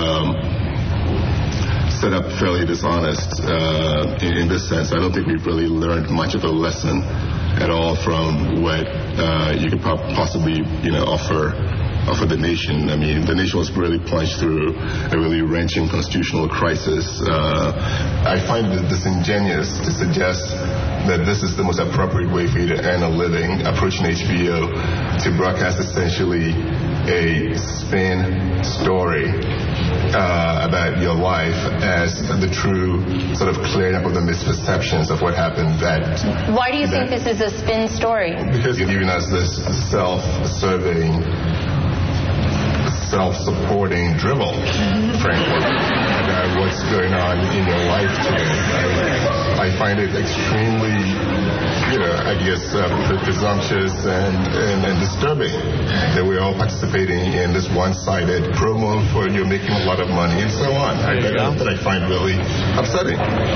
setup fairly dishonest in this sense. I don't think we've really learned much of a lesson at all from what you could possibly, offer the nation. I mean, the nation was really plunged through a really wrenching constitutional crisis. I find it disingenuous to suggest that this is the most appropriate way for you to earn a living, approaching HBO to broadcast essentially a spin story about your life as the true sort of clearing up of the misperceptions of what happened that... Why do you think this is a spin story? Because you're giving us this self-serving, self-supporting dribble, frankly, about what's going on in your life today. I find it extremely, presumptuous and disturbing that we're all participating in this one-sided promo for you're making a lot of money and so on. That I find really upsetting.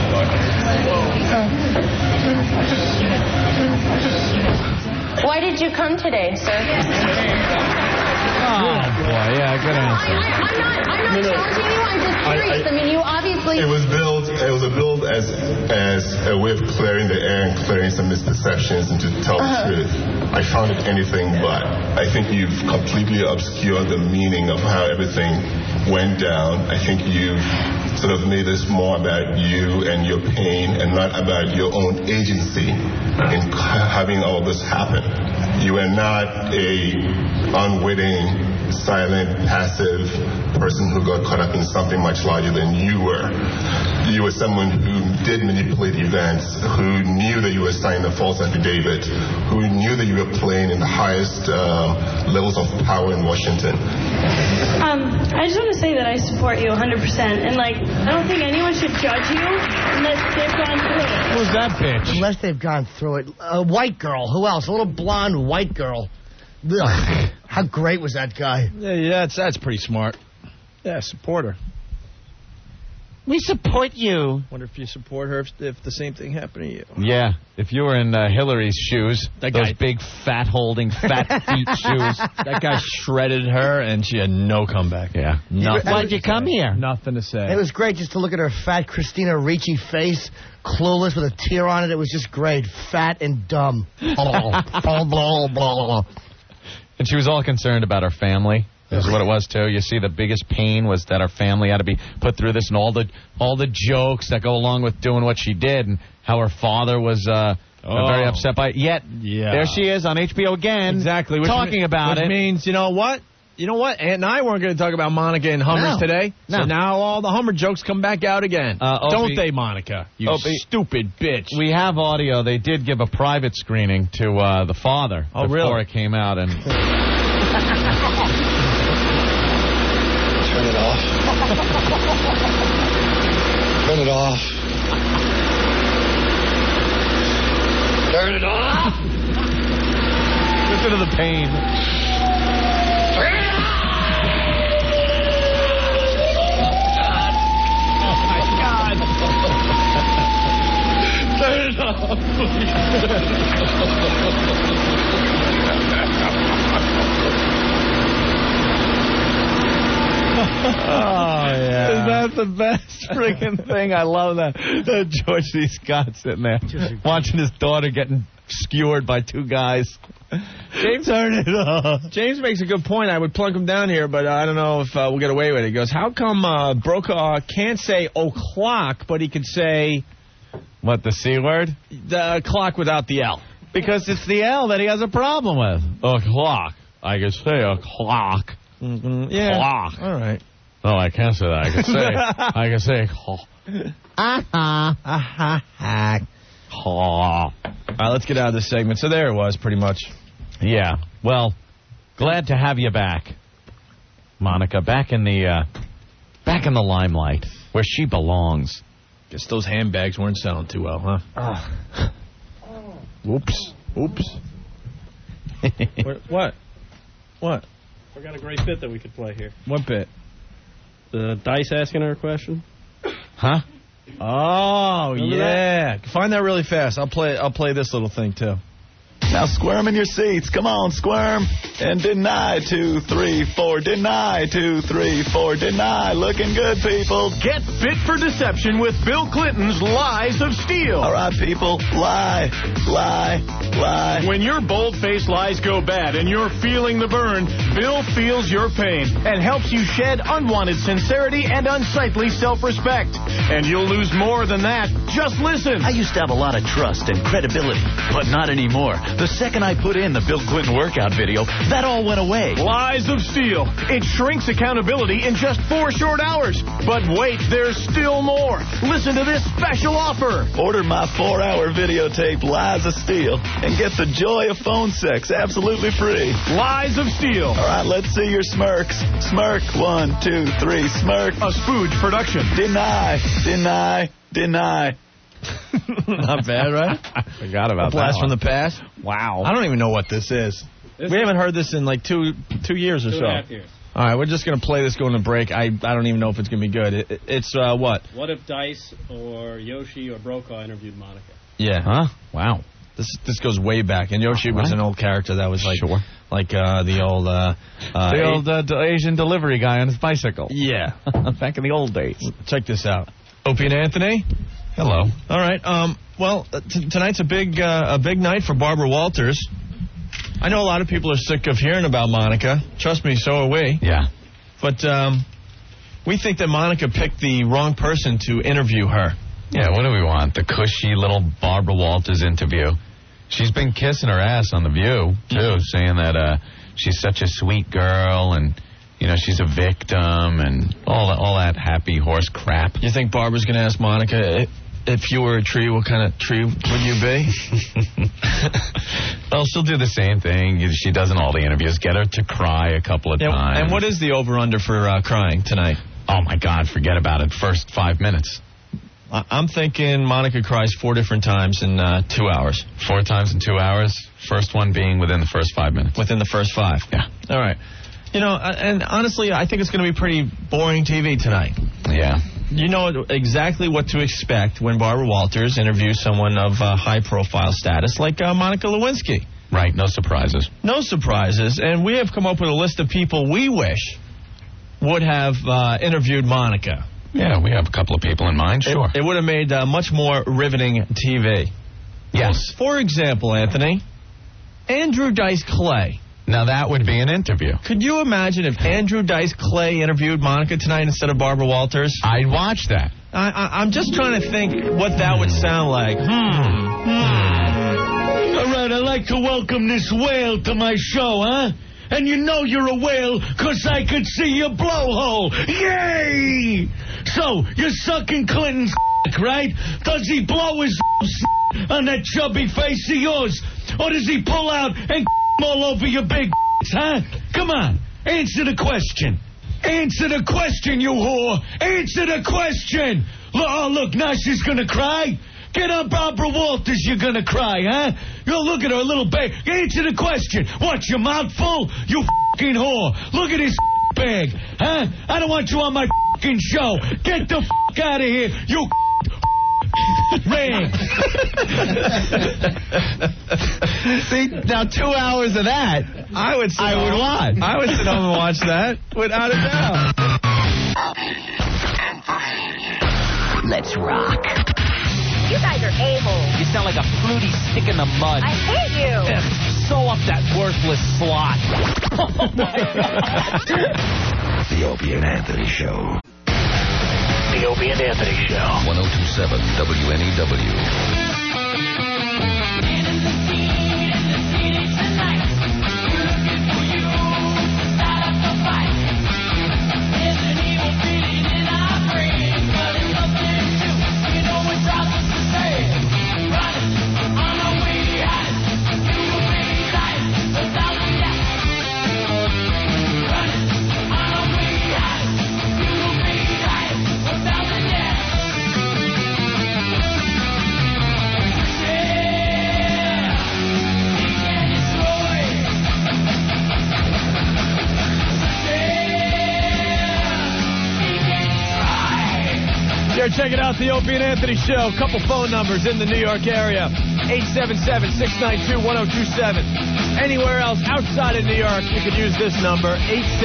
Why did you come today, sir? Oh, boy, yeah, good answer. I'm not challenging you, I'm just curious. I mean, you obviously... It was a build as a way of clearing the air and clearing some misperceptions and to tell the truth. I found it anything but. I think you've completely obscured the meaning of how everything went down. I think you've sort of made this more about you and your pain and not about your own agency in having all this happen. You are not a unwitting, silent, passive person who got caught up in something much larger than you were. You were someone who did manipulate events, who knew that you were signing a false affidavit, who knew that you were playing in the highest levels of power in Washington. I just want to say that I support you 100%, and I don't think anyone should judge you unless they've gone through it. Who's that bitch? Unless they've gone through it. A white girl. Who else? A little blonde white girl. Ugh. How great was that guy? Yeah, that's pretty smart. Yeah, support her. We support you. Wonder if you support her if the same thing happened to you. Yeah, if you were in Hillary's shoes, those big fat-holding, fat feet shoes. That guy shredded her, and she had no comeback. Yeah, nothing. Why'd you come here? Nothing to say. It was great just to look at her fat Christina Ricci face, clueless with a tear on it. It was just great. Fat and dumb. And she was all concerned about her family. That's what it was, too. You see, the biggest pain was that her family had to be put through this and all the jokes that go along with doing what she did and how her father was very upset by it. Yet, there she is on HBO again talking about it. Which means, you know what? Aunt and I weren't going to talk about Monica and Hummers today. No. So now all the Hummer jokes come back out again. Don't they, Monica? You stupid bitch. We have audio. They did give a private screening to the father before it came out. And Turn it off. Turn it off. Turn it off. Listen to the pain. Turn it yeah. Is that the best freaking thing? I love that. George C. Scott sitting there watching his daughter getting skewered by two guys. James, turn it off. James makes a good point. I would plunk him down here, but I don't know if we'll get away with it. He goes, how come Brokaw can't say o'clock, but he could say... What, the C word? The clock without the L. Because it's the L that he has a problem with. O'clock. I can say o'clock. Mm-hmm. Yeah. Clock. All right. No, I can't say that. I can say All right, let's get out of this segment. So there it was, pretty much. Yeah. Well, glad to have you back, Monica. Back in the limelight where she belongs. Guess those handbags weren't selling too well, huh? Oops. What? What? We got a great bit that we could play here. What bit? The Dice asking her a question. Huh? Oh, yeah. Find that really fast. I'll play this little thing, too. Now squirm in your seats. Come on, squirm. And deny 2, 3, 4. Deny 2, 3, 4. Deny. Looking good, people. Get fit for deception with Bill Clinton's Lies of Steel. All right, people. Lie. When your bold-faced lies go bad and you're feeling the burn, Bill feels your pain and helps you shed unwanted sincerity and unsightly self-respect. And you'll lose more than that. Just listen. I used to have a lot of trust and credibility, but not anymore. The second I put in the Bill Clinton workout video, that all went away. Lies of Steel. It shrinks accountability in just 4 short hours. But wait, there's still more. Listen to this special offer. Order my 4-hour videotape, Lies of Steel, and get the joy of phone sex absolutely free. Lies of Steel. All right, let's see your smirks. Smirk. 1, 2, 3. Smirk. A Spooge production. Deny. Not bad, right? I forgot about that. Blast from the past. Wow. I don't even know what this is. We haven't heard this in like two years or so. 2.5 years. All right, we're just going to play this going to break. I don't even know if it's going to be good. It's what? What if Dice or Yoshi or Brokaw interviewed Monica? Yeah. Huh? Wow. This goes way back. And Yoshi was an old character that was like the old Asian delivery guy on his bicycle. Yeah. Back in the old days. Check this out. Opie and Anthony. Hello. All right. Well, tonight's a big night for Barbara Walters. I know a lot of people are sick of hearing about Monica. Trust me, so are we. Yeah. But we think that Monica picked the wrong person to interview her. Yeah, what do we want? The cushy little Barbara Walters interview. She's been kissing her ass on The View, too, saying that she's such a sweet girl and, you know, she's a victim and all that happy horse crap. You think Barbara's going to ask Monica, if you were a tree, what kind of tree would you be? Well, she'll do the same thing. She does in all the interviews. Get her to cry a couple of times. And what is the over-under for crying tonight? Oh, my God, forget about it. First 5 minutes. I'm thinking Monica cries 4 different times in 2 hours. 4 times in 2 hours? First one being within the first 5 minutes. Within the first 5? Yeah. All right. You know, and honestly, I think it's going to be pretty boring TV tonight. Yeah. You know exactly what to expect when Barbara Walters interviews someone of high-profile status like Monica Lewinsky. Right, no surprises. No surprises, and we have come up with a list of people we wish would have interviewed Monica. Yeah, we have a couple of people in mind, sure. It would have made much more riveting TV. Yes. For example, Anthony, Andrew Dice Clay. Now, that would be an interview. Could you imagine if Andrew Dice Clay interviewed Monica tonight instead of Barbara Walters? I'd watch that. I'm just trying to think what that would sound like. All right, I'd like to welcome this whale to my show, huh? And you know you're a whale because I could see your blowhole. Yay! So, you're sucking Clinton's right? Does he blow his on that chubby face of yours? Or does he pull out and all over your big huh? Come on, answer the question. Answer the question, you whore. Answer the question. Oh, look, now she's going to cry. Get on Barbara Walters, you're going to cry, huh? You look at her little baby. Answer the question. What's your mouth full? You f***ing whore. Look at this bag, huh? I don't want you on my f***ing show. Get the f*** out of here, you rag. See, now 2 hours of that, I would watch. I would sit home and watch that without a doubt. Let's rock. You guys are a-holes. You sound like a fruity stick in the mud. I hate you. Sew up that worthless slot. Oh, my God. The Opie and Anthony Show. The Opie and Anthony Show. 102.7 WNEW. Check it out, the Opie and Anthony Show. Couple phone numbers in the New York area. 877-692-1027. Anywhere else outside of New York, you could use this number,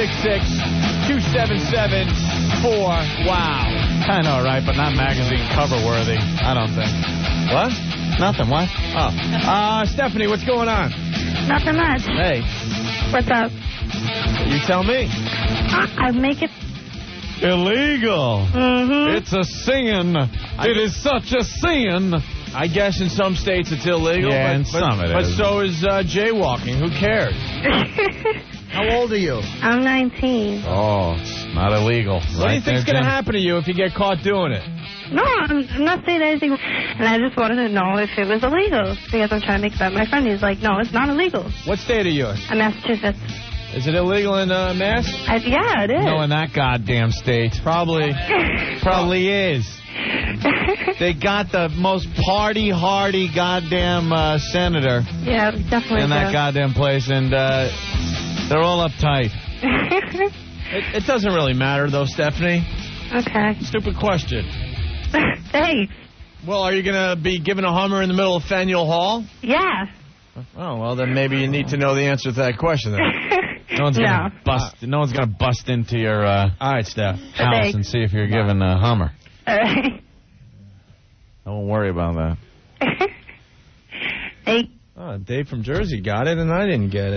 866-277-4WOW. Kind of all right, but not magazine cover worthy, I don't think. What? Nothing, what? Oh. Stephanie, what's going on? Nothing much. Hey. What's up? You tell me. I make it illegal. Mm-hmm. It's a sin. It is such a sin. I guess in some states it's illegal. Yeah, but, in some it but is. so is jaywalking. Who cares? How old are you? I'm 19. Oh, it's not illegal. What do you think's going to happen to you if you get caught doing it? No, I'm not saying anything. And I just wanted to know if it was illegal. Because I'm trying to make that my friend. He's like, no, it's not illegal. What state are you in? I'm Massachusetts. Is it illegal in Mass? Yeah, it is. No, in that goddamn state. Probably is. They got the most party-hardy goddamn senator. Yeah, definitely. In that goddamn place, and they're all uptight. It doesn't really matter, though, Stephanie. Okay. Stupid question. Thanks. Well, are you going to be given a Hummer in the middle of Faneuil Hall? Yeah. Oh, well, then maybe you need to know the answer to that question, then. No one's gonna bust into your all right, Steph. house and see if you're given a Hummer. All right. I won't worry about that. Hey. Oh, Dave from Jersey got it, and I didn't get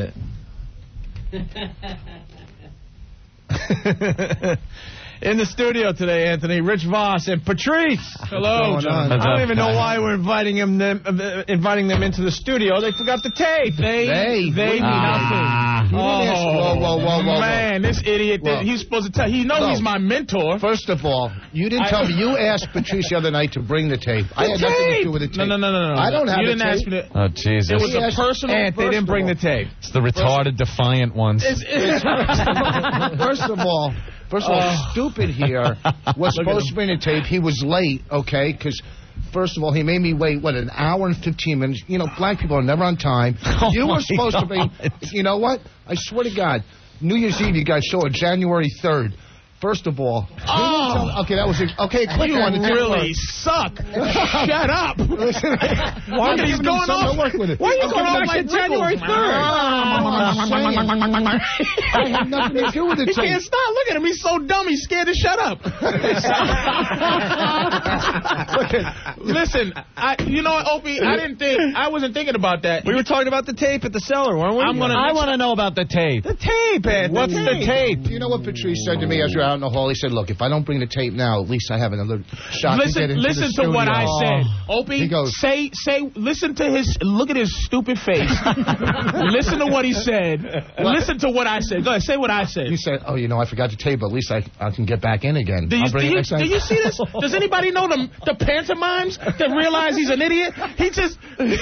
it. In the studio today, Anthony, Rich Voss and Patrice. Hello, John. I don't even know why we're inviting them into the studio. They forgot the tape. They mean nothing. Whoa. Man, this idiot, he's supposed to tell. He knows he's my mentor. First of all, you didn't tell me. You asked Patrice the other night to bring the tape. I had nothing to do with the tape. No. I don't have you the didn't tape. ask me to. Oh, Jesus. It was a personal. And they didn't bring the tape. It's the retarded, defiant ones. First of all, stupid here was supposed to bring the tape. He was late, okay, because, first of all, he made me wait, an hour and 15 minutes. You know, black people are never on time. You were supposed to be, you know what? I swear to God, New Year's Eve, you guys show it January 3rd. First of all, okay, that was it. Okay, click on it. You really suck. Shut up. Listen, why are you going off? Why are you going off like January 3rd? I have nothing to do with it. He can't stop. Look at him. He's so dumb. He's scared to shut up. Listen, you know what, Opie? I wasn't thinking about that. We were talking about the tape at the cellar, weren't we? I want to know about the tape. The tape, Anthony. What's the tape? You know what Patrice said to me as we were out in the hall? He said, look, if I don't bring the tape now, at least I have another shot to get into listen the studio. to what I said. Opie, he goes, listen to look at his stupid face. Listen to what he said. Listen to what I said. Go ahead, say what I said. You said, I forgot the tape, but at least I can get back in again. Do you see this? Does anybody know the pantomimes that realize he's an idiot? He just...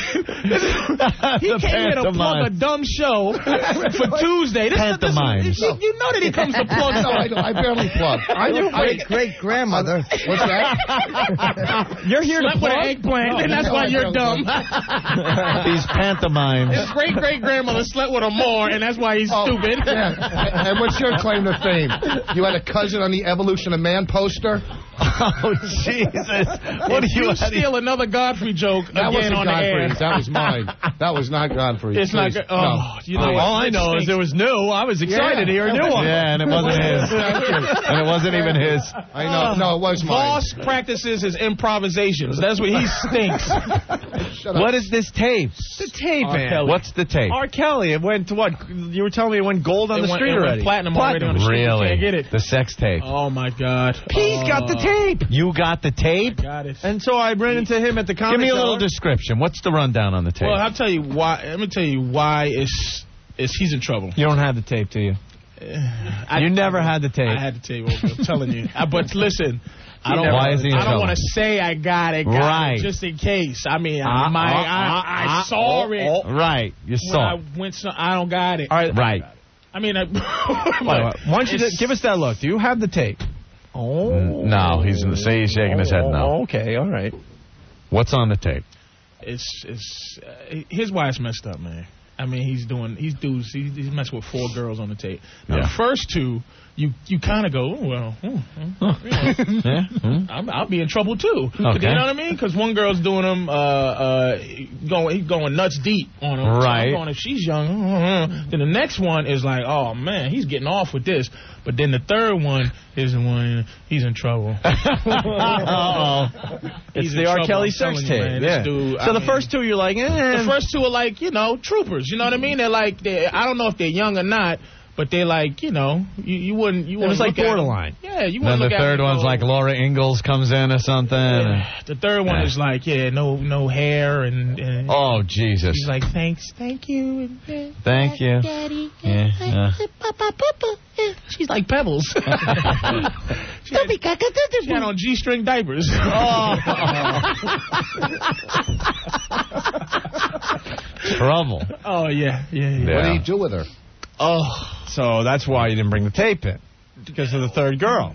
he came here to plug a dumb show for Tuesday. Pantomimes. You know that he comes to plug No, I barely plug. I'm your great-grandmother. What's that? You're here to plug? Eggplant, and that's why you're dumb. These pantomimes. His great-great-grandmother slept with a Moor, and that's why he's stupid. Yeah. And what's your claim to fame? You had a cousin on the Evolution of Man poster? Oh, Jesus. What If you steal another Godfrey joke That again wasn't on the air. Godfrey. That was mine. That was not Godfrey. It's not Please. good. Oh, you know all I know is it was new. I was excited to hear a new one. Yeah, and it wasn't his. And it wasn't even his. I know. No, it was mine. Boss practices his improvisations. That's what he stinks. What is this tape? The tape, R. man. Kelly. What's the tape? R. Kelly. It went to what? You were telling me it went gold on the street already. Platinum already on the street. You Really? can't get it. The sex tape. Oh, my God. He's got the tape. You got the tape? Got it. And so I ran into him at the comedy Give me a little Cellar. description. What's the rundown on the tape? Well, I'll tell you why. Let me tell you why he's in trouble. You don't have the tape, do you? You never had the tape. I had the tape. I'm telling you. But listen, I don't. Why is he in I don't trouble? want to say I got it, Right. just in case. I mean, I saw it. Right. You saw it. When I went. I don't got it. All right. Right. I mean, Why don't you give us that look? Do you have the tape? Oh. No, he's shaking his head no. Okay, all right. What's on the tape? It's his wife's messed up, man. I mean, he's messing with 4 girls on the tape. Now, the first 2, you kind of go, oh, well, I'll be in trouble too. Okay. You know what I mean? Because one girl's doing him, he's going nuts deep on him. Right. So I'm going, if she's young, then the next one is like, oh man, he's getting off with this. But then the third one is the one he's in trouble. It's the R. Kelly sex tape. Yeah. So the first 2 you're like, The first 2 are like, troopers. You know what I mean? They're like, I don't know if they're young or not, but they're like, you wouldn't. It was like borderline. Yeah, you Then wouldn't the look at third one's like Laura Ingalls comes in or something. Yeah. The third one is like, no hair and oh, Jesus. She's like, thank you. Thank you. Daddy. Yeah. She's like Pebbles. She had on G-string diapers. Trouble. Oh, yeah. What did he do with her? Oh, so that's why you didn't bring the tape in. Because of the third girl.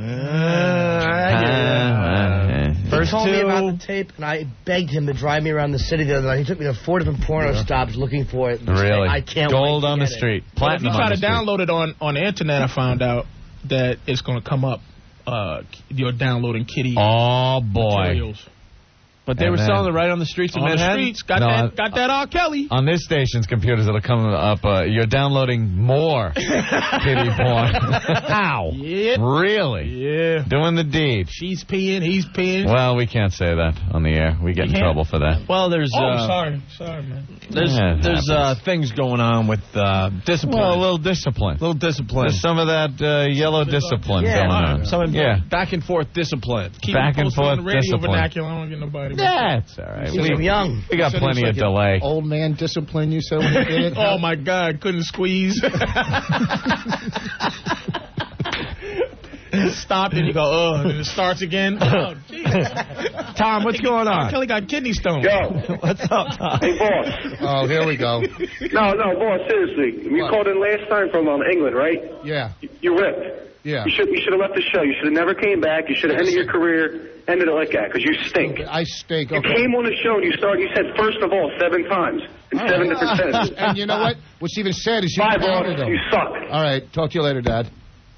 First told me about the tape, and I begged him to drive me around the city the other night. He took me to 4 different porno stops looking for it. Really? I can't Gold wait to on the get it. street. If Platinum you try on to the street. download it on the internet, I found out that it's going to come up. You're downloading kiddie materials. But they were selling it right on the streets of Manhattan? On the streets. Got that R. Kelly. On this station's computers, it'll come up, you're downloading more kiddie porn. How? Yeah. Really? Yeah. Doing the deed. She's peeing, he's peeing. Well, we can't say that on the air. We get in trouble for that. Well, there's... sorry, man. There's things going on with discipline. Well, a little discipline. There's some of that yellow discipline going on. Back and forth discipline. Keep back and forth radio discipline. vernacular. I don't get nobody. That's all right. I'm young. We got plenty of delay. Old man discipline, you said when you did it? Oh, my God. Couldn't squeeze. Stop, and you go, and it starts again. Oh, Jesus. Tom, what's going on? Kelly got kidney stones. Yo. What's up, Tom? Hey, boss. Oh, here we go. No, boss, seriously. You called in last time from England, right? Yeah. You ripped. Yeah. You should have left the show. You should have never came back. You should have ended your career, ended it like that, because you stink. I stink. You came on the show and you said, first of all, 7 times in 7 different sentences. And you know what? What's even sad is you Bye, boss. pounded him. You suck. All right. Talk to you later, Dad.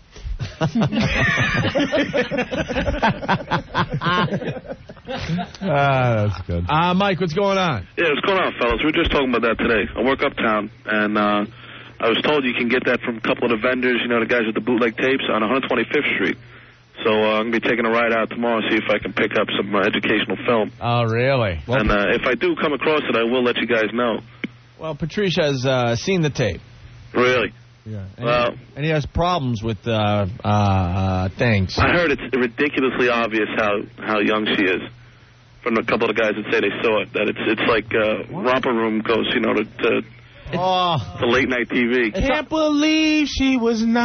That's good. Mike, what's going on? Yeah, what's going on, fellas? We were just talking about that today. I work uptown, and I was told you can get that from a couple of the vendors, the guys with the bootleg tapes on 125th Street. So I'm going to be taking a ride out tomorrow and see if I can pick up some educational film. Oh, really? And if I do come across it, I will let you guys know. Well, Patricia has seen the tape. Really? Yeah. And he has problems with things. I heard it's ridiculously obvious how young she is. From a couple of the guys that say they saw it, that it's like romper room goes, to late night TV. Can't believe she was 9.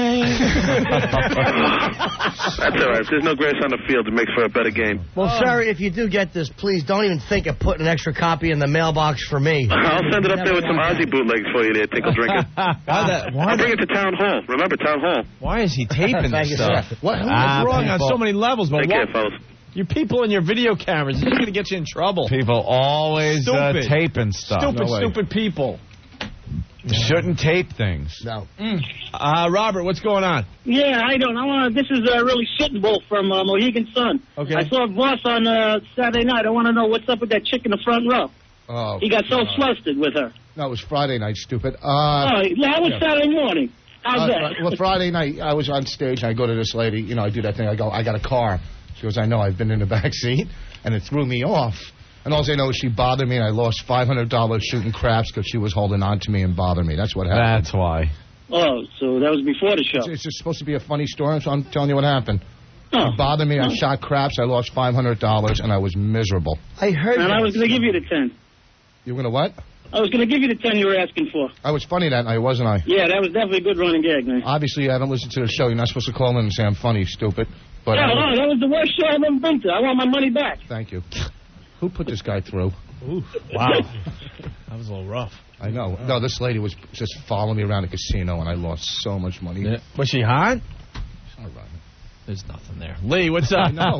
That's all right. If there's no grass on the field, it makes for a better game. Well, Sherry, if you do get this, please don't even think of putting an extra copy in the mailbox for me. I'll send it up there with some Ozzy bootlegs for you there, Tinkle Drinker. Why I'll bring it to Town Hall. Remember Town Hall? Why is he taping this stuff? What's wrong on so many levels? But Take care, fellas. You people and your video cameras, this is going to get you in trouble. People always taping stuff. Stupid people. Shouldn't tape things. No. Robert, what's going on? Yeah, how you doing? This is really Sitting Bull from Mohegan Sun. Okay. I saw Voss on Saturday night. I want to know what's up with that chick in the front row. Oh. He got so flustered with her. No, it was Friday night, stupid. That was Saturday morning. How's that? Well, Friday night, I was on stage, and I go to this lady. You know, I do that thing. I go, I got a car. She goes, I know. I've been in the back seat, and it threw me off. And all I know is she bothered me, and I lost $500 shooting craps because she was holding on to me and bothering me. That's what happened. That's why. Oh, so that was before the show. It's just supposed to be a funny story, so I'm telling you what happened. Oh. She bothered me. I shot craps. I lost $500, and I was miserable. I heard And I was going to give you the 10. You were going to what? I was going to give you the 10 you were asking for. I was funny that night, wasn't I? Yeah, that was definitely a good running gag, man. Obviously, you haven't listened to the show. You're not supposed to call in and say I'm funny, stupid. But no, that was the worst show I've ever been to. I want my money back. Thank you. Who put this guy through? Ooh, wow. That was a little rough. I know. Wow. No, this lady was just following me around the casino, and I lost so much money. Yeah. Was she hot? All right. There's nothing there. Lee, what's up? No.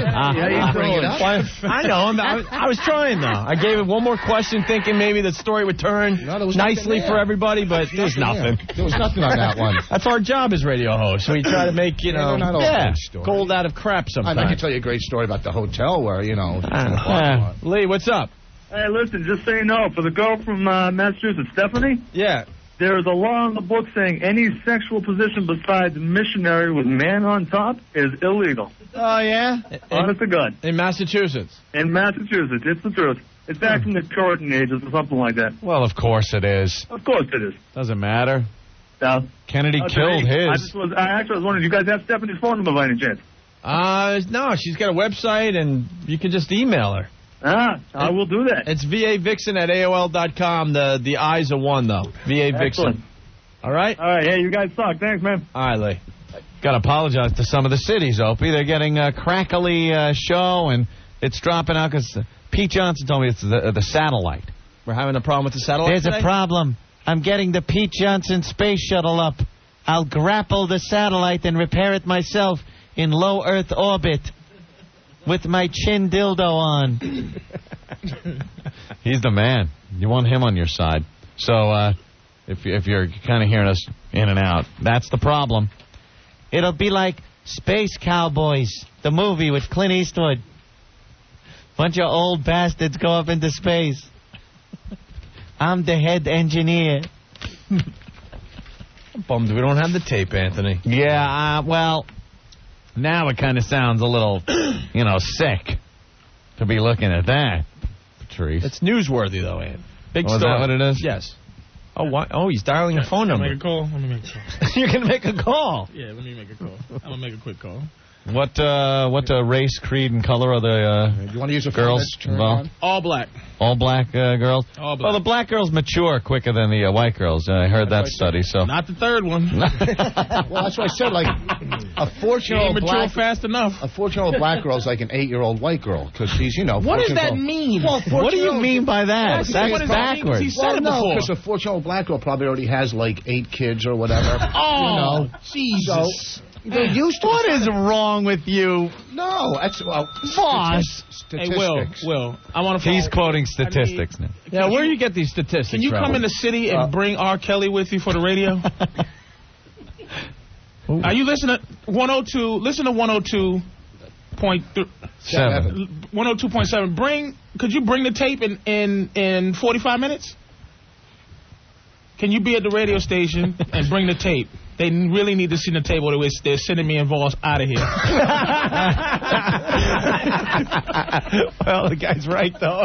I know. I was trying, though. I gave it one more question thinking maybe the story would turn nicely for everybody, but there's nothing. There was nothing on that one. That's our job as radio hosts. We try to make, gold out of crap sometimes. I can tell you a great story about the hotel where, Lee, what's up? Hey, listen, just so you know, for the girl from Massachusetts, Stephanie? Yeah. There is a law in the book saying any sexual position besides missionary with man on top is illegal. Oh, yeah? Honest to God. In Massachusetts? In Massachusetts. It's the truth. It's back from the Puritan ages or something like that. Well, of course it is. Of course it is. Doesn't matter. No. Kennedy killed his. I was wondering, do you guys have Stephanie's phone number by any chance? No, she's got a website, and you can just email her. I will do that. It's vavixen@AOL.com. The I's a one, though. VA Vixen. All right? All right. Hey, you guys suck. Thanks, man. All right, Lee. Got to apologize to some of the cities, Opie. They're getting a crackly show, and it's dropping out because Pete Johnson told me it's the satellite. We're having a problem with the satellite There's today? a problem. I'm getting the Pete Johnson space shuttle up. I'll grapple the satellite and repair it myself in low Earth orbit. With my chin dildo on. He's the man. You want him on your side. So, if you're kind of hearing us in and out, that's the problem. It'll be like Space Cowboys, the movie with Clint Eastwood. Bunch of old bastards go up into space. I'm the head engineer. I'm bummed we don't have the tape, Anthony. Yeah, well... Now it kind of sounds a little, sick to be looking at that, Patrice. It's newsworthy, though, Ann. Big story. Is that what it is? Yes. Oh, what? Oh, he's dialing a phone number. Let me make a call. You're going to make a call? Yeah, let me make a call. I'm going to make a quick call. What race, creed, and color are the you want to use a girls involved? All black. All black girls? All black. Well, the black girls mature quicker than the white girls. I heard that study. So not the third one. Well, that's what I said. Like a 14-year-old black fast enough. A 14-year-old black girl is like an 8-year-old white girl because she's What does that mean? Well, what do you mean by that? That's backwards. He said it before. Because a 14-year-old black girl probably already has like 8 kids or whatever. Oh, Jesus. They're used to What is wrong with you? No, that's Voss. Hey, Will, I want to. He's quoting statistics now. Yeah, where do you get these statistics? Can you come in the city and bring R. Kelly with you for the radio? Are you listening to 102? Listen to 102.7. 102.7. Could you bring the tape in 45 minutes? Can you be at the radio station and bring the tape? They really need to see the table. They're sending me and Voss out of here. Well, the guy's right, though.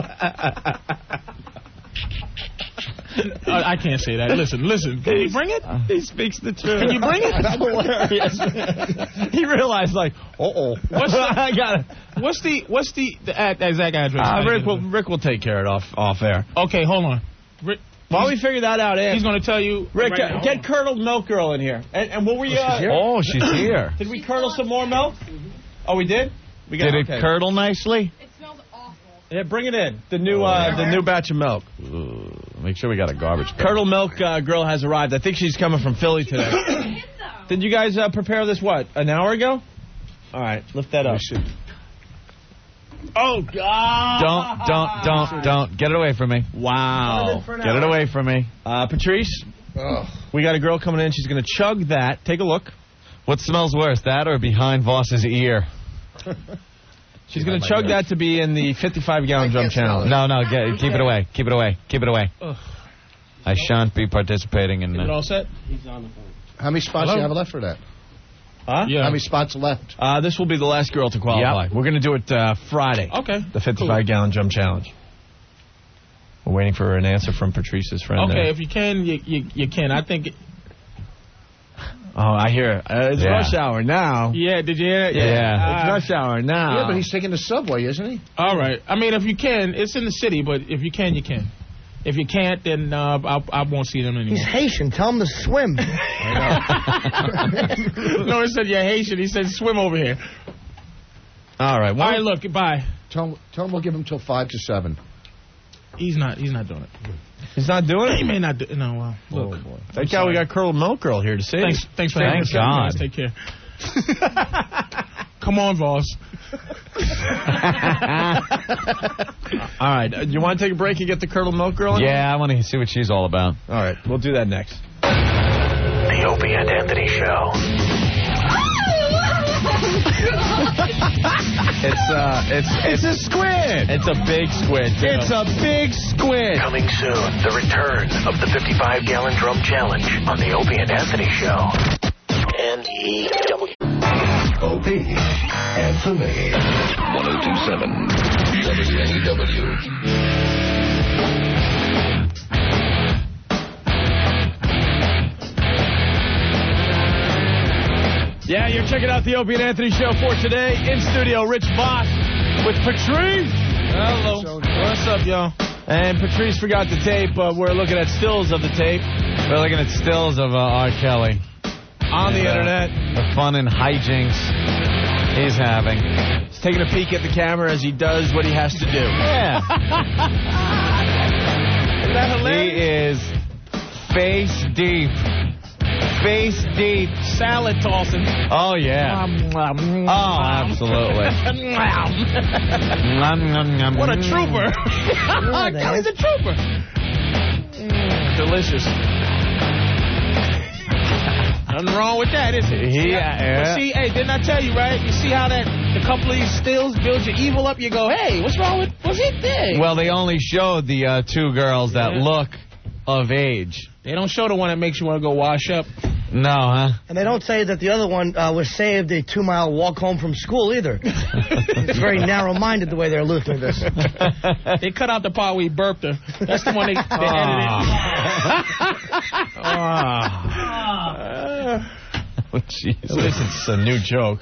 I can't say that. Listen. Can you bring it? He speaks the truth. Can you bring it? That's hilarious. He realized, like, I got it. What's the exact address? Rick will take care of it off air. Okay, hold on. Rick. While we figure that out, Ed, he's going to tell you. Rick, right get curdled milk girl in here. And what were you? She's here. Did we curdle some more milk? Oh, we did. Did it curdle nicely? It smells awful. Yeah, bring it in. The new batch of milk. Make sure we got a garbage bag. Curdle milk girl has arrived. I think she's coming from Philly today. Did you guys prepare this? What, an hour ago? All right, lift that up. Oh, God. Don't. Get it away from me. Wow. Get it away from me. Patrice, we got a girl coming in. She's going to chug that. Take a look. What smells worse, that or behind Voss's ear? She's going to chug that to be in the 55-gallon drum challenge. No, keep it away. Keep it away. Keep it away. I shan't be participating in that. Is it all set? He's on the phone. How many spots do you have left for that? Huh? Yeah. How many spots left? This will be the last girl to qualify. Yep. We're going to do it Friday. Okay. The 55-gallon drum challenge. We're waiting for an answer from Patrice's friend. Okay, if you can, you can. I think... Oh, I hear it. It's rush hour now. Yeah, did you hear it? Yeah. It's rush hour now. Yeah, but he's taking the subway, isn't he? All right. I mean, if you can, it's in the city, but if you can, you can. If you can't, then I won't see them anymore. He's Haitian. Tell him to swim. No, he said you're Haitian. He said swim over here. All right. All right, look, bye. Tell him we'll give him till 5 to 7. He's not doing it. He's not doing it? He may not do it. No, well, look. Oh, boy. Thank God we got Curdled Milk Girl here to see. Thanks for having us. God. Take care. Come on, Voss. All right. You want to take a break and get the Curdled Milk Girl in? Yeah, I want to see what she's all about. All right. We'll do that next. The Opie and Anthony Show. It's a squid. It's a big squid, too. It's a big squid. Coming soon, the return of the 55-gallon drum challenge on the Opie and Anthony Show. N-E-W. Opie Anthony. 102.7 WNEW. Yeah, you're checking out the Opie and Anthony Show for today. In studio, Rich Voss with Patrice. Hello. What's up, y'all? And Patrice forgot the tape. We're looking at stills of the tape. We're looking at stills of R. Kelly. On the internet. The fun and hijinks he's having. He's taking a peek at the camera as he does what he has to do. Yeah. Isn't that hilarious? He is face deep. Face deep. Salad tossing. Oh, yeah. Oh, absolutely. What a trooper. Kelly's a trooper. Delicious. Nothing wrong with that, is it? Yeah. See, hey, didn't I tell you, right? You see how that a couple of these stills build your evil up? You go, hey, what's wrong with... What's it thing? Well, they only showed the two girls that look of age. They don't show the one that makes you want to go wash up. No, huh? And they don't say that the other one was saved a 2-mile walk home from school either. It's very narrow-minded the way they're looking at this. They cut out the part where he burped her. That's the one they edited. Oh, Jesus. At least it's a new joke.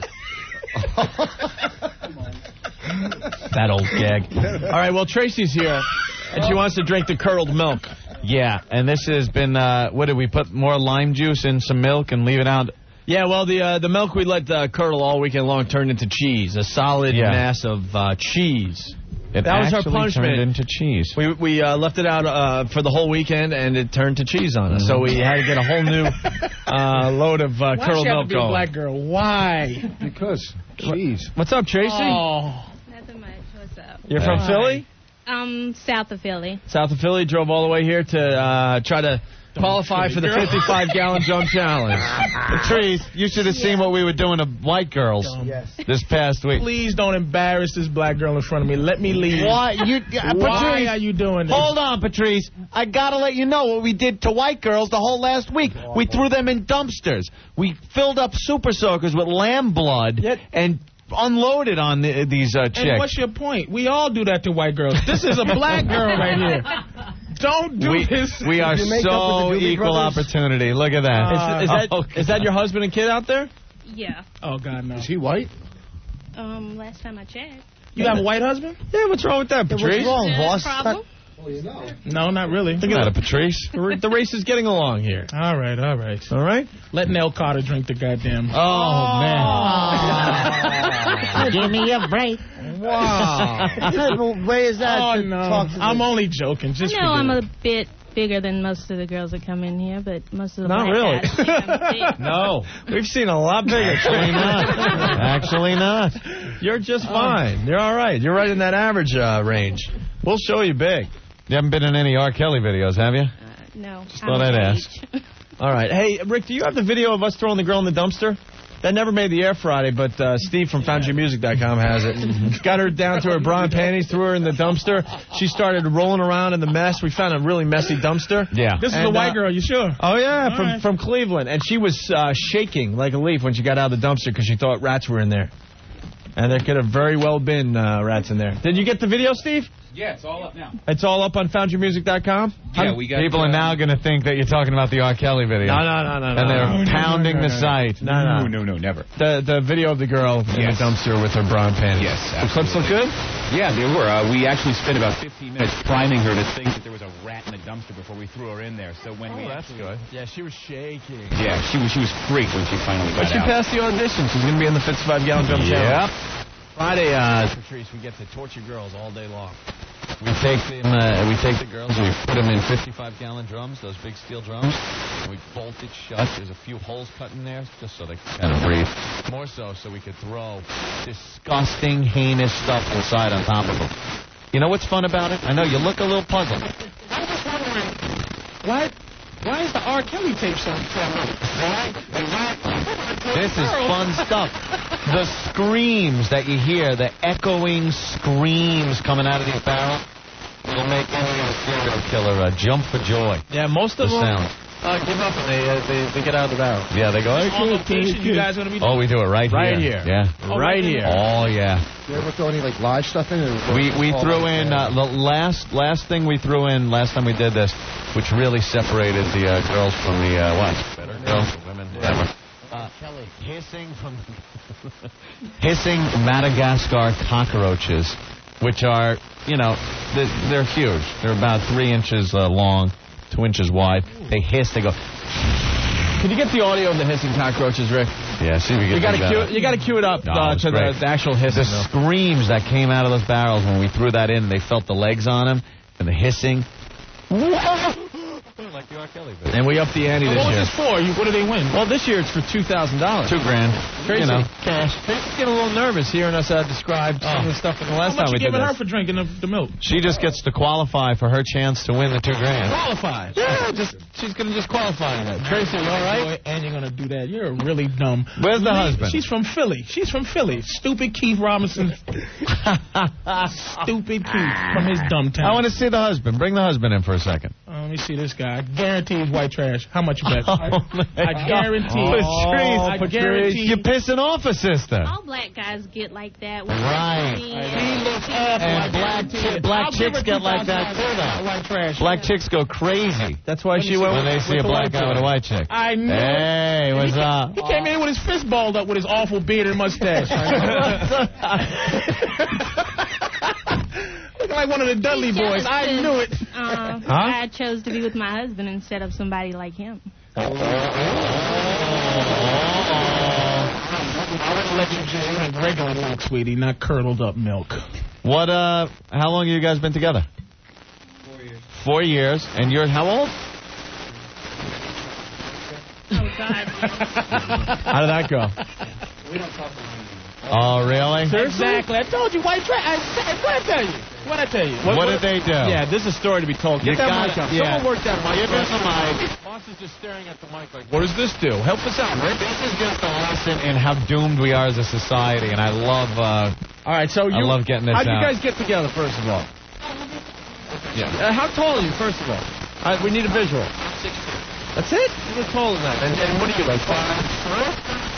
That old gag. All right, well, Tracy's here, and she wants to drink the curdled milk. Yeah, and this has been, what did we put more lime juice in some milk and leave it out? Yeah, well, the milk we let curdle all weekend long turned into cheese, a solid mass of cheese. That was our punishment. Turned into cheese. We left it out for the whole weekend, and it turned to cheese on us. So we had to get a whole new load of curdled milk going. Why should I be a black girl? Why? Because cheese. What's up, Tracy? Oh. Nothing much. What's up? You're from Philly? South of Philly. South of Philly, drove all the way here to try to qualify for the 55-gallon drum challenge. Patrice, you should have seen what we were doing to white girls this past week. Please don't embarrass this black girl in front of me. Let me leave. Why? Why are you doing this? Hold on, Patrice. I got to let you know what we did to white girls the whole last week. We threw them in dumpsters. We filled up super soakers with lamb blood and unloaded on these chicks. And what's your point? We all do that to white girls. This is a black girl right here. Don't do this. We are so equal opportunity. Look at that. Is that your husband and kid out there? Yeah. Oh, God, no. Is he white? Last time I checked. You have a white husband? Yeah, what's wrong with that, Patrice? What's wrong, boss? Problem? No, not really. Look at that, Patrice. The race is getting along here. All right. All right? Let Nell Carter drink the goddamn... Oh, man. Give me a break. Wow. What way is that? Oh, no. I'm only joking. Just I'm a bit bigger than most of the girls that come in here, but most of the Not black really. guys think I'm big. No. We've seen a lot bigger. Actually not. Actually not. You're just fine. You're all right. You're right in that average range. We'll show you big. You haven't been in any R. Kelly videos, have you? No. Just thought I'd ask. All right. Hey, Rick, do you have the video of us throwing the girl in the dumpster? That never made the air Friday, but Steve from FoundYourMusic.com has it. Got her down to her bra and panties, threw her in the dumpster. She started rolling around in the mess. We found a really messy dumpster. Yeah. This is a white girl, you sure? Oh, yeah, from Cleveland. And she was shaking like a leaf when she got out of the dumpster because she thought rats were in there. And there could have very well been rats in there. Did you get the video, Steve? Yeah, it's all up now. It's all up on FoundYourMusic.com? Yeah, we got People are now going to think that you're talking about the R. Kelly video. No. And they're pounding the site. No, never. The video of the girl in the dumpster with her bra and panties. Yes, The clips look good? Yeah, they were. We actually spent about 15 minutes priming her to think that there was a rat in the dumpster before we threw her in there. So when that's good. Yeah, she was shaking. Yeah, she was freaked when she finally got But she out. passed the audition. She's going to be in the 55-gallon drum challenge. Yep. Friday, Patrice, we get to torture girls all day long. We take the girls and we put them in 55-gallon drums, those big steel drums, and we bolt it shut. There's a few holes cut in there just so they can kind of breathe. More so we could throw disgusting, heinous stuff inside on top of them. You know what's fun about it? I know you look a little puzzled. Why is the R. Kelly tape so This is fun stuff. The screams that you hear, the echoing screams coming out of these barrels, will make any serial killer jump for joy. Yeah, most of them give up and they get out of the barrel. Yeah, they go. on location? You guys going to be Oh, we do it right here. Yeah. Right here. Oh, yeah. Do you ever throw any like live stuff in? We threw in the last thing we threw in last time we did this, which really separated the girls from the better girls, women, whatever. Hissing Madagascar cockroaches, which are, they're huge. They're about 3 inches long, 2 inches wide. They hiss. They go. Can you get the audio of the hissing cockroaches, Rick? Yeah, see if we can. You got to cue it up to the actual hissing. The screams that came out of those barrels when we threw that in, they felt the legs on them and the hissing. Like the R. Kelly video. And we upped the ante this year. What was this for? What do they win? Well, this year it's for $2,000. $2,000. Crazy. Cash. Tracy's getting a little nervous hearing us describe some of the stuff from the last time we did this. How much you giving her for drinking the milk? She just gets to qualify for her chance to win the $2,000. Qualify? Yeah, she's going to just qualify in that. Tracy, you all right? And you're going to do that. You're really dumb. Where's the husband? She's from Philly. Stupid Keith Robinson. Stupid Keith from his dumb town. I want to see the husband. Bring the husband in for a second. Let me see this guy. I guarantee he's white trash. How much you bet? Oh, I guarantee. I guarantee. You're pissing off a sister. All black guys get like that. Right. And black chicks get like that too. White trash. Black chicks go crazy. That's why she went when they see a black guy with a white chick. I know. Hey, what's up? He came in with his fist balled up with his awful beard and mustache. Looking like one of the Dudley boys. I knew it. I chose to be with my husband instead of somebody like him. I would let you just drink regular milk, sweetie, not curdled up milk. What? How long have you guys been together? 4 years. 4 years. And you're how old? Oh, God. How did that go? We don't talk about it. Oh, really? Exactly. I told you, white trash. What did I tell you? What did they do? Yeah, this is a story to be told. Get that mic up. Yeah. Someone work that mic. Give us a mic. Boss is just staring at the mic like, what does this do? Help us out, Rick. This is just a lesson in how doomed we are as a society, and I love. All right, so I love getting this out. How'd you guys get together, first of all? Yeah. How tall are you, first of all? We need a visual. 6'2". That's it? You look taller than that. And what are you, like 5'4"?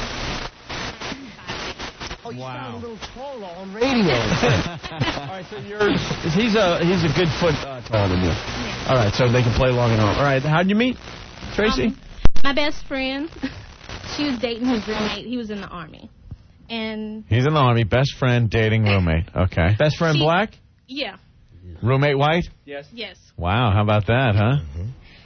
Oh, you sound a little taller on radio. All right, so he's a good foot taller than you. All right, so they can play long and home. All right, how'd you meet, Tracy? My best friend. She was dating his roommate. He was in the Army. And he's in the Army. Best friend, dating roommate. Okay. Best friend black? Yeah. Roommate white? Yes. Wow, how about that, huh?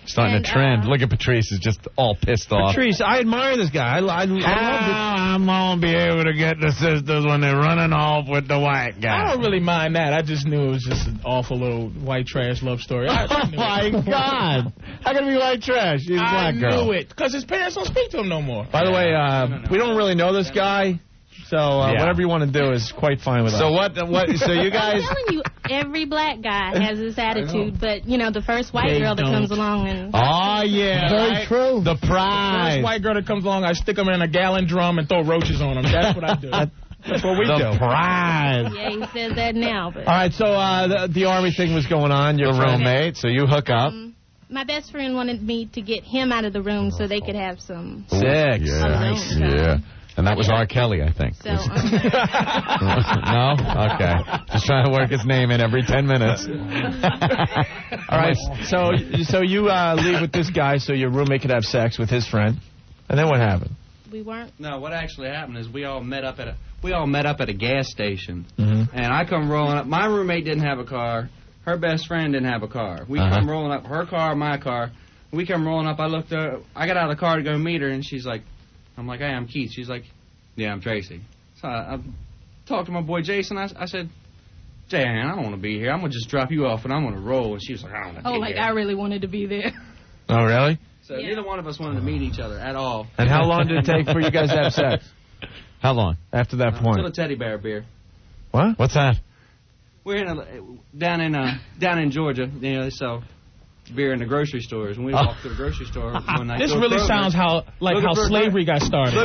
Starting a trend. Look at Patrice is just all pissed off. Patrice, I admire this guy. I love it. I'm going to be able to get the sisters when they're running off with the white guy. I don't really mind that. I just knew it was just an awful little white trash love story. Oh, my God. How can it be white trash? She's a black girl. I knew it, because his parents don't speak to him no more. By the way, we don't really know this guy, so whatever you want to do is quite fine with us. So so you guys... I'm telling you, every black guy has this attitude, but, you know, the first white girl that comes along and... Oh, yeah. Very true. The The prize. first white girl that comes along, I stick them in a gallon drum and throw roaches on them. That's what I do. That's what we do. The prize. Yeah, he says that now, but... All right, so the Army thing was going on. Your roommate, so you hook up. My best friend wanted me to get him out of the room so they could have some... Sex. Yeah. And that was R. Kelly, I think. So, No? Okay. Just trying to work his name in every 10 minutes. All right, so you leave with this guy so your roommate could have sex with his friend. And then what happened? We weren't. No, what actually happened is we all met up at a gas station. Mm-hmm. And I come rolling up. My roommate didn't have a car. Her best friend didn't have a car. We come rolling up. Her car, my car. We come rolling up. I looked up. I got out of the car to go meet her, and she's like, I'm like, hey, I'm Keith. She's like, yeah, I'm Tracy. So I talked to my boy Jason. I said, Dan, I don't want to be here. I'm going to just drop you off, and I'm going to roll. And she was like, I don't want to be here. I really wanted to be there. Oh, really? So neither one of us wanted to meet each other at all. And how long did it take for you guys to have sex? How long? After that point? Until a teddy bear beer. What? What's that? We're down in Georgia. You know, they sell beer in the grocery stores. And we walk to the grocery store one night. This really sounds like how slavery got started.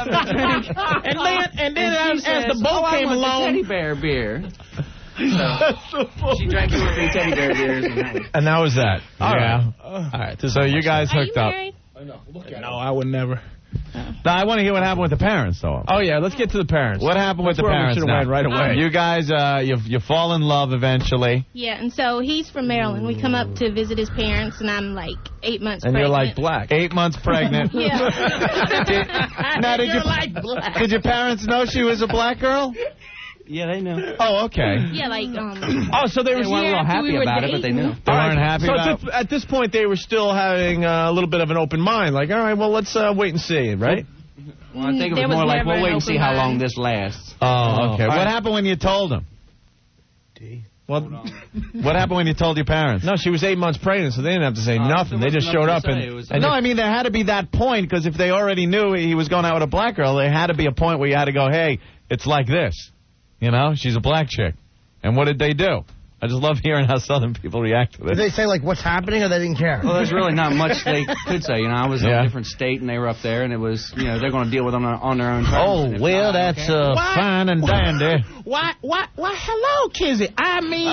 and then as the boat came along, teddy bear beer. So she drank 2 or 3 teddy bear beers, and that was that. All right. All right. So you guys hooked up. No, I would never. Now, I want to hear what happened with the parents, though. Oh, yeah, let's get to the parents. What happened with the parents now? Right away. You guys, you fall in love eventually. Yeah, and so he's from Maryland. We come up to visit his parents, and I'm like 8 months and pregnant. you're like black. 8 months pregnant. Yeah. Did your parents know she was a black girl? Yeah, they know. Oh, okay. Yeah, like, Oh, so they were real happy about it, but they knew. They weren't happy about it? So at this point, they were still having a little bit of an open mind. Like, all right, well, let's wait and see, right? Well, I think it was more like, we'll wait and see how long this lasts. Oh, okay. What happened when you told them? What happened when you told your parents? No, she was 8 months pregnant, so they didn't have to say nothing. They just showed up. No, I mean, there had to be that point, because if they already knew he was going out with a black girl, there had to be a point where you had to go, hey, it's like this. You know, she's a black chick. And what did they do? I just love hearing how Southern people react to this. Did they say, like, what's happening, or they didn't care? Well, there's really not much they could say. You know, I was in a different state, and they were up there, and it was, you know, they're going to deal with them on their own terms. Oh, well, that's fine and dandy. Why, hello, Kizzy. I mean,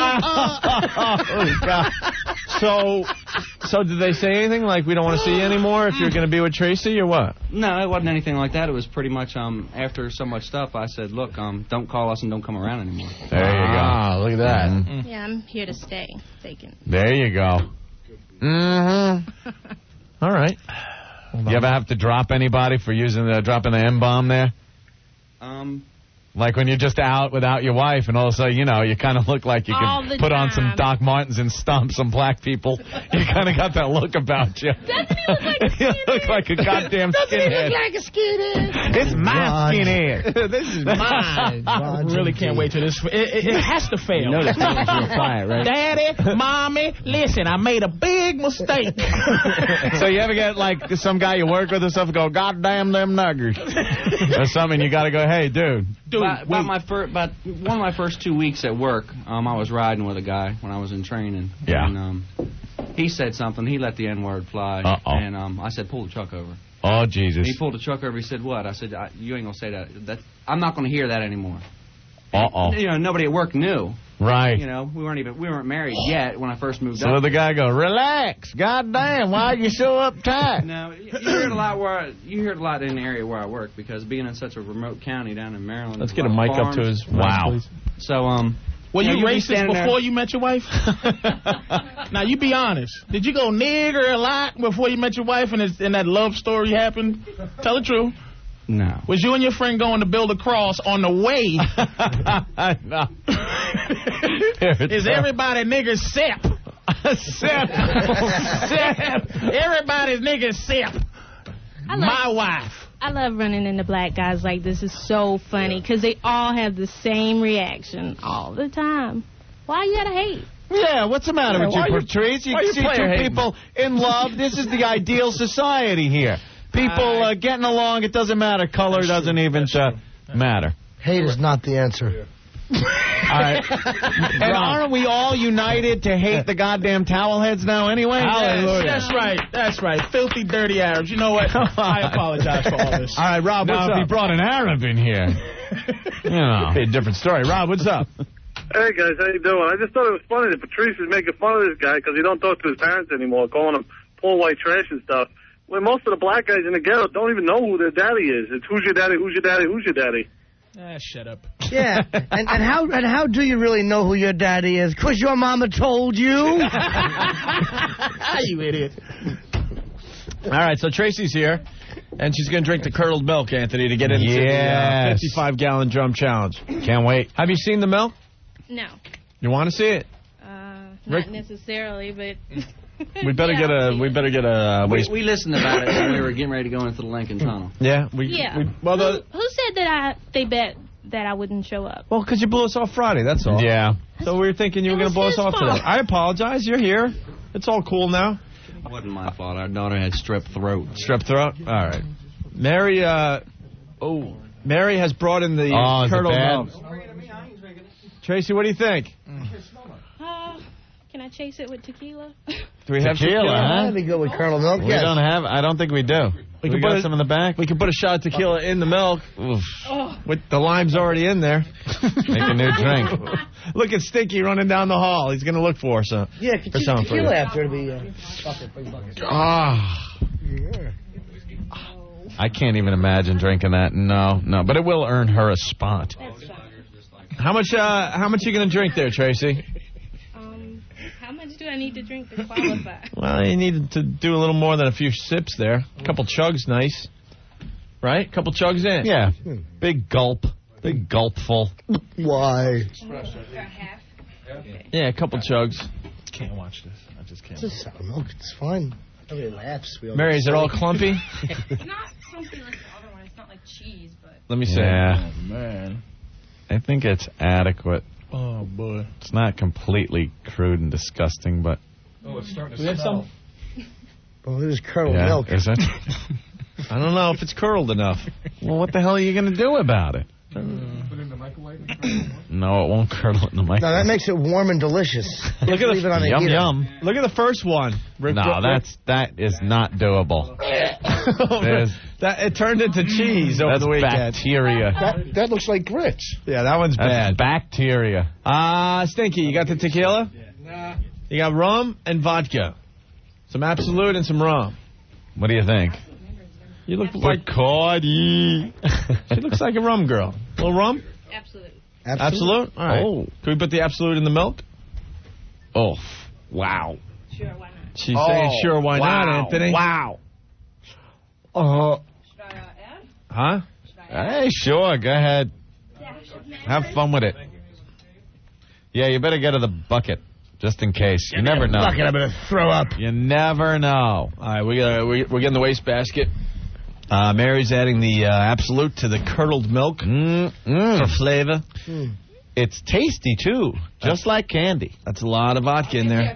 Oh, God. So did they say anything like, we don't want to see you anymore if you're going to be with Tracy, or what? No, it wasn't anything like that. It was pretty much, after so much stuff, I said, look, don't call us and don't come around anymore. There you go. Ah, look at that. Yeah, I'm here to stay. There you go. Mm-hmm. All right. You ever have to drop anybody for dropping the M-bomb there? Like when you're just out without your wife, and all of a sudden, you know, you kind of look like you could put on some Doc Martens and stomp some black people. You kind of got that look about you. Doesn't he look like a skinhead? You look like a goddamn Doesn't he skinhead. look like a skinhead? It's my skinhead. This is mine. I really can't wait till this. It has to fail. You know that's not going to apply it, right? Daddy, Mommy, listen, I made a big mistake. So you ever get, like, some guy you work with or something go, God damn them nuggers. Or something, you got to go, hey, dude. About one of my first 2 weeks at work, I was riding with a guy when I was in training. Yeah. And he said something. He let the N-word fly. Uh-oh. And I said, pull the truck over. Oh, Jesus. He pulled the truck over. He said, what? I said, you ain't going to say that. I'm not going to hear that anymore. Uh-oh. You know, nobody at work knew. Right. You know, we weren't married yet when I first moved So up. the guy go, relax. God damn, why are you so uptight? No, you hear it a lot you hear it a lot in the area where I work, because being in such a remote county down in Maryland. Let's get a mic up to his wow. Please. So were you you'll be racist standing before there. you met your wife? Now you be honest. Did you go nigger a lot before you met your wife, and that love story happened? Tell the truth. No. Was you and your friend going to build a cross on the way? No. Is everybody nigger sep? Sip. Everybody's nigga sip. My wife. I love running into black guys like this. It's so funny because they all have the same reaction all the time. Why you gotta hate? Yeah, what's the matter with you, Patrice? You see two people in love. This is the ideal society here. People getting along. It doesn't matter. Color doesn't even matter. Hate is not the answer. All right. And aren't we all united to hate the goddamn towel heads now anyway? Hallelujah. That's right. Filthy, dirty Arabs. You know what? I apologize for all this. All right, Rob, what's up? Now, if he brought an Arab in here, you know. Be a different story. Rob, what's up? Hey, guys, how you doing? I just thought it was funny that Patrice is making fun of this guy because he don't talk to his parents anymore, calling him poor white trash and stuff. When most of the black guys in the ghetto don't even know who their daddy is. It's who's your daddy, who's your daddy, who's your daddy. Shut up. Yeah, and how do you really know who your daddy is? 'Cause your mama told you. You idiot. All right, so Tracy's here, and she's going to drink the curdled milk, Anthony, to get into the 55-gallon drum challenge. Can't wait. Have you seen the milk? No. You want to see it? Not necessarily, but... We better get a. We We listened about it when we were getting ready to go into the Lincoln Tunnel. Yeah. Who said that they bet that I wouldn't show up? Well, because you blew us off Friday, that's all. Yeah. So we were thinking you were going to blow us off today. I apologize. You're here. It's all cool now. It wasn't my fault. Our daughter had strep throat. Strep throat? All right. Mary, Mary has brought in the curdled milk. Tracy, what do you think? Can I chase it with tequila? Do we have tequila? Huh? That'd be good with curdled milk. We don't have. I don't think we do. We can put some in the back. We can put a shot of tequila in the milk. Oof. With the lime's already in there. Make a new drink. Look at Stinky running down the hall. He's going to look for some. Yeah, could you tequila after to be I can't even imagine drinking that. No. But it will earn her a spot. How much are you going to drink there, Tracy? How much do I need to drink to qualify? Well, you need to do a little more than a few sips there. A couple chugs, nice. Right? A couple chugs in. Yeah. Big gulp. Big gulpful. Why? Yeah, a couple chugs. Can't watch this. I just can't. It's just sour milk. It's fine. Nobody laughs. Mary, is it all clumpy? Not something like the other one. It's not like cheese, but... Let me see. Yeah. Oh, man. I think it's adequate. Oh, boy. It's not completely crude and disgusting, but... Oh, it's starting to smell. Well, it is curdled milk. Is it? I don't know if it's curdled enough. Well, what the hell are you going to do about it? Put it in the microwave? No, it won't curdle it in the microwave. No, that makes it warm and delicious. Look at Leave it on the yum heater. yum. Look at the first one. That is not doable. It turned into cheese over the weekend. Bacteria. That looks like grits. Yeah, that one's bad. Bacteria. Stinky, you got the tequila? Nah. You got rum and vodka. Some Absolute and some rum. What do you think? You look like Bacardi. She looks like a rum girl. A little rum? Absolute. Absolute? All right. Oh. Can we put the Absolute in the milk? Oh, wow. Sure, why not? She's saying sure, why not, Anthony? Wow. Should I add? Huh? Hey, sure, go ahead. Have fun with it. Yeah, you better get her the bucket, just in case. You never know. Bucket, I'm going to throw up. You never know. All right, we're getting the wastebasket. Mary's adding the Absolute to the curdled milk for flavor. It's tasty, too, just like candy. That's a lot of vodka in there.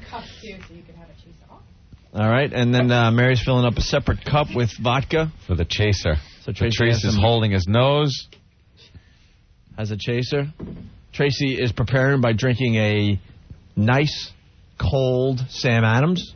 All right, and then Mary's filling up a separate cup with vodka. For the chaser. So Tracy Trace is holding his nose. Has a chaser. Tracy is preparing by drinking a nice, cold Sam Adams.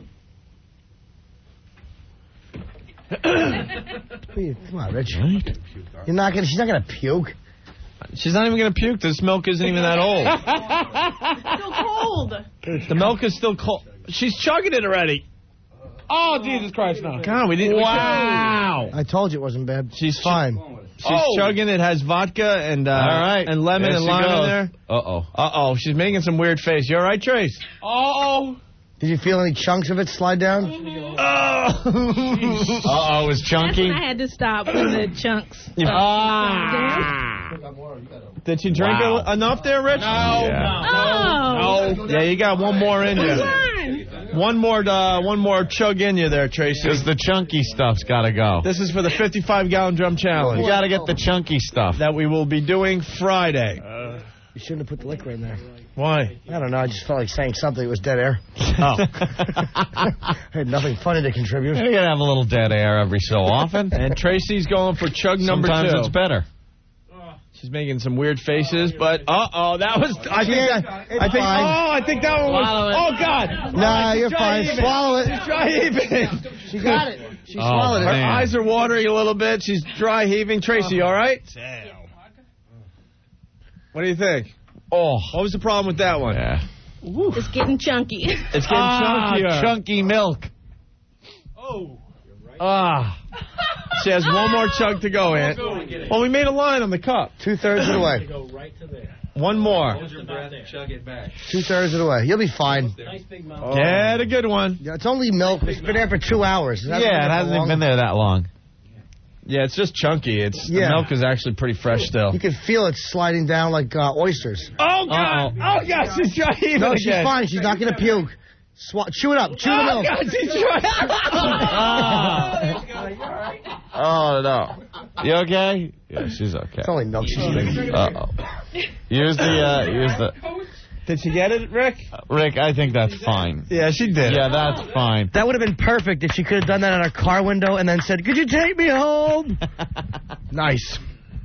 Come on, Rich. She's not gonna puke. She's not even gonna puke. This milk isn't even that old. It's still cold. The milk is still cold. She's chugging it already. Oh, Jesus Christ, no. God, we didn't. Wow. I told you it wasn't bad. She's fine. She's chugging. It has vodka and all right, and lemon and lime in there. Uh-oh. She's making some weird face. You all right, Trace? Uh-oh. Did you feel any chunks of it slide down? Uh-oh, it was chunky. That's when I had to stop when the chunks. Did you drink enough there, Rich? No. Oh. Yeah, you got one more in you. Come on. One more chug in you there, Tracy. Because the chunky stuff's got to go. This is for the 55-gallon drum challenge. You got to get the chunky stuff. That we will be doing Friday. You shouldn't have put the liquor in there. Why? I don't know. I just felt like saying something. It was dead air. Oh. I had nothing funny to contribute. You got to have a little dead air every so often. And Tracy's going for chug number 2. Sometimes it's better. She's making some weird faces, but that was. I think that one was. Oh God! Nah, you're fine. Swallow it. She's dry heaving. She got it. She swallowed it. Her eyes are watering a little bit. She's dry heaving. Tracy, all right? What do you think? Oh, what was the problem with that one? Yeah. It's getting chunky. It's getting chunkier. Chunky milk. Oh. She has one more chug to go in. Well, we made a line on the cup. 2/3 of the way. Go right to there. One more. Hold your breath, chug it back. 2/3 of the way. You'll be fine. Nice big mouth. Get a good one. Yeah, it's only milk. It's been there for 2 hours. Yeah, it hasn't even been there that long. Yeah, it's just chunky. The milk is actually pretty fresh still. You can feel it sliding down like oysters. Oh, God. Oh, God. She's dry heaving No, again. she's fine. She's not going to puke. Chew it up. Chew the milk. God, she's dry. Oh, no. You okay? Yeah, she's okay. It's only milk she's drinking. Uh-oh. Use the... Did she get it, Rick? Rick, I think that's fine. Yeah, she did. Yeah, that's fine. That would have been perfect if she could have done that at her car window and then said, "Could you take me home?" Nice.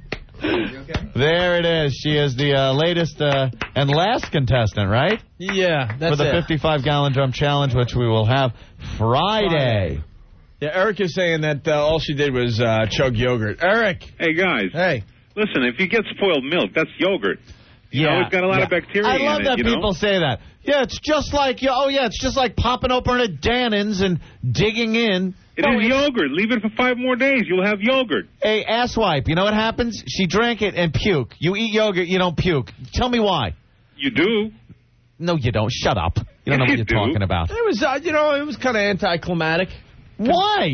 There it is. She is the latest and last contestant, right? Yeah, that's for the 55-gallon drum challenge, which we will have Friday. Yeah, Eric is saying that all she did was chug yogurt. Eric. Hey, guys. Hey. Listen, if you get spoiled milk, that's yogurt. You know, it's got a lot of bacteria in it. I love that people say that. Yeah, it's just like, it's just like popping open a Dannon's and digging in. It is yogurt. Leave it for 5 more days. You'll have yogurt. Hey, asswipe, you know what happens? She drank it and puke. You eat yogurt, you don't puke. Tell me why. You do. No, you don't. Shut up. You don't know what you're talking about. It was, it was kind of anticlimactic. Why?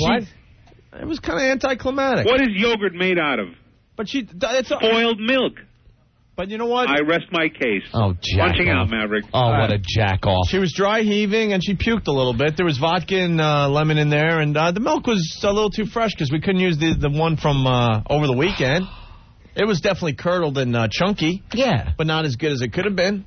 It was kind of anticlimactic. What is yogurt made out of? But it's spoiled milk. But you know what? I rest my case. Oh, Punching out, Maverick. Oh, what a jack-off. She was dry heaving, and she puked a little bit. There was vodka and lemon in there, and the milk was a little too fresh because we couldn't use the one from over the weekend. It was definitely curdled and chunky. Yeah. But not as good as it could have been.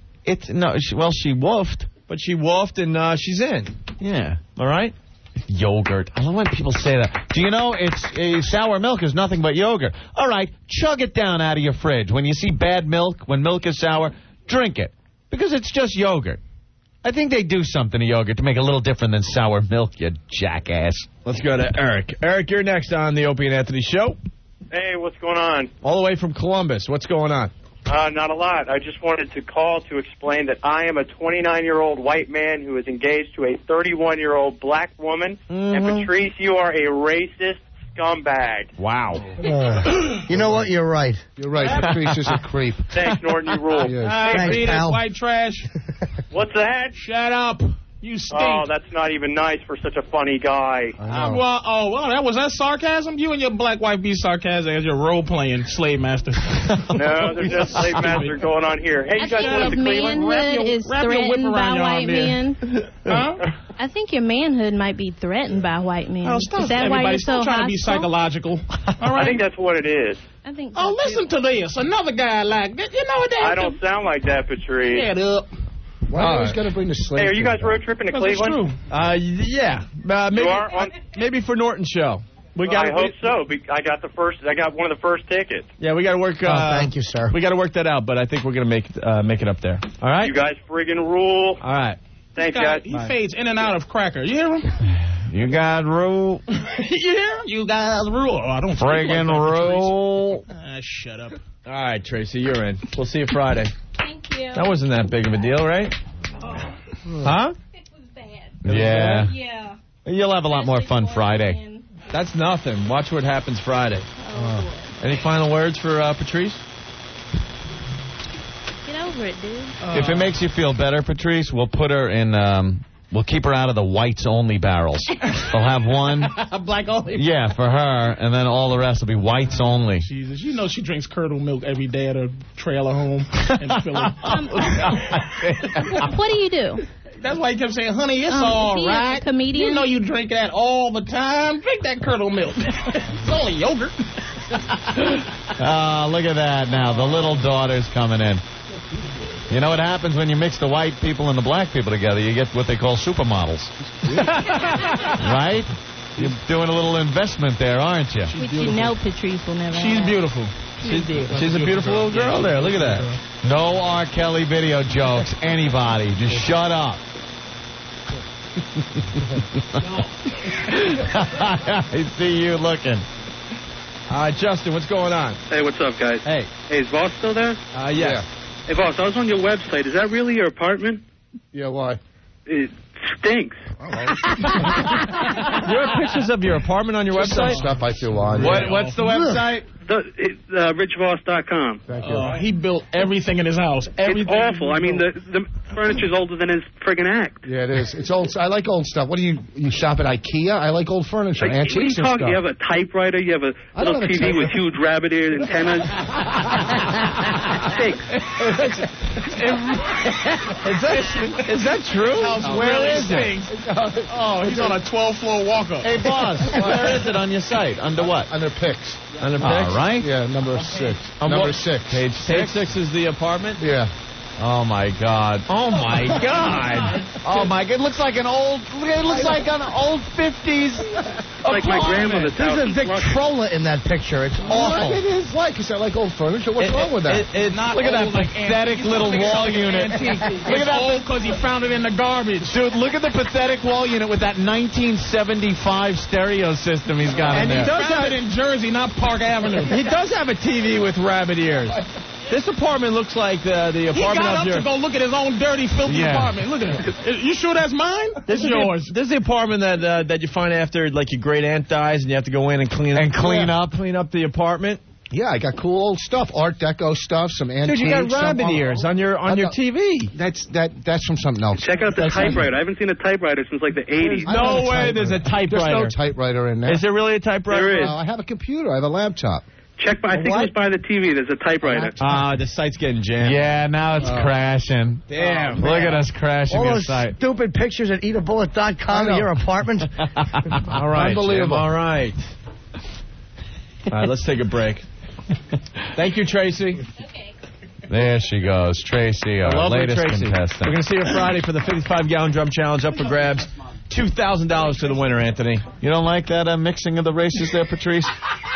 She woofed. But she woofed, and she's in. Yeah. All right? Yogurt. I love when people say that. Do you know sour milk is nothing but yogurt? All right, chug it down out of your fridge. When you see bad milk, when milk is sour, drink it. Because it's just yogurt. I think they do something to yogurt to make it a little different than sour milk, you jackass. Let's go to Eric. Eric, you're next on the Opie and Anthony Show. Hey, what's going on? All the way from Columbus. What's going on? Not a lot. I just wanted to call to explain that I am a 29-year-old white man who is engaged to a 31-year-old black woman. And Patrice, you are a racist scumbag. Wow. You know what? You're right. You're right. Patrice is a creep. Thanks, Norton. You rule. Thanks, pal. White trash. What's that? Shut up. You stink. Oh, that's not even nice for such a funny guy. Was that sarcasm? You and your black wife be sarcastic as your role-playing slave master. No, there's no slave master going on here. Hey, you guys want to Cleveland? Manhood is threatened by white men. Huh? I think your manhood might be threatened by white men. Oh, stop. Is that why you're so trying hostile? to be psychological. All right. I think that's what it is. I think. Oh, listen to this. Another guy like that. You know what that? I don't sound like that, Patrice. Get up. Why are you always got to bring the slave? Hey, are you guys road tripping to Cleveland? Yeah. Maybe, you are maybe for Norton's show. I hope so. I got one of the first tickets. Yeah, we got to work. Thank you, sir. We got to work that out, but I think we're gonna make it up there. All right. You guys friggin' rule. All right. Thanks, guys. He fades in and out of cracker. You hear him? You guys rule. You hear? You guys rule. Oh, I don't. Friggin' rule. Shut up. All right, Tracy, you're in. We'll see you Friday. Thank you. That wasn't that big of a deal, right? Huh? It was bad. Yeah. Yeah. You'll have a lot more fun Friday. That's nothing. Watch what happens Friday. Any final words for Patrice? Get over it, dude. If it makes you feel better, Patrice, we'll put her in... We'll keep her out of the whites only barrels. They'll have one. Black only? Yeah, for her, and then all the rest will be whites only. Jesus, you know she drinks curdled milk every day at her trailer home in Philly. What do you do? That's why he kept saying, honey, it's Is all he a right. comedian? You know you drink that all the time. Drink that curdle milk. It's only yogurt. Look at that now. The little daughter's coming in. You know what happens when you mix the white people and the black people together? You get what they call supermodels. Right? You're doing a little investment there, aren't you? Which you know Patrice will never She's have. beautiful. She's a beautiful little girl there. Look at that. No R. Kelly video jokes. Anybody. Just shut up. I see you looking. All right, Justin, what's going on? Hey, what's up, guys? Hey. Hey, is Voss still there? Yes. Hey, Voss, I was on your website. Is that really your apartment? Yeah, why? It stinks. You have pictures of your apartment on your website? Stuff I threw on. What's the website? RichVoss.com. Thank you. He built everything in his house. It's awful. I mean, the furniture's older than his friggin' act. Yeah, it is. It's old. I like old stuff. What do you shop at IKEA? I like old furniture, Like, antiques what are you and talking? stuff. You have a typewriter. You have a I don't little have a TV with typewriter. huge rabbit ear antennas. Is that true? Where is it? Oh, he's on a 12-floor walk-up. Hey, boss, where is it on your site? Under what? Under picks. Under picks? All right. Yeah, number 6. Number 6. Page 6. Page 6 is the apartment? Yeah. Oh, my God. Oh, my God. Oh, my God. It looks like an old 50s Like my grandmother's house. There's a Victrola in that picture. It's awful. It is. Why? Because I like old furniture. What's wrong with that? Look at that pathetic little wall unit. Look at that old because he found it in the garbage. Dude, look at the pathetic wall unit with that 1975 stereo system he's got in And he there. does have it in Jersey, not Park Avenue. He does have a TV with rabbit ears. This apartment looks like the He apartment got of up your... to go look at his own dirty, filthy apartment. Look at it. You sure that's mine? This is yours. This is the apartment that you find after like your great aunt dies and you have to go in and clean up the apartment. Yeah, I got cool old stuff, Art Deco stuff, some antiques. Dude, you got rabbit ears on your TV. That's from something else. Check out the typewriter. I haven't seen a typewriter since like the 80s. No way there's a typewriter. There's no typewriter in there. Is there really a typewriter? There is. I have a computer. I have a laptop. Check by, I think it was by the TV. There's a typewriter. The site's getting jammed. Yeah, now it's crashing. Damn. Look at us crashing All your those site. stupid pictures at eatabullet.com of your apartment. All right, Unbelievable. Jim, all right. All right, let's take a break. Thank you, Tracy. There she goes, Tracy, our Lovely latest Tracy. contestant. We're going to see her Friday for the 55-gallon drum challenge up for grabs. $2,000 to the winner, Anthony. You don't like that mixing of the races there, Patrice?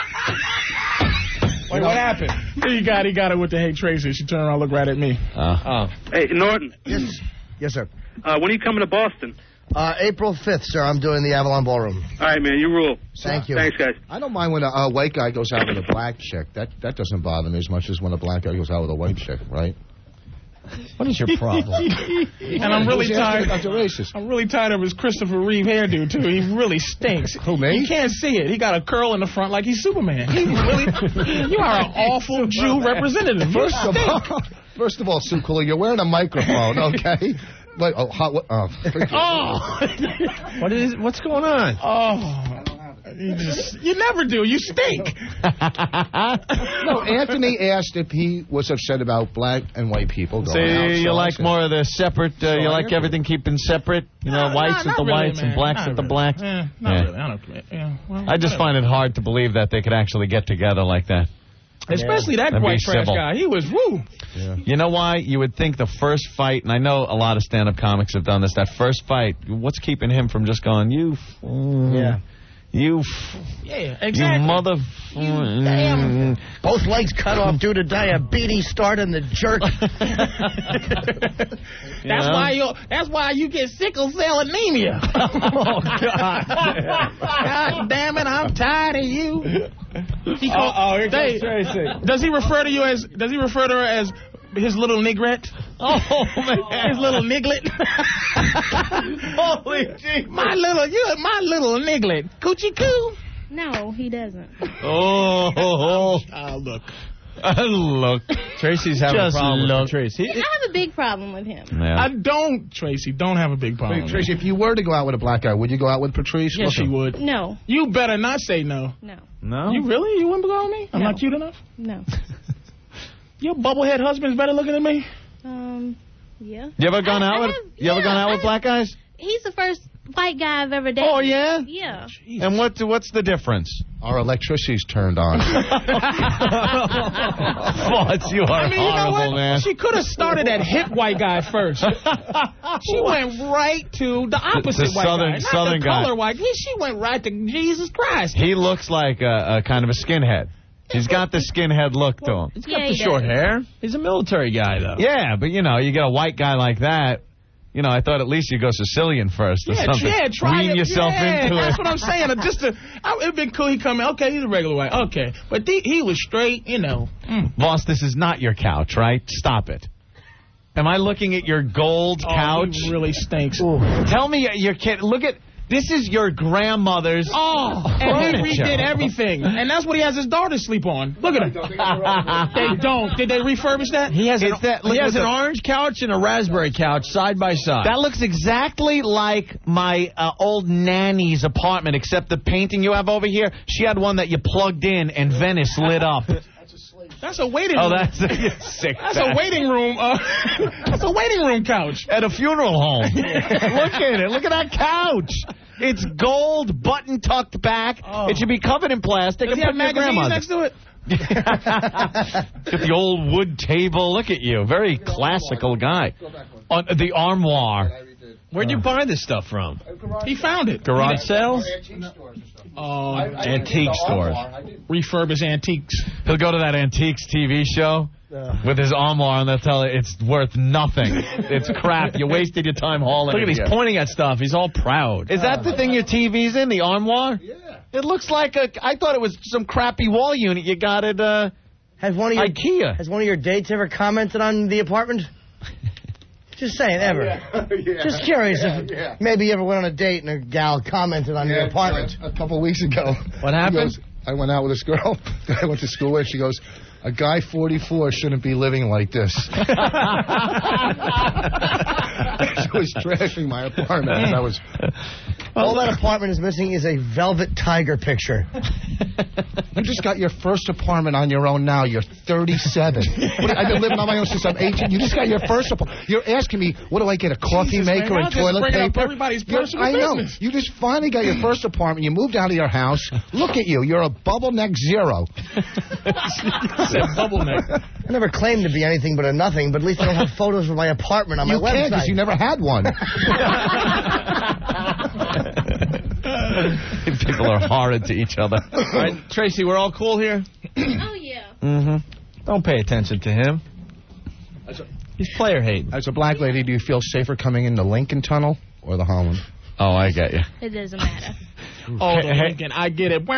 Wait, what happened? He got it with the Hey Tracy. She turned around and looked right at me. Hey, Norton. Yes, sir. When are you coming to Boston? April 5th, sir. I'm doing the Avalon Ballroom. All right, man. You rule. Thank you. Thanks, guys. I don't mind when a white guy goes out with a black chick. That doesn't bother me as much as when a black guy goes out with a white chick, right? What is your problem? And I'm really tired. I'm really tired of his Christopher Reeve hairdo too. He really stinks. Who, me? You can't see it. He got a curl in the front like he's Superman. He really. You are an awful Jew representative. First of all, Sue Cooley, you're wearing a microphone, okay? Wait, What's going on? Oh. You never do. You stink. No, Anthony asked if he was upset about black and white people going out. See, you like more of the separate, you like everything keeping separate? You know, whites at the whites and blacks at the blacks? Not really. I don't. I just find it hard to believe that they could actually get together like that. Especially that white trash guy. He was woo. Yeah. You know why? You would think the first fight, and I know a lot of stand-up comics have done this, that first fight, what's keeping him from just going, you exactly. You mother... Damn. Both legs cut off due to diabetes starting the jerk. That's why you get sickle cell anemia. Oh, God. God damn it, I'm tired of you. Here comes Tracy. Does he refer to her as his little negrette? Oh, man. His little niglet? Holy gee. My little niglet. Coochie coo? No, he doesn't. Look. Look. Tracy's having a problem with Tracy. I have a big problem with him. Yeah. I don't, Tracy. Don't have a big problem. Wait, Tracy, if you were to go out with a black guy, would you go out with Patrice? Yes, she would. No. You better not say no. No. No? You really? You wouldn't go with me? I'm not cute enough? No. Your bubblehead husband's better looking than me? Yeah. You ever gone out with? You ever gone out with black guys? He's the first white guy I've ever dated. Oh yeah. Yeah. And what's the difference? Our electricity's turned on. Boss, you are horrible, man. She could have started at hip white guy first. She went right to the opposite white guy. Not southern the color guy. white. She went right to Jesus Christ. He looks like a kind of a skinhead. He's got the skinhead look to him. He's got the short hair. He's a military guy, though. Yeah, but you get a white guy like that. I thought at least you go Sicilian first or something. Yeah, try Wean it. yourself into it. That's what I'm saying. It'd been cool. He come in. Okay, he's a regular white. Okay, but he was straight. Boss, this is not your couch, right? Stop it. Am I looking at your gold couch? He really stinks. Tell me your kid. Look at. This is your grandmother's and he redid everything. And that's what he has his daughter sleep on. Look at him. They don't. Did they refurbish that? He has an orange couch and a raspberry couch side by side. That looks exactly like my old nanny's apartment, except the painting you have over here, she had one that you plugged in and Venice lit up. That's a waiting room. Oh, that's sick. That's a waiting room. That's a waiting room couch. At a funeral home. Look at it. Look at that couch. It's gold, button-tucked back. It should be covered in plastic. Does he have magazines next to it? Get the old wood table. Look at you. Very classical guy. On the armoire. Where'd you buy this stuff from? He found it. Garage sales? Antique stores. Refurbish antiques. He'll go to that Antiques TV show with his armoire, and they'll tell it it's worth nothing. It's crap. You wasted your time hauling it. Look at he's pointing at stuff. He's all proud. Is that the thing your TV's in, the armoire? Yeah. It looks like I thought it was some crappy wall unit you got at IKEA. Has one of your dates ever commented on the apartment? Just saying, ever. Yeah. Just curious if maybe you ever went on a date and a gal commented on your apartment. A couple weeks ago. What happened? I went out with this girl that I went to school with. She goes, a guy 44 shouldn't be living like this. She was trashing my apartment. All that apartment is missing is a Velvet Tiger picture. You just got your first apartment on your own now. You're 37. I've been living on my own since I'm 18. You just got your first apartment. You're asking me, what do I get, a coffee maker and toilet paper? Everybody's personal I know. business. You just finally got your first apartment. You moved out of your house. Look at you. You're a bubble neck zero. Bubble neck. I never claimed to be anything but a nothing, but at least I don't have photos of my apartment on my website. You can't because you never had one. People are horrid to each other. All right, Tracy, we're all cool here? Oh, yeah. Mm-hmm. Don't pay attention to him. He's player hate. As a black lady, do you feel safer coming in the Lincoln Tunnel or the Holland? Oh, I get you. It doesn't matter. Oh, the Lincoln. I get it.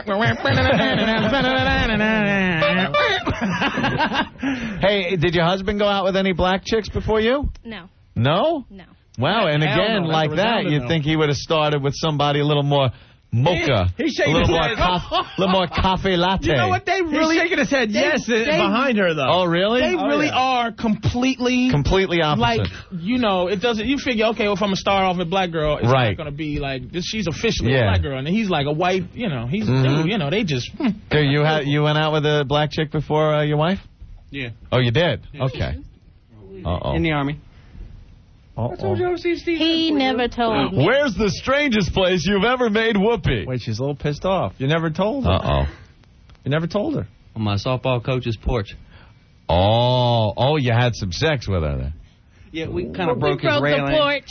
Hey, did your husband go out with any black chicks before you? No. No? No. Wow, and again, like that, you'd think he would have started with somebody a little more mocha, He's shaking a little his more, head. little more cafe latte. You know what? They really... He's shaking his head behind her, though. Oh, really? They really are completely opposite. Like, it doesn't... You figure, okay, well, if I'm going to start off with a black girl, it's not going to be like... She's officially a black girl, and he's like a white, he's... they just... Okay, you went out with a black chick before your wife? Yeah. Oh, you did? Yeah. Okay. Uh-oh. In the Army. I told you I was Steve. He never told me. Where's the strangest place you've ever made whoopee? Wait, she's a little pissed off. You never told her. Uh-oh. You never told her. On my softball coach's porch. Oh, you had some sex with her then. Yeah, we kind of broke his railing. The porch.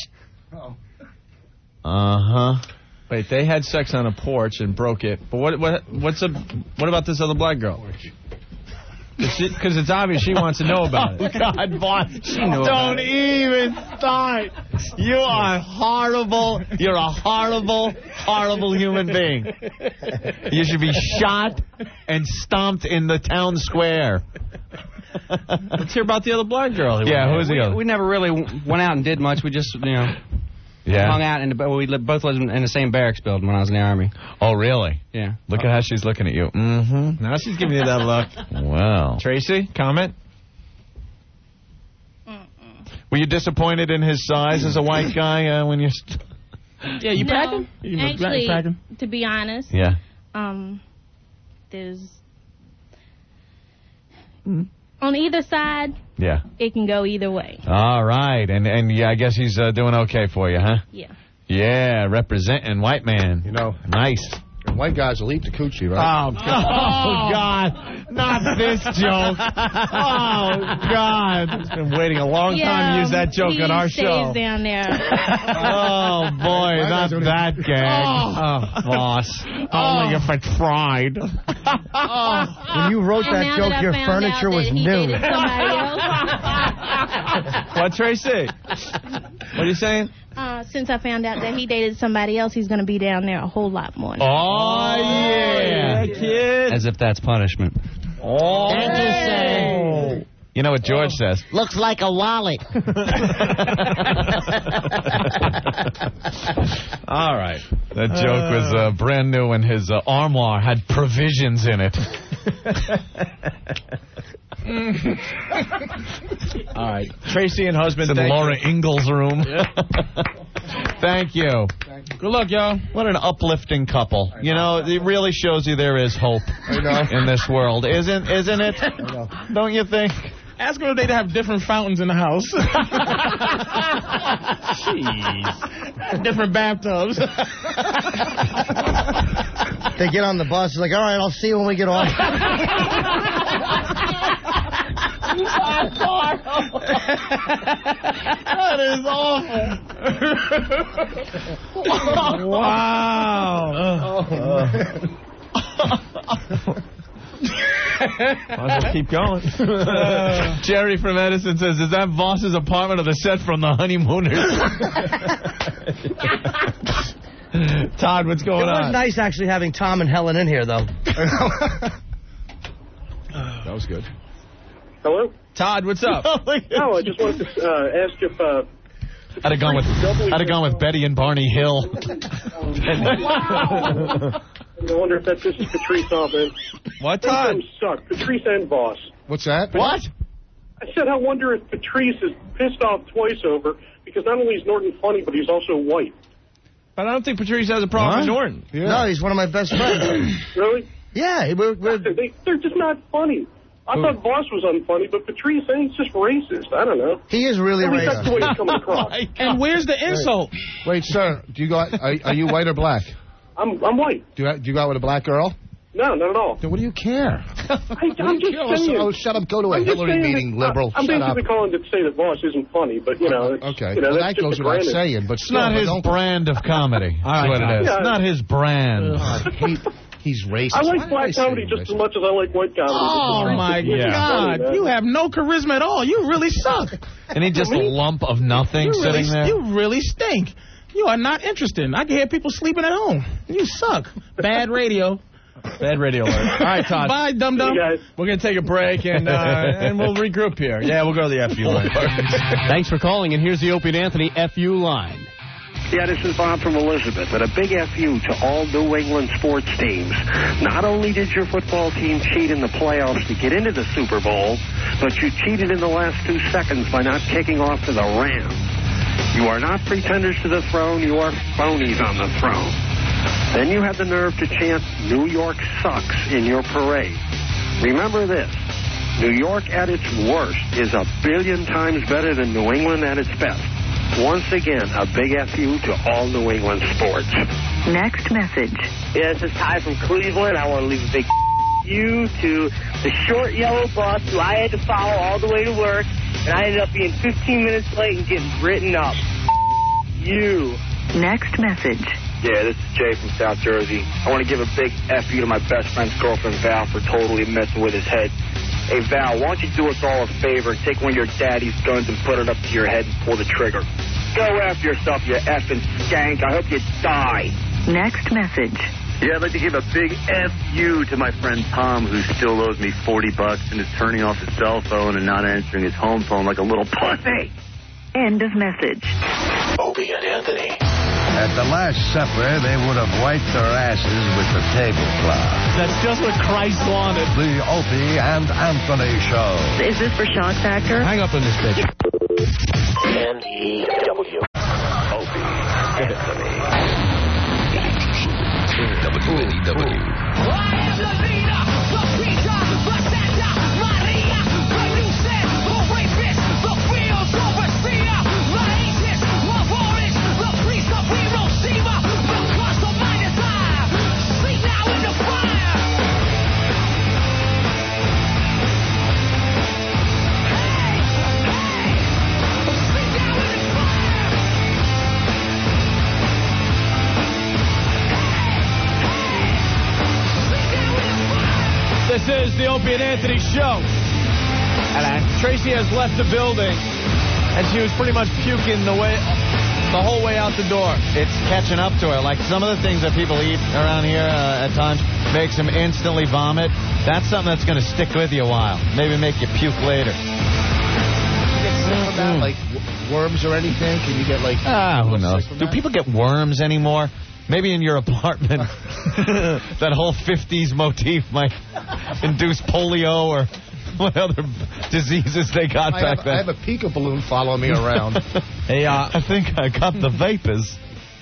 Uh-huh. Wait, they had sex on a porch and broke it. But what about this other black girl? Because it's obvious she wants to know about it. Oh, God, boss. Don't even start. You are horrible. You're a horrible, horrible human being. You should be shot and stomped in the town square. Let's hear about the other black girl. Yeah, who's the other? We never really went out and did much. We just, hung out, and we both lived in the same barracks building when I was in the Army. Oh, really? Yeah. Look at how she's looking at you. Mm-hmm. Now she's giving you that look. Wow. Tracy, comment? Were you disappointed in his size as a white guy when you... Yeah, you packing? Actually, to be honest, yeah. there's... on either side, Yeah. it can go either way. All right. And yeah, I guess he's doing okay for you, huh? Yeah. Yeah, representing white man. You know. Nice. And white guys will eat the coochie, right? Oh, God. Not this joke. Oh, God. I've been waiting a long time to use that joke on our show. Down there. Oh, boy, not that gag. Oh, boss. Only if I tried. When you wrote that joke, your furniture was new. What, Tracy? What are you saying? Since I found out that he dated somebody else, he's going to be down there a whole lot more. Oh, yeah, kid. As if that's punishment. Oh. Can't you say? You know what George says? Looks like a wallet. All right. That joke was brand new, and his armoire had provisions in it. All right. Tracy and husband. It's in Laura Ingalls' room. Thank you. Good luck, y'all. What an uplifting couple. You know, it really shows you there is hope in this world. Isn't it? Don't you think? Ask them if they have different fountains in the house. Jeez. Different bathtubs. They get on the bus, like, all right, I'll see you when we get off. That is awful. Wow. Might as well keep going. Jerry from Edison says, is that Voss's apartment or the set from The Honeymooners? Todd, what's going on? It was nice actually having Tom and Helen in here, though. That was good. Hello? Todd, what's up? I just wanted to ask if... I'd have gone with Betty and Barney Hill. I wonder if that pisses Patrice off, man. What, Todd? Both suck, Patrice and Voss. What's that? What? I said I wonder if Patrice is pissed off twice over, because not only is Norton funny, but he's also white. But I don't think Patrice has a problem with Norton. Yeah. No, he's one of my best friends. Really? Yeah. They're just not funny. I thought Voss was unfunny, but Patrice, he's just racist. I don't know. He is really racist. That's the way he's coming across. And where's the insult? Wait, sir, do you go? Are you white or black? I'm white. Do you go out with a black girl? No, not at all. Then what do you care? I'm just saying. Oh, shut up. Go to a Hillary meeting, liberal. I'm basically calling to say that Voss isn't funny, but, you know. Okay. You know, well, that goes without saying, but it's not his brand of comedy. That's what it is. Yeah. It's not his brand. He's racist. I like black comedy just as much as I like white comedy. Oh, my God. You have no charisma at all. You really suck. And he's just a lump of nothing sitting there. You really stink. You are not interesting. I can hear people sleeping at home. You suck. Bad radio. Bad radio alert. All right, Todd. Bye, dum-dum. We're going to take a break, and we'll regroup here. Yeah, we'll go to the FU line. Thanks for calling, and here's the Opie and Anthony FU line. Yeah, this is Bob from Elizabeth, and a big FU to all New England sports teams. Not only did your football team cheat in the playoffs to get into the Super Bowl, but you cheated in the last 2 seconds by not kicking off to the Rams. You are not pretenders to the throne, you are phonies on the throne. Then you have the nerve to chant, New York sucks, in your parade. Remember this, New York at its worst is a billion times better than New England at its best. Once again, a big FU to all New England sports. Next message. Yeah, this is Ty from Cleveland. I want to leave a big you to the short yellow bus who I had to follow all the way to work, and I ended up being 15 minutes late and getting written up. You. Next message. Yeah, this is Jay from South Jersey. I want to give a big FU to my best friend's girlfriend, Val, for totally messing with his head. Hey, Val, why don't you do us all a favor and take one of your daddy's guns and put it up to your head and pull the trigger? Go after yourself, you effing skank. I hope you die. Next message. Yeah, I'd like to give a big FU to my friend Tom, who still owes me $40 and is turning off his cell phone and not answering his home phone like a little pussy. End of message. Opie and Anthony. At the Last Supper, they would have wiped their asses with the tablecloth. That's just what Christ wanted. The Opie and Anthony Show. Is this for shock factor? Hang up on this bitch. N-E-W. Opie Anthony. WNEW. Opie and Anthony show. Tracy has left the building, and she was pretty much puking the whole way out the door. It's catching up to her. Like some of the things that people eat around here at times makes them instantly vomit. That's something that's going to stick with you a while. Maybe make you puke later. Like worms or anything? Can you get like... who knows? Do people get worms anymore? Maybe in your apartment. That whole 50s motif might induce polio or what other diseases they got back then. I have a Pika balloon following me around. Hey, I think I got the vapors.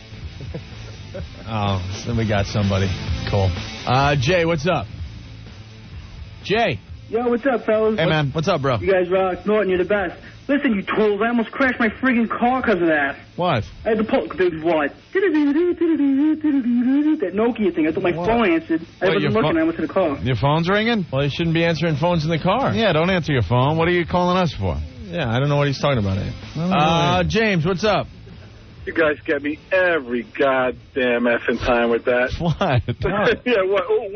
Oh, so we got somebody. Cool. Jay, what's up? Jay. Yo, what's up, fellas? Hey, man. What's up, bro? You guys rock. Norton, you're the best. Listen, you tools, I almost crashed my friggin' car because of that. What? I had to pull... Dude, what? That Nokia thing. I thought my phone answered. I wasn't looking. I went to the car. Your phone's ringing? Well, you shouldn't be answering phones in the car. Yeah, don't answer your phone. What are you calling us for? Yeah, I don't know what he's talking about. James, what's up? You guys get me every goddamn effing time with that. What? Yeah, what? Oh,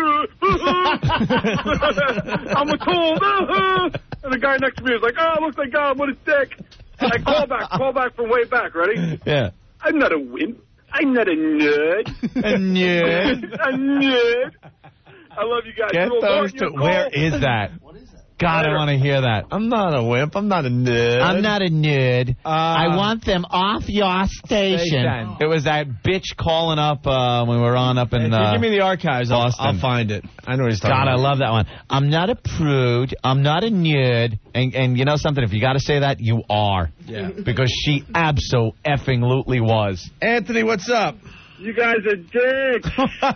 what? I'm a tool. And the guy next to me is like, oh, looks like God, what a dick. I call back from way back, ready? Yeah. I'm not a wimp. I'm not a nerd. A nerd. A nerd. I love you guys. Get those two. Where is that? God, I want to hear that. I'm not a wimp. I'm not a nerd. I'm not a nerd. I want them off your station. It was that bitch calling up when we were on up in give me the archives. I'll find it. I know what he's talking about. God, I love that one. I'm not a prude. I'm not a nerd. And you know something? If you got to say that, you are. Yeah. Because she abso-effing-lutely was. Anthony, what's up? You guys are dicks.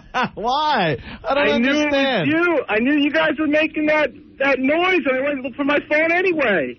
Why? I don't understand. Knew it was you. I knew you guys were making that noise, and I went to look for my phone anyway.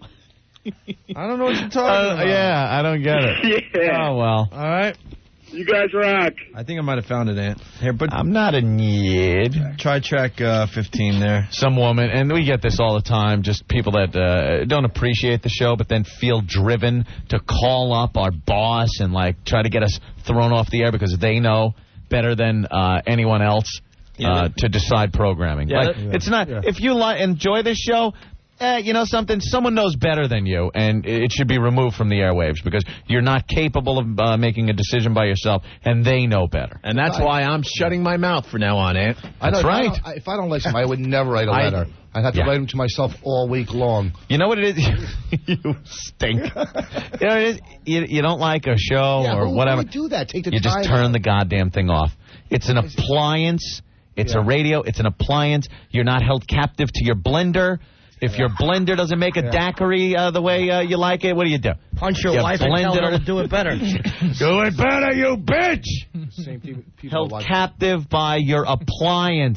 I don't know what you're talking about. Yeah, I don't get it. Yeah. Oh, well. All right. You guys rock. I think I might have found it, Ant. Here, but I'm not a nerd. Try track 15 there. Some woman, and we get this all the time, just people that don't appreciate the show, but then feel driven to call up our boss and, like, try to get us thrown off the air because they know better than anyone else to decide programming. Yeah, it's not... Yeah. If you enjoy this show... you know something? Someone knows better than you, and it should be removed from the airwaves because you're not capable of making a decision by yourself, and they know better. And that's why I'm shutting my mouth from now on, Ant. That's right. If I don't like somebody, I would never write a letter. I'd have to write them to myself all week long. You know what it is? You stink. You know what it is? You don't like a show or whatever. Why do that? Take the you time. just turn the goddamn thing off. It's an appliance. It's a radio. It's an appliance. You're not held captive to your blender. If your blender doesn't make a daiquiri the way you like it, what do? Punch your wife and tell her to do it better. Do it better, you bitch! Same people Held captive by your appliance.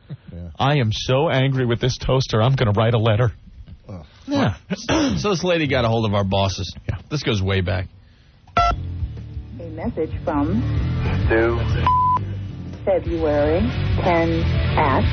I am so angry with this toaster, I'm going to write a letter. Yeah. So this lady got a hold of our bosses. Yeah. This goes way back. A message from February 10 at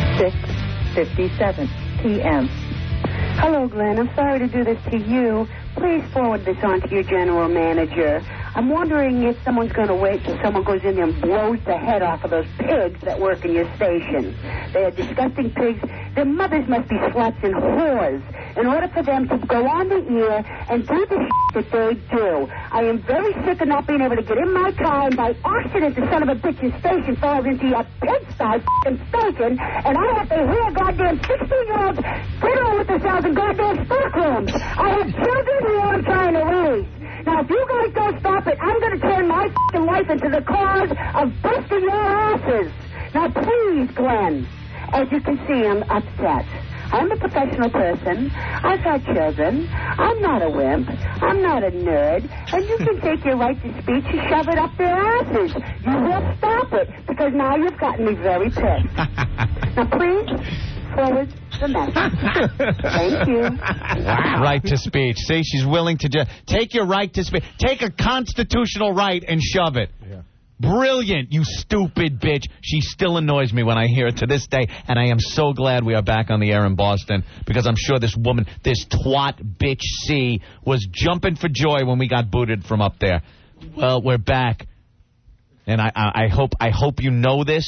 6:57 p.m. Hello, Glenn. I'm sorry to do this to you. Please forward this on to your general manager. I'm wondering if someone's going to wait till someone goes in there and blows the head off of those pigs that work in your station. They are disgusting pigs. Their mothers must be sluts and whores in order for them to go on the air and do the that they do. I am very sick of not being able to get in my car, and by accident the son of a bitch's station falls into your pigsty station, and I have to hear goddamn 16-year-olds fiddle with themselves in goddamn stockrooms. I have children who I'm trying to raise. Now, if you guys don't stop it, I'm going to turn my life into the cause of busting your asses. Now, please, Glenn, as you can see, I'm upset. I'm a professional person. I've had children. I'm not a wimp. I'm not a nerd. And you can take your right to speech and shove it up their asses. You will stop it, because now you've gotten me very pissed. Now, please, forward the message. Thank you. Wow. Right to speech. See, she's willing to just take your right to speech. Take a constitutional right and shove it. Yeah. Brilliant, you stupid bitch. She still annoys me when I hear it to this day, and I am so glad we are back on the air in Boston, because I'm sure this woman, this twat bitch C, was jumping for joy when we got booted from up there. Well, we're back, and I hope you know this.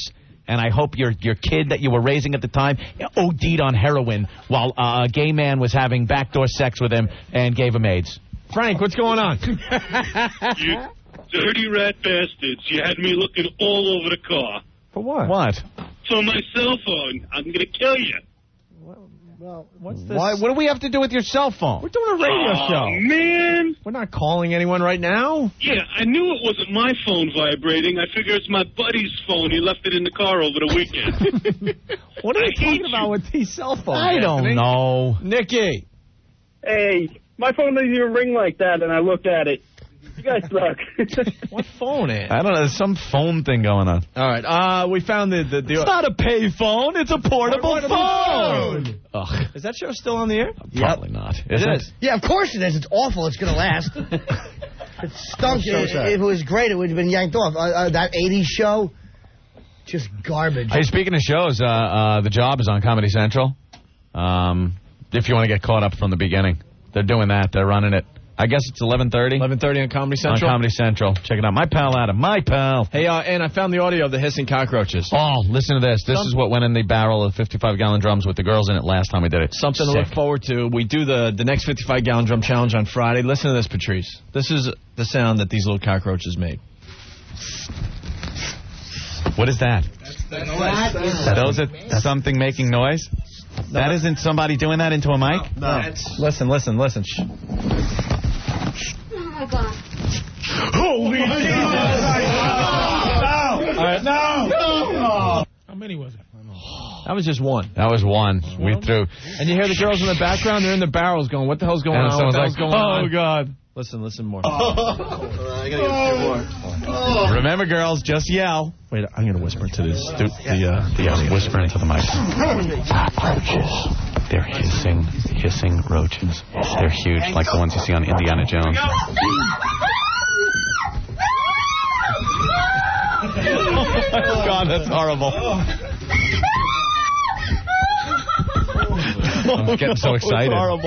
And I hope your kid that you were raising at the time OD'd on heroin while a gay man was having backdoor sex with him and gave him AIDS. Frank, what's going on? You dirty rat bastards. You had me looking all over the car. For what? What? So my cell phone. I'm going to kill you. Well, what's this? What do we have to do with your cell phone? We're doing a radio show. Man. We're not calling anyone right now. Yeah, I knew it wasn't my phone vibrating. I figure it's my buddy's phone. He left it in the car over the weekend. What are you talking about with these cell phones? I don't know. Nikki. Hey, my phone doesn't even ring like that, and I looked at it. You guys suck. What phone is? I don't know. There's some phone thing going on. All right. We found the It's not a pay phone. It's a portable phone. Ugh. Is that show still on the air? Probably not. Is it? Yeah, of course it is. It's awful. It's going to last. It stunk. If it was great, it would have been yanked off. That 80s show, just garbage. Hey, speaking of shows, The Job is on Comedy Central. If you want to get caught up from the beginning. They're doing that. They're running it. I guess it's 11:30. 11:30 on Comedy Central? On Comedy Central. Check it out. My pal Adam. My pal. Hey, and I found the audio of the hissing cockroaches. Oh, listen to this. This is what went in the barrel of 55-gallon drums with the girls in it last time we did it. Something to look forward to. We do the next 55-gallon drum challenge on Friday. Listen to this, Patrice. This is the sound that these little cockroaches made. What is that? That's That's something making noise? No, that isn't somebody doing that into a mic? No. Listen. Shh. Oh, my God. Holy Jesus! No! All right, no! How many was it? That was just one. That was one. We threw. And you hear the girls in the background? They're in the barrels going, what the hell's going on? What the hell's going on? Oh, God. Listen more. I gotta get a few more. Remember, girls, just yell. Wait, I'm going to whisper to this. Whisper into the mic. Cockroaches. They're hissing roaches. They're huge, like the ones you see on Indiana Jones. Oh, God, that's horrible. I'm getting so excited. That's horrible.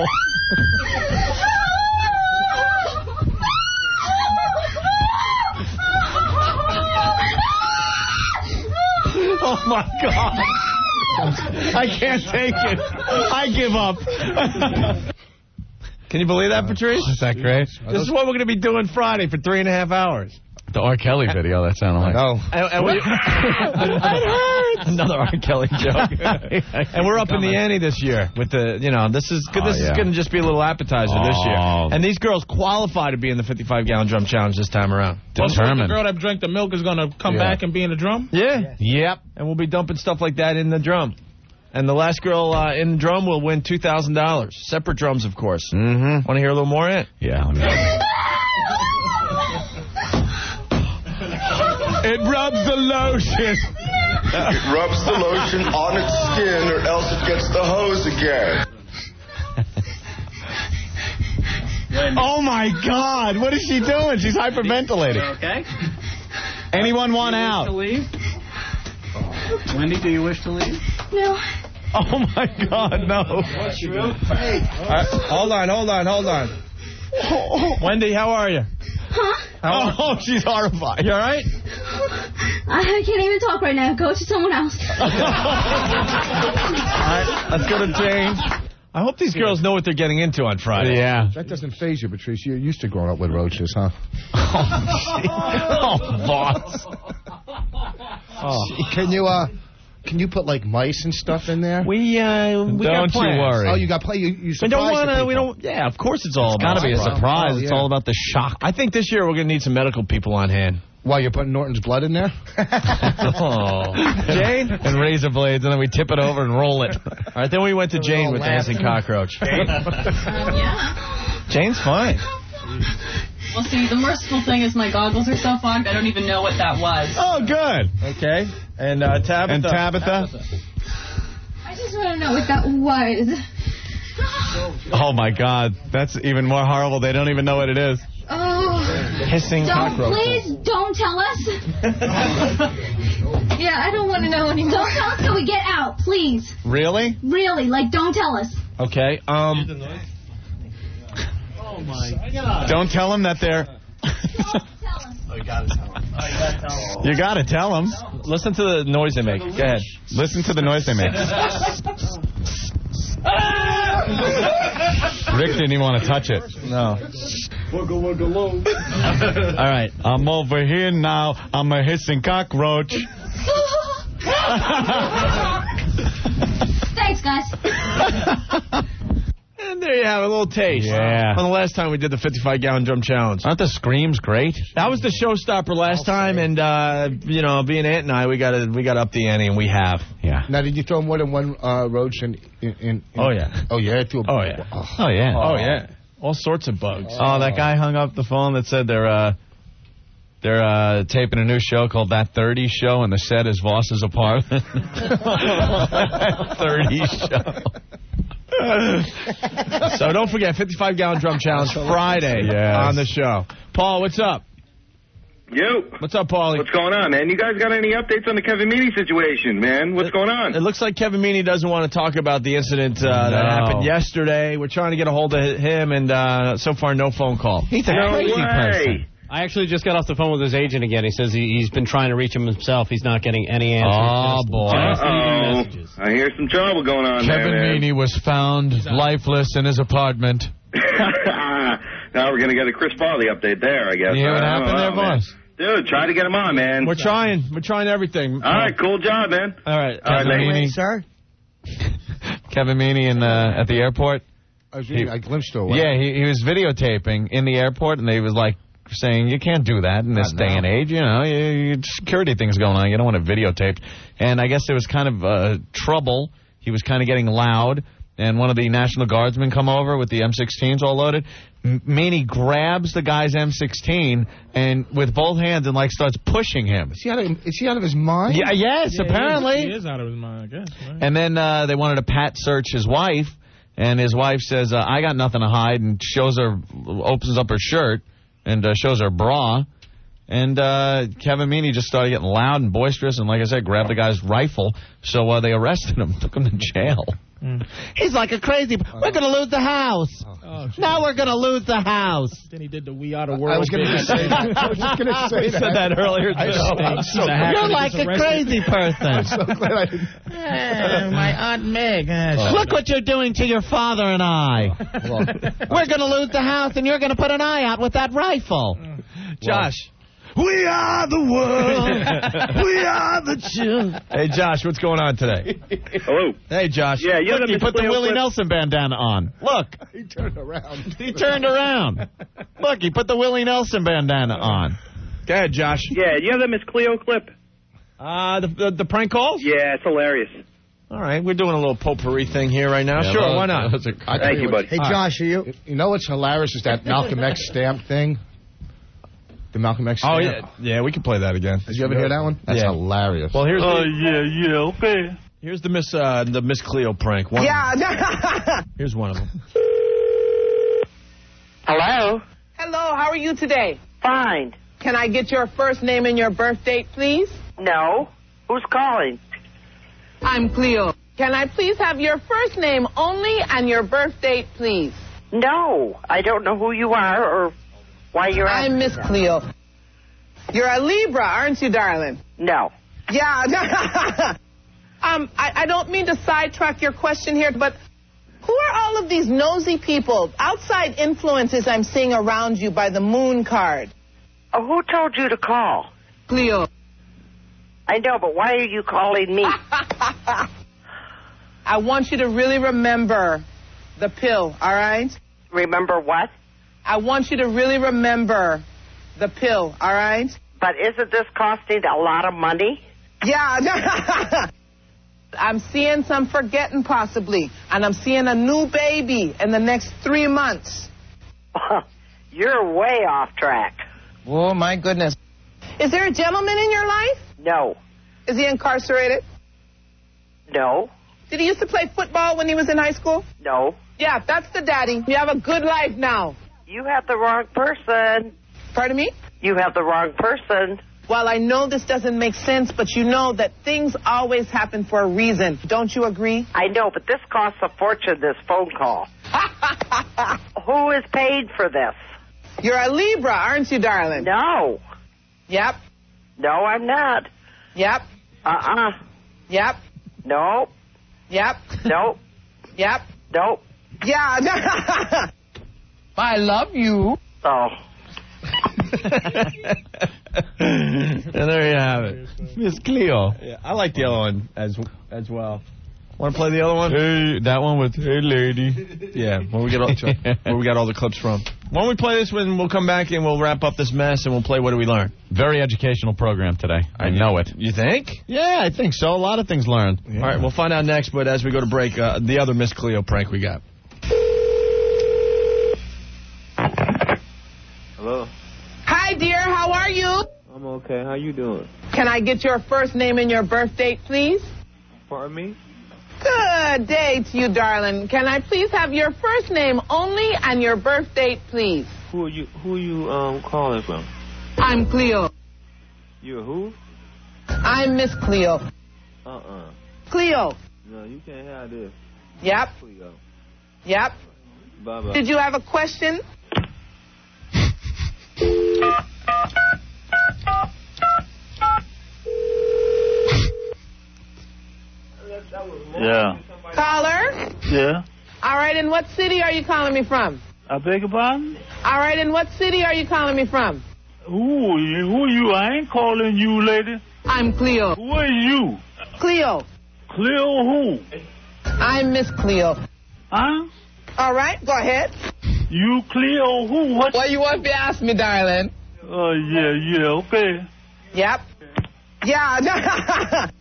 Oh, my God. I can't take it. I give up. Can you believe that, Patrice? Is that great? This is what we're going to be doing Friday for 3.5 hours. The R. Kelly video, that sounded like. Oh. It hurts. Another R. Kelly joke. And we're up in the ante this year with the, this is going to just be a little appetizer this year. And these girls qualify to be in the 55-gallon drum challenge this time around. Determined. The girl that drank the milk is going to come back and be in the drum? Yeah. Yep. And we'll be dumping stuff like that in the drum. And the last girl in the drum will win $2,000. Separate drums, of course. Mm-hmm. Want to hear a little more in it? Yeah. Let me It rubs the lotion. It rubs the lotion on its skin or else it gets the hose again. Oh, my God. What is she doing? She's hyperventilating. Okay. Anyone want out? To leave? Wendy, do you wish to leave? No. Oh, my God, no. What's true? Hey. Hold on. Wendy, how are you? Huh? Oh, she's horrified. You all right? I can't even talk right now. Go to someone else. All right, let's go to Jane. I hope these girls know what they're getting into on Friday. Yeah. That doesn't faze you, Patrice. You're used to growing up with roaches, huh? Oh, boss. Can you put like mice and stuff in there? We got Don't plans. you worry. Oh, you got play. You We don't want to. to. We don't. Yeah, of course it's all. It's got to be a surprise. Oh, It's yeah. all about the shock. I think this year we're going to need some medical people on hand. Why, you're putting Norton's blood in there? Oh. Jane? And razor blades, and then we tip it over and roll it. All right, then we went to Jane with the hissing cockroach. Yeah. Jane's fine. Well, see, the merciful thing is my goggles are so fogged, I don't even know what that was. Oh, good. Okay. And Tabitha? And Tabitha? I just want to know what that was. Oh, my God. That's even more horrible. They don't even know what it is. Oh. Hissing cockroach. Please don't tell us. Yeah, I don't want to know anymore. Don't tell us till we get out, please. Really? Really, don't tell us. Okay. Oh, my God. Don't tell them that they're... Don't tell us. you gotta tell him. You gotta tell them. Listen to the noise they make. Go ahead. Listen to the noise they make. Rick didn't even want to touch it. No. All right. I'm over here now. I'm a hissing cockroach. Thanks, guys. And there you have a little taste. Yeah. From the last time we did the 55-gallon drum challenge. Aren't the screams great? That was the showstopper last time, and being Ant and I, we got to up the ante, and we have. Yeah. Now, did you throw more than one roach in? Oh yeah. Oh yeah. Oh yeah. Oh yeah. Oh yeah. All sorts of bugs. Oh, that guy hung up the phone that said they're taping a new show called That 30 Show, and the set is Voss's apartment. 30 Show. So don't forget, 55-gallon drum challenge Friday on the show. Paul, what's up? Yo. What's up, Paulie? What's going on, man? You guys got any updates on the Kevin Meaney situation, man? What's going on? It looks like Kevin Meaney doesn't want to talk about the incident that happened yesterday. We're trying to get a hold of him, and so far, no phone call. He's a crazy person. I actually just got off the phone with his agent again. He says he's been trying to reach him himself. He's not getting any answers. Oh, boy. I hear some trouble going on Kevin there, Meaney was found lifeless in his apartment. Now we're going to get a Chris Farley update there, I guess. You hear what happened there, boss? Dude, try to get him on, man. We're trying. We're trying everything. All right, cool job, man. All right. Kevin Meaney. Sir? Kevin Meaney at the airport. I glimpsed her. Yeah, he was videotaping in the airport, and they was like saying you can't do that in this day and age. You know, security things going on. You don't want to videotape. And I guess there was kind of trouble. He was kind of getting loud, and one of the National Guardsmen come over with the M16s all loaded. Meaney grabs the guy's M16 and with both hands and starts pushing him. Is he out of his mind? Yeah, yes, apparently. He is out of his mind, I guess. Right? And then they wanted to pat search his wife, and his wife says, I got nothing to hide, and opens up her shirt and shows her bra. And Kevin Meaney just started getting loud and boisterous, and like I said, grabbed the guy's rifle. So they arrested him, took him to jail. He's like a crazy. We're going to lose the house. Now we're going to lose the house. Then he did the We Are the World. I was going to say that. I was just going to say said that earlier. You're like a crazy person. I'm so glad I didn't. My Aunt Meg. Look what you're doing to your father and I. We're going to lose the house, and you're going to put an eye out with that rifle. Josh. We are the world. We are the children. Hey, Josh, what's going on today? Hello. Hey, Josh. Yeah, Look, he put the Willie Nelson bandana on. Look. He turned around. Look, he put the Willie Nelson bandana on. Go ahead, Josh. Yeah, you have the Miss Cleo clip? The prank calls? Yeah, it's hilarious. All right, we're doing a little potpourri thing here right now. Yeah, sure, why not? Thank you, buddy. Hey, Josh, are you? You know what's hilarious is that Malcolm X stamp thing. The Malcolm X stamp. Oh, yeah, we can play that again. Did you ever hear that one? That's hilarious. Well, here's okay. Here's the Miss Cleo prank. Here's one of them. Hello? Hello, how are you today? Fine. Can I get your first name and your birth date, please? No. Who's calling? I'm Cleo. Can I please have your first name only and your birth date, please? No. I don't know who you are or why you're asking. I'm Miss Cleo. You're a Libra, aren't you, darling? No. Yeah. I don't mean to sidetrack your question here, but who are all of these nosy people, outside influences I'm seeing around you by the moon card? Who told you to call? Cleo. I know, but why are you calling me? I want you to really remember the pill, all right? Remember what? I want you to really remember the pill, all right? But isn't this costing a lot of money? Yeah. I'm seeing some forgetting possibly, and I'm seeing a new baby in the next 3 months. You're way off track. Oh, my goodness. Is there a gentleman in your life? No. Is he incarcerated? No. Did he used to play football when he was in high school? No. Yeah, that's the daddy. You have a good life now. You have the wrong person. Pardon me? You have the wrong person. Well, I know this doesn't make sense, but you know that things always happen for a reason. Don't you agree? I know, but this costs a fortune, this phone call. Who is paid for this? You're a Libra, aren't you, darling? No. Yep. No, I'm not. Yep. Yep. No. Yep. Nope. Yep. Nope. Yeah. I love you. Oh. And there you have it. Miss Cleo. Yeah, I like the other one as well. Want to play the other one? Hey, that one with "Hey, lady." Yeah, where we got all the clips from. Why don't we play this one? We'll come back and we'll wrap up this mess and we'll play What Do We Learn? Very educational program today. I know it. You think? Yeah, I think so. A lot of things learned. Yeah. All right, we'll find out next. But as we go to break, the other Miss Cleo prank we got. Hello. Hi, dear. How are you? I'm okay. How you doing? Can I get your first name and your birth date, please? Pardon me? Good day to you, darling. Can I please have your first name only and your birth date, please? Who are you calling from? I'm Cleo. You're who? I'm Miss Cleo. Cleo. No, you can't have this. Yep. Cleo. Yep. Bye-bye. Did you have a question? Yeah. Caller? Yeah. All right, and what city are you calling me from? I beg your pardon? All right, and what city are you calling me from? Who are you? I ain't calling you, lady. I'm Cleo. Who are you? Cleo. Cleo who? I'm Miss Cleo. Huh? All right, go ahead. You Cleo who? What? What you want to ask me, darling? Yeah, okay. Yep. Yeah.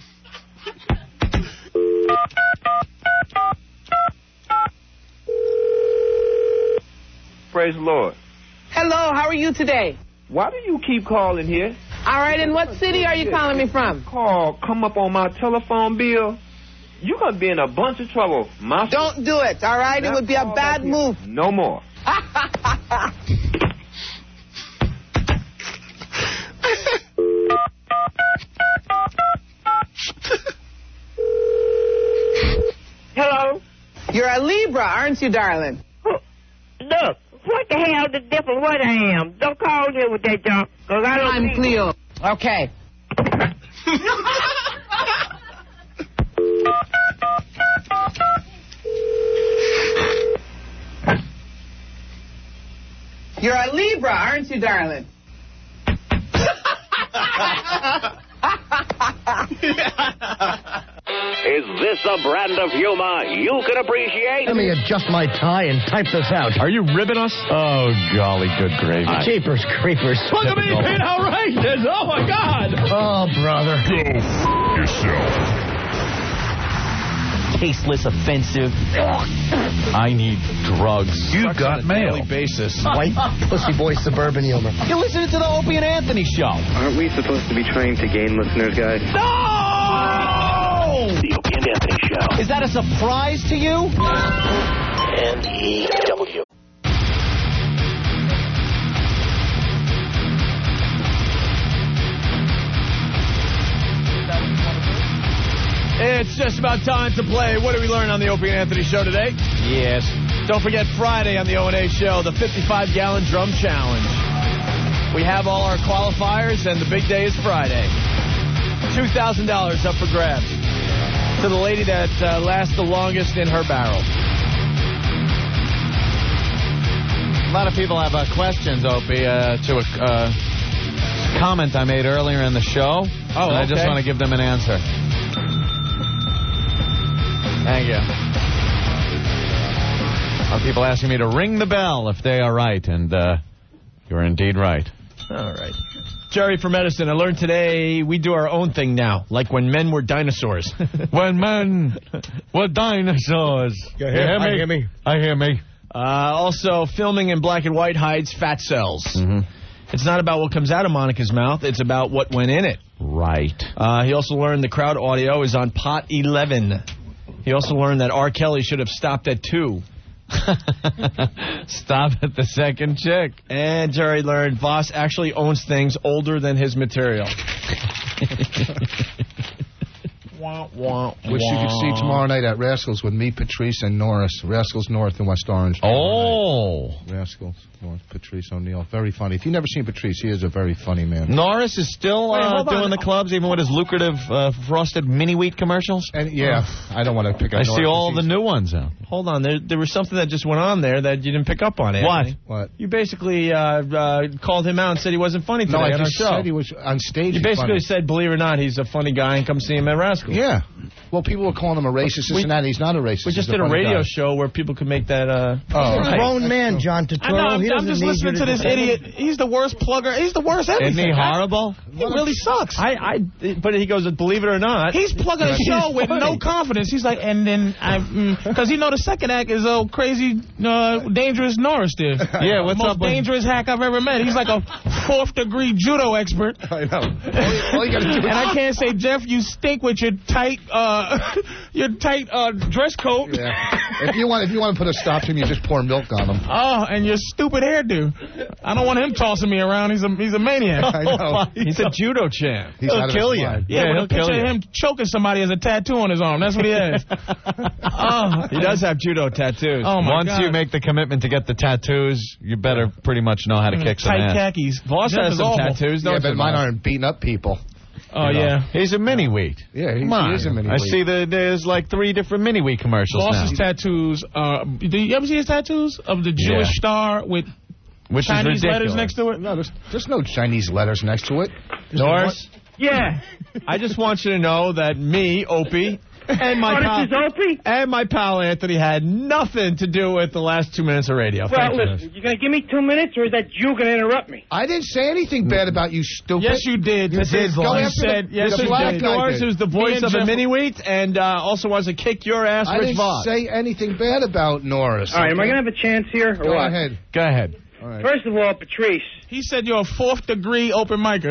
Praise the Lord. Hello, how are you today? Why do you keep calling here? All right, and what city are you calling me from? Come up on my telephone bill. You're going to be in a bunch of trouble. Don't do it, all right? It would be a bad move. No more. Hello? You're a Libra, aren't you, darling? Look, what the hell the difference what I am? Don't call me with that junk, because I don't I'm Cleo. Okay. You're a Libra, aren't you, darling? Is this a brand of humor you can appreciate? Let me adjust my tie and type this out. Are you ribbing us? Oh, golly good gravy. Jeepers creepers. Look at me being outrageous. Oh, my God. Oh, brother. Go yourself. Tasteless, offensive. I need drugs. You got mail. On a daily basis. White pussy boy suburban humor. You're listening to the Opie and Anthony show. Aren't we supposed to be trying to gain listeners, guys? No! The Opie and Anthony show. Is that a surprise to you? N-E-W. It's just about time to play What Do We Learn on the Opie and Anthony show today? Yes. Don't forget Friday on the O&A show, the 55-gallon drum challenge. We have all our qualifiers, and the big day is Friday. $2,000 up for grabs to the lady that lasts the longest in her barrel. A lot of people have questions, Opie, to a comment I made earlier in the show. Oh, okay. I just want to give them an answer. Thank you. People asking me to ring the bell if they are right, and you're indeed right. All right. Jerry from Edison, I learned today we do our own thing now, like when men were dinosaurs. When men were dinosaurs. You hear me? I hear me. Also, filming in black and white hides fat cells. Mm-hmm. It's not about what comes out of Monica's mouth, it's about what went in it. Right. He also learned the crowd audio is on pot 11. He also learned that R. Kelly should have stopped at 2. Stop at the second chick. And Jerry learned Voss actually owns things older than his material. Which you can see tomorrow night at Rascals with me, Patrice, and Norris. Rascals North in West Orange. Oh. Rascals North, Patrice O'Neill. Very funny. If you've never seen Patrice, he is a very funny man. Norris is still doing the clubs, even with his lucrative frosted mini-wheat commercials? And yeah, I don't want to pick up I see all the new ones out. Hold on. There was something that just went on there that you didn't pick up on, Anthony. What? You basically called him out and said he wasn't funny today on our show. No, I just said he was on stage. You basically said, believe it or not, he's a funny guy and come see him at Rascals. Yeah. Well, people were calling him a racist, this and that. He's not a racist. We just did a radio show where people could make that... He's a grown man, John Turturro. I'm just listening to this idiot. He's the worst plugger. He's the worst everything. Isn't he horrible? He really sucks. But he goes, believe it or not. He's plugging a show with no confidence. He's like, and then because he know the second act is crazy, dangerous Norris did. Yeah, what's the most dangerous hack I've ever met. He's like a 4th degree judo expert. I know. All you gotta do and I can't say, Jeff, you stink with your tight dress coat. Yeah. If you want to put a stop to him, you just pour milk on him. Oh, and your stupid hairdo. I don't want him tossing me around. He's a maniac. I know. He's a judo champ. He'll kill you. Yeah, he'll kill you. Him choking somebody has a tattoo on his arm. That's what he has. He does have judo tattoos. Oh my Once God. you make the commitment to get the tattoos, you better pretty much know how to kick some tight ass. khakis. Voss has some tattoos. Yeah, but mine aren't beating up people. Oh, yeah. He's a mini-wheat. Yeah, he is a mini-wheat. I see there's like 3 different mini-wheat commercials Voss's now. tattoos. Do you ever see his tattoos of the Jewish star with Chinese letters next to it? No, there's no Chinese letters next to it. Norris? Yeah. I just want you to know that me, Opie, and my pal Anthony had nothing to do with the last 2 minutes of radio. Well, listen, you going to give me 2 minutes, or is that you going to interrupt me? I didn't say anything bad about you, stupid. Yes, you did. You did, Voss. Yes, you did. Norris, who's the voice of a mini-wheat, and also wants to kick your ass, I Rich Voss. didn't say anything bad about Norris. All right, am I going to have a chance here, or Go what? ahead. Go ahead. All right. First of all, Patrice. He said you're a 4th degree open micer.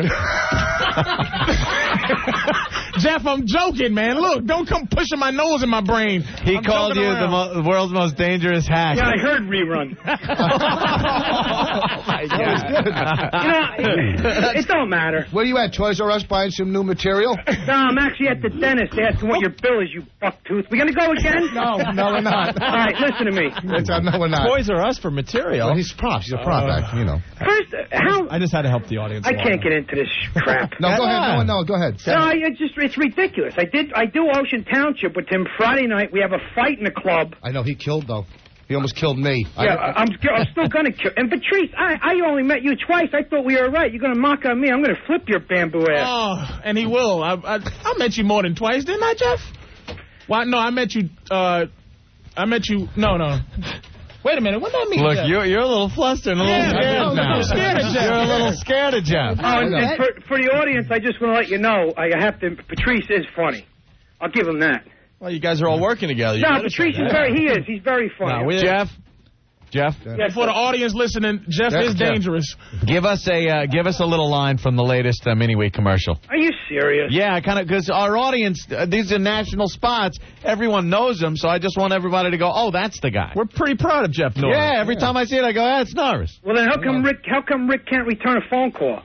Jeff, I'm joking, man. Look, don't come pushing my nose in my brain. He called you the world's most dangerous hack. Yeah, I heard rerun. Oh, my God. It don't matter. Where you at, Toys R Us, buying some new material? No, I'm actually at the dentist asking what your bill is, you bucktooth. We going to go again? No, we're not. All right, listen to me. No, we're not. Toys R Us for material. Well, he's props. He's a prop act, you know. First, how... I just had to help the audience. I can't get into this crap. No, go ahead. No, go ahead. No, it's ridiculous. I do Ocean Township with him Friday night. We have a fight in the club. I know he killed though. He almost killed me. Yeah, I'm still gonna kill. And Patrice, I only met you twice. I thought we were right. You're gonna mock on me. I'm gonna flip your bamboo ass. Oh, and he will. I met you more than twice, didn't I, Jeff? Well, no, I met you. No. Wait a minute, what do that mean? Look, Jeff? you're a little flustered and a little scared now. I'm scared of Jeff. You're a little scared of Jeff. And for the audience, I just want to let you know, Patrice is funny. I'll give him that. Well, you guys are all working together. No, Patrice is he's very funny. Jeff? For the audience listening, Jeff is dangerous. Give us a little line from the latest mini-wheat commercial. Are you serious? Yeah, kind of, because our audience, these are national spots. Everyone knows them, so I just want everybody to go, oh, that's the guy. We're pretty proud of Jeff Norris. Yeah, every time I see it, I go, it's Norris. Well, then how come Rick can't return a phone call?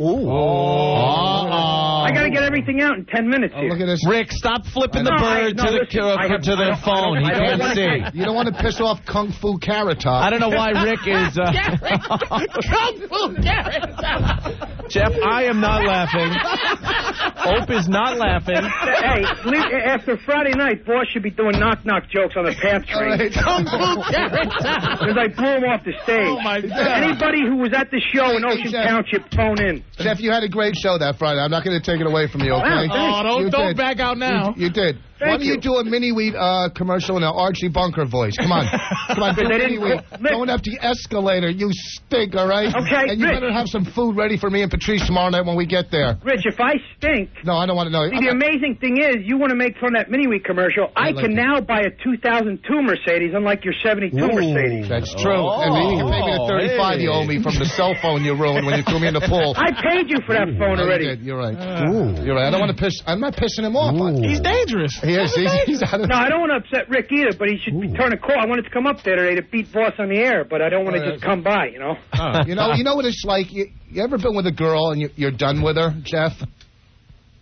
Oh. I got to get everything out in 10 minutes here. Look at this. Rick, stop flipping the bird to the phone. He can't see. You don't want to piss off Kung Fu Carrot Top. I don't know why Rick is... Kung Fu Carrot Top. Jeff, I am not laughing. Ope is not laughing. Hey, after Friday night, Boss should be doing knock-knock jokes on the PATH train. Kung Fu Carrot Top. Because I blew him off the stage. Oh, my God. Anybody who was at the show in Ocean Township, phone in. Jeff, you had a great show that Friday. I'm not going to take it away from you, okay? Oh, don't back out now. You did. Why don't you do a mini-wheat commercial in an Archie Bunker voice? Come on. Come on, do a mini-wheat. Going up the escalator, you stink, all right? Okay, and you Rich. better have some food ready for me and Patrice tomorrow night when we get there. Rich, if I stink... No, I don't want to know. See, the amazing thing is, you want to make fun of that mini-wheat commercial. I can now buy a 2002 Mercedes, unlike your 72 Mercedes. That's true. And you can pay me the 35 you owe me from the cell phone you ruined when you threw me in the pool. I paid you for that phone already. You did. You're right. You're right. I don't want to piss... I'm not pissing him off. He's dangerous. He is. He's out of... No, I don't want to upset Rick either, but he should return a call. I wanted to come up there today to beat Boss on the air, but I don't want to just come by, you know? You know what it's like? You ever been with a girl and you're done with her, Jeff?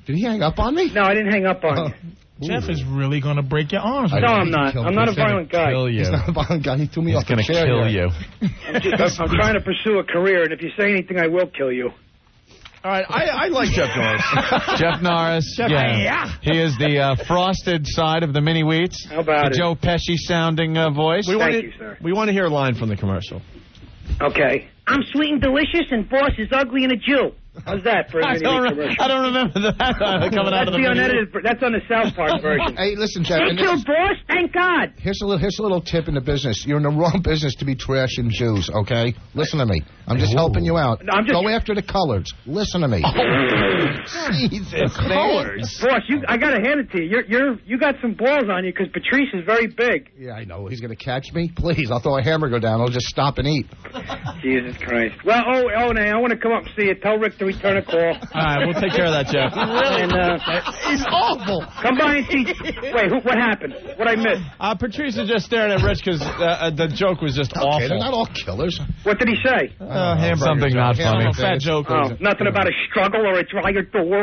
Did he hang up on me? No, I didn't hang up on you. Jeff is really going to break your arms. No, I'm not. I'm not a violent guy. He's not a violent guy. He threw me off the chair. I'm trying to pursue a career, and if you say anything, I will kill you. All right, I like Jeff Norris. Jeff Norris, yeah. He is the frosted side of the mini wheats. How about the Joe Pesci sounding voice. Thank you, sir. We want to hear a line from the commercial. Okay. I'm sweet and delicious, and boss is ugly and a Jew. How's that for a mini commercial? I don't remember that coming out of the unedited. That's on the South Park version. Hey, listen, Jeff. They killed boss. Thank God. Here's a little tip in the business. You're in the wrong business to be trashing Jews. Okay, listen to me. I'm just helping you out. No, Go after the colors. Listen to me. Jesus, colors. Boss, I gotta hand it to you. You got some balls on you because Patrice is very big. Yeah, I know. He's gonna catch me. Please, I'll throw a hamburger down. I'll just stop and eat. Jesus Christ. Well, now I want to come up and see you. Tell Rick to return a call. All right, we'll take care of that, Jeff. He's awful. Come by and see. Wait, what happened? What I missed? Patrice is just staring at Rich because the joke was just awful. They're not all killers. What did he say? Something not funny. Fat joke. Oh, nothing about a struggle or a dryer door.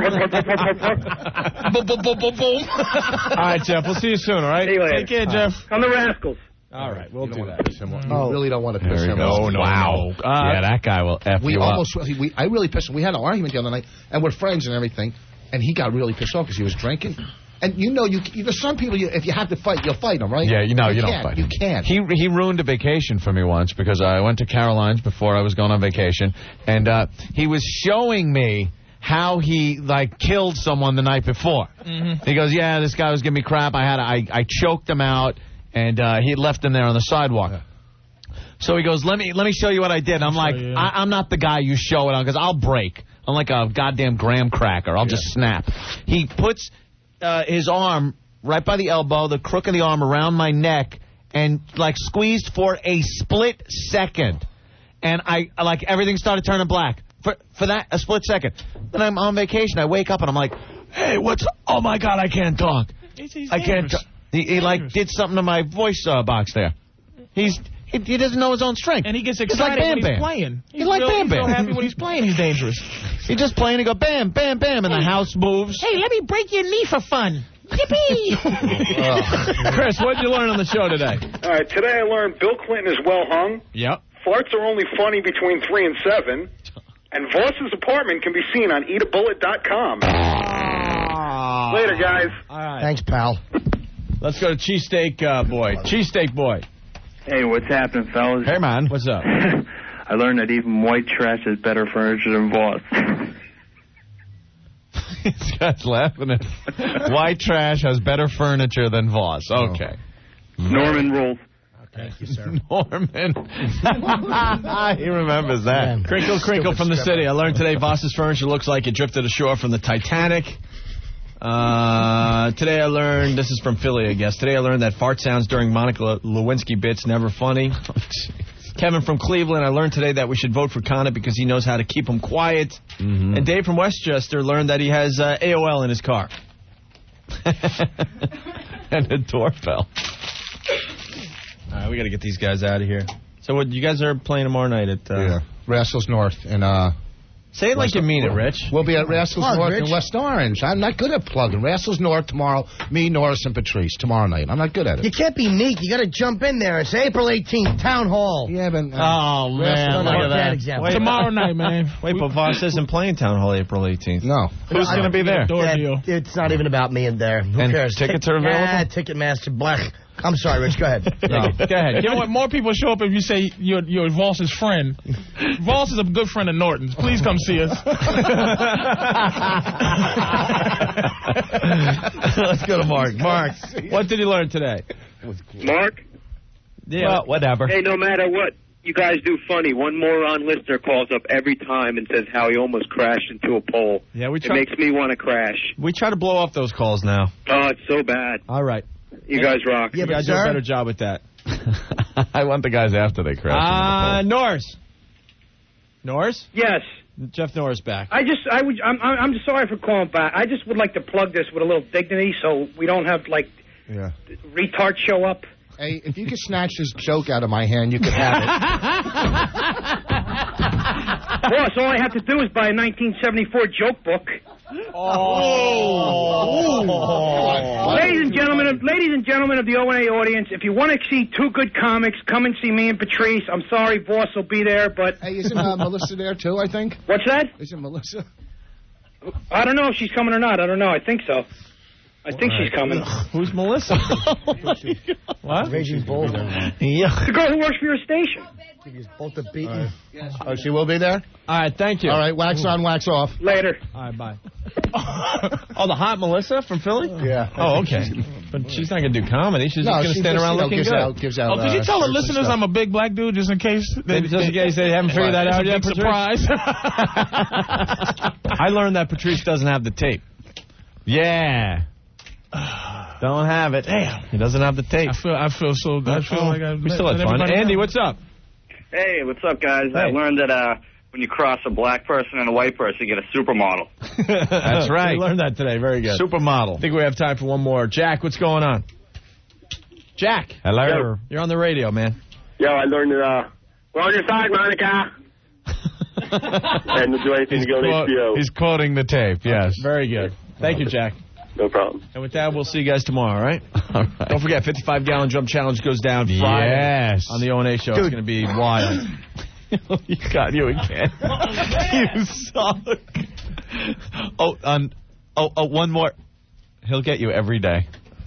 Boom. All right, Jeff. We'll see you soon. All right. See you later. Take care, Jeff. On the Rascals. All right, we'll do that. You really don't want to piss him off. Wow. Yeah, that guy will F you up. I really pissed him. We had an argument the other night, and we're friends and everything, and he got really pissed off because he was drinking. And there's some people, if you have to fight, you'll fight them, right? Yeah, you don't fight him. You can't. He ruined a vacation for me once because I went to Caroline's before I was going on vacation, and he was showing me how he killed someone the night before. Mm-hmm. He goes, yeah, this guy was giving me crap. I choked him out. And he had left him there on the sidewalk. Yeah. So he goes, let me show you what I did. And I'm like, I'm not the guy you show it on because I'll break. I'm like a goddamn graham cracker. I'll just snap. He puts his arm right by the elbow, the crook of the arm around my neck, and squeezed for a split second. And everything started turning black for a split second. Then I'm on vacation. I wake up and I'm like, hey, oh my God, I can't talk. I can't talk. He did something to my voice box there. He doesn't know his own strength. And he gets excited when he's playing. He's like Bam Bam. He's so happy when he's playing, he's dangerous. He's just playing and go bam, bam, bam, and the house moves. Hey, let me break your knee for fun. Yippee! Chris, what did you learn on the show today? All right, today I learned Bill Clinton is well hung. Yep. Farts are only funny between 3 and 7. And Voss's apartment can be seen on eatabullet.com. Later, guys. All right. Thanks, pal. Let's go to Cheesesteak Boy. Cheesesteak Boy. Hey, what's happening, fellas? Hey, man. What's up? I learned that even white trash is better furniture than Voss. This guy's laughing at white trash has better furniture than Voss. Okay. Norman rules. Thank you, sir. Norman. He remembers that. Yeah. Crinkle from the city. I learned today Voss's furniture looks like it drifted ashore from the Titanic. Today I learned, this is from Philly, I guess. Today I learned that fart sounds during Monica Lewinsky bits never funny. Kevin from Cleveland, I learned today that we should vote for Conant because he knows how to keep him quiet. Mm-hmm. And Dave from Westchester learned that he has AOL in his car. And a doorbell. All right, we got to get these guys out of here. So what? You guys are playing tomorrow night at... Rascals North in... Say it like you mean it, Rich. We'll be at Rascals North in West Orange. I'm not good at plugging. Rascals North tomorrow. Me, Norris, and Patrice tomorrow night. I'm not good at it. You can't be meek. You got to jump in there. It's April 18th, Town Hall. Yeah, but... oh, man. Look at that. Wait, tomorrow night, man. Wait, but Voss isn't playing Town Hall April 18th. No. Who's going to be there? It's not even about me in there. Who cares? Tickets are available? Yeah, Ticketmaster. Blech. I'm sorry, Rich. Go ahead. No. Go ahead. You know what? More people show up if you say you're Voss's friend. Voss is a good friend of Norton's. Please come see us. Let's go to Mark. Mark, what did you learn today? Mark? Yeah. Well, whatever. Hey, no matter what you guys do funny, one moron listener calls up every time and says how he almost crashed into a pole. Yeah, it makes me want to crash. We try to blow off those calls now. Oh, it's so bad. All right. You guys rock. Yeah, you guys do a better job with that. I want the guys after they crash. Norris. Norris? Yes. Jeff Norris back. I'm just sorry for calling back. I just would like to plug this with a little dignity so we don't have, retards show up. Hey, if you could snatch this joke out of my hand, you could have it. Boss, all I have to do is buy a 1974 joke book. Ladies and gentlemen of the O&A audience, if you want to see two good comics, come and see me and Patrice. I'm sorry, Voss will be there, but... Hey, isn't Melissa there, too, I think? What's that? Isn't Melissa? I don't know if she's coming or not. I don't know. I think so. I think she's coming. Who's Melissa? What? Raging Bull. Yeah. The girl who works for your station. Both the beaten. Oh, she will be there? All right, thank you. All right, wax on, wax off. Later. All right, bye. Oh, the hot Melissa from Philly? Yeah. Oh, okay. But she's not going to do comedy. She's just going to stand around looking good. Gives out, could you tell the listeners I'm a big black dude just in case? Just in case they haven't figured that out yet, Surprise. I learned that Patrice doesn't have the tape. Yeah. Don't have it. Damn. He doesn't have the tape. I feel like we still had fun. Andy, what's up? Hey, what's up, guys? Hey. I learned that when you cross a black person and a white person, you get a supermodel. That's right. We learned that today. Very good. Supermodel. I think we have time for one more. Jack, what's going on? Jack. Hello. Yo. You're on the radio, man. Yo, I learned that we're on your side, Monica. And do anything to go to HBO. He's quoting the tape, yes. Very good. Thank you, Jack. No problem. And with that, we'll see you guys tomorrow, all right? All right. Don't forget, 55-gallon drum challenge goes down Friday on the O&A show. Dude. It's going to be wild. You got you again. You suck. One more. He'll get you every day.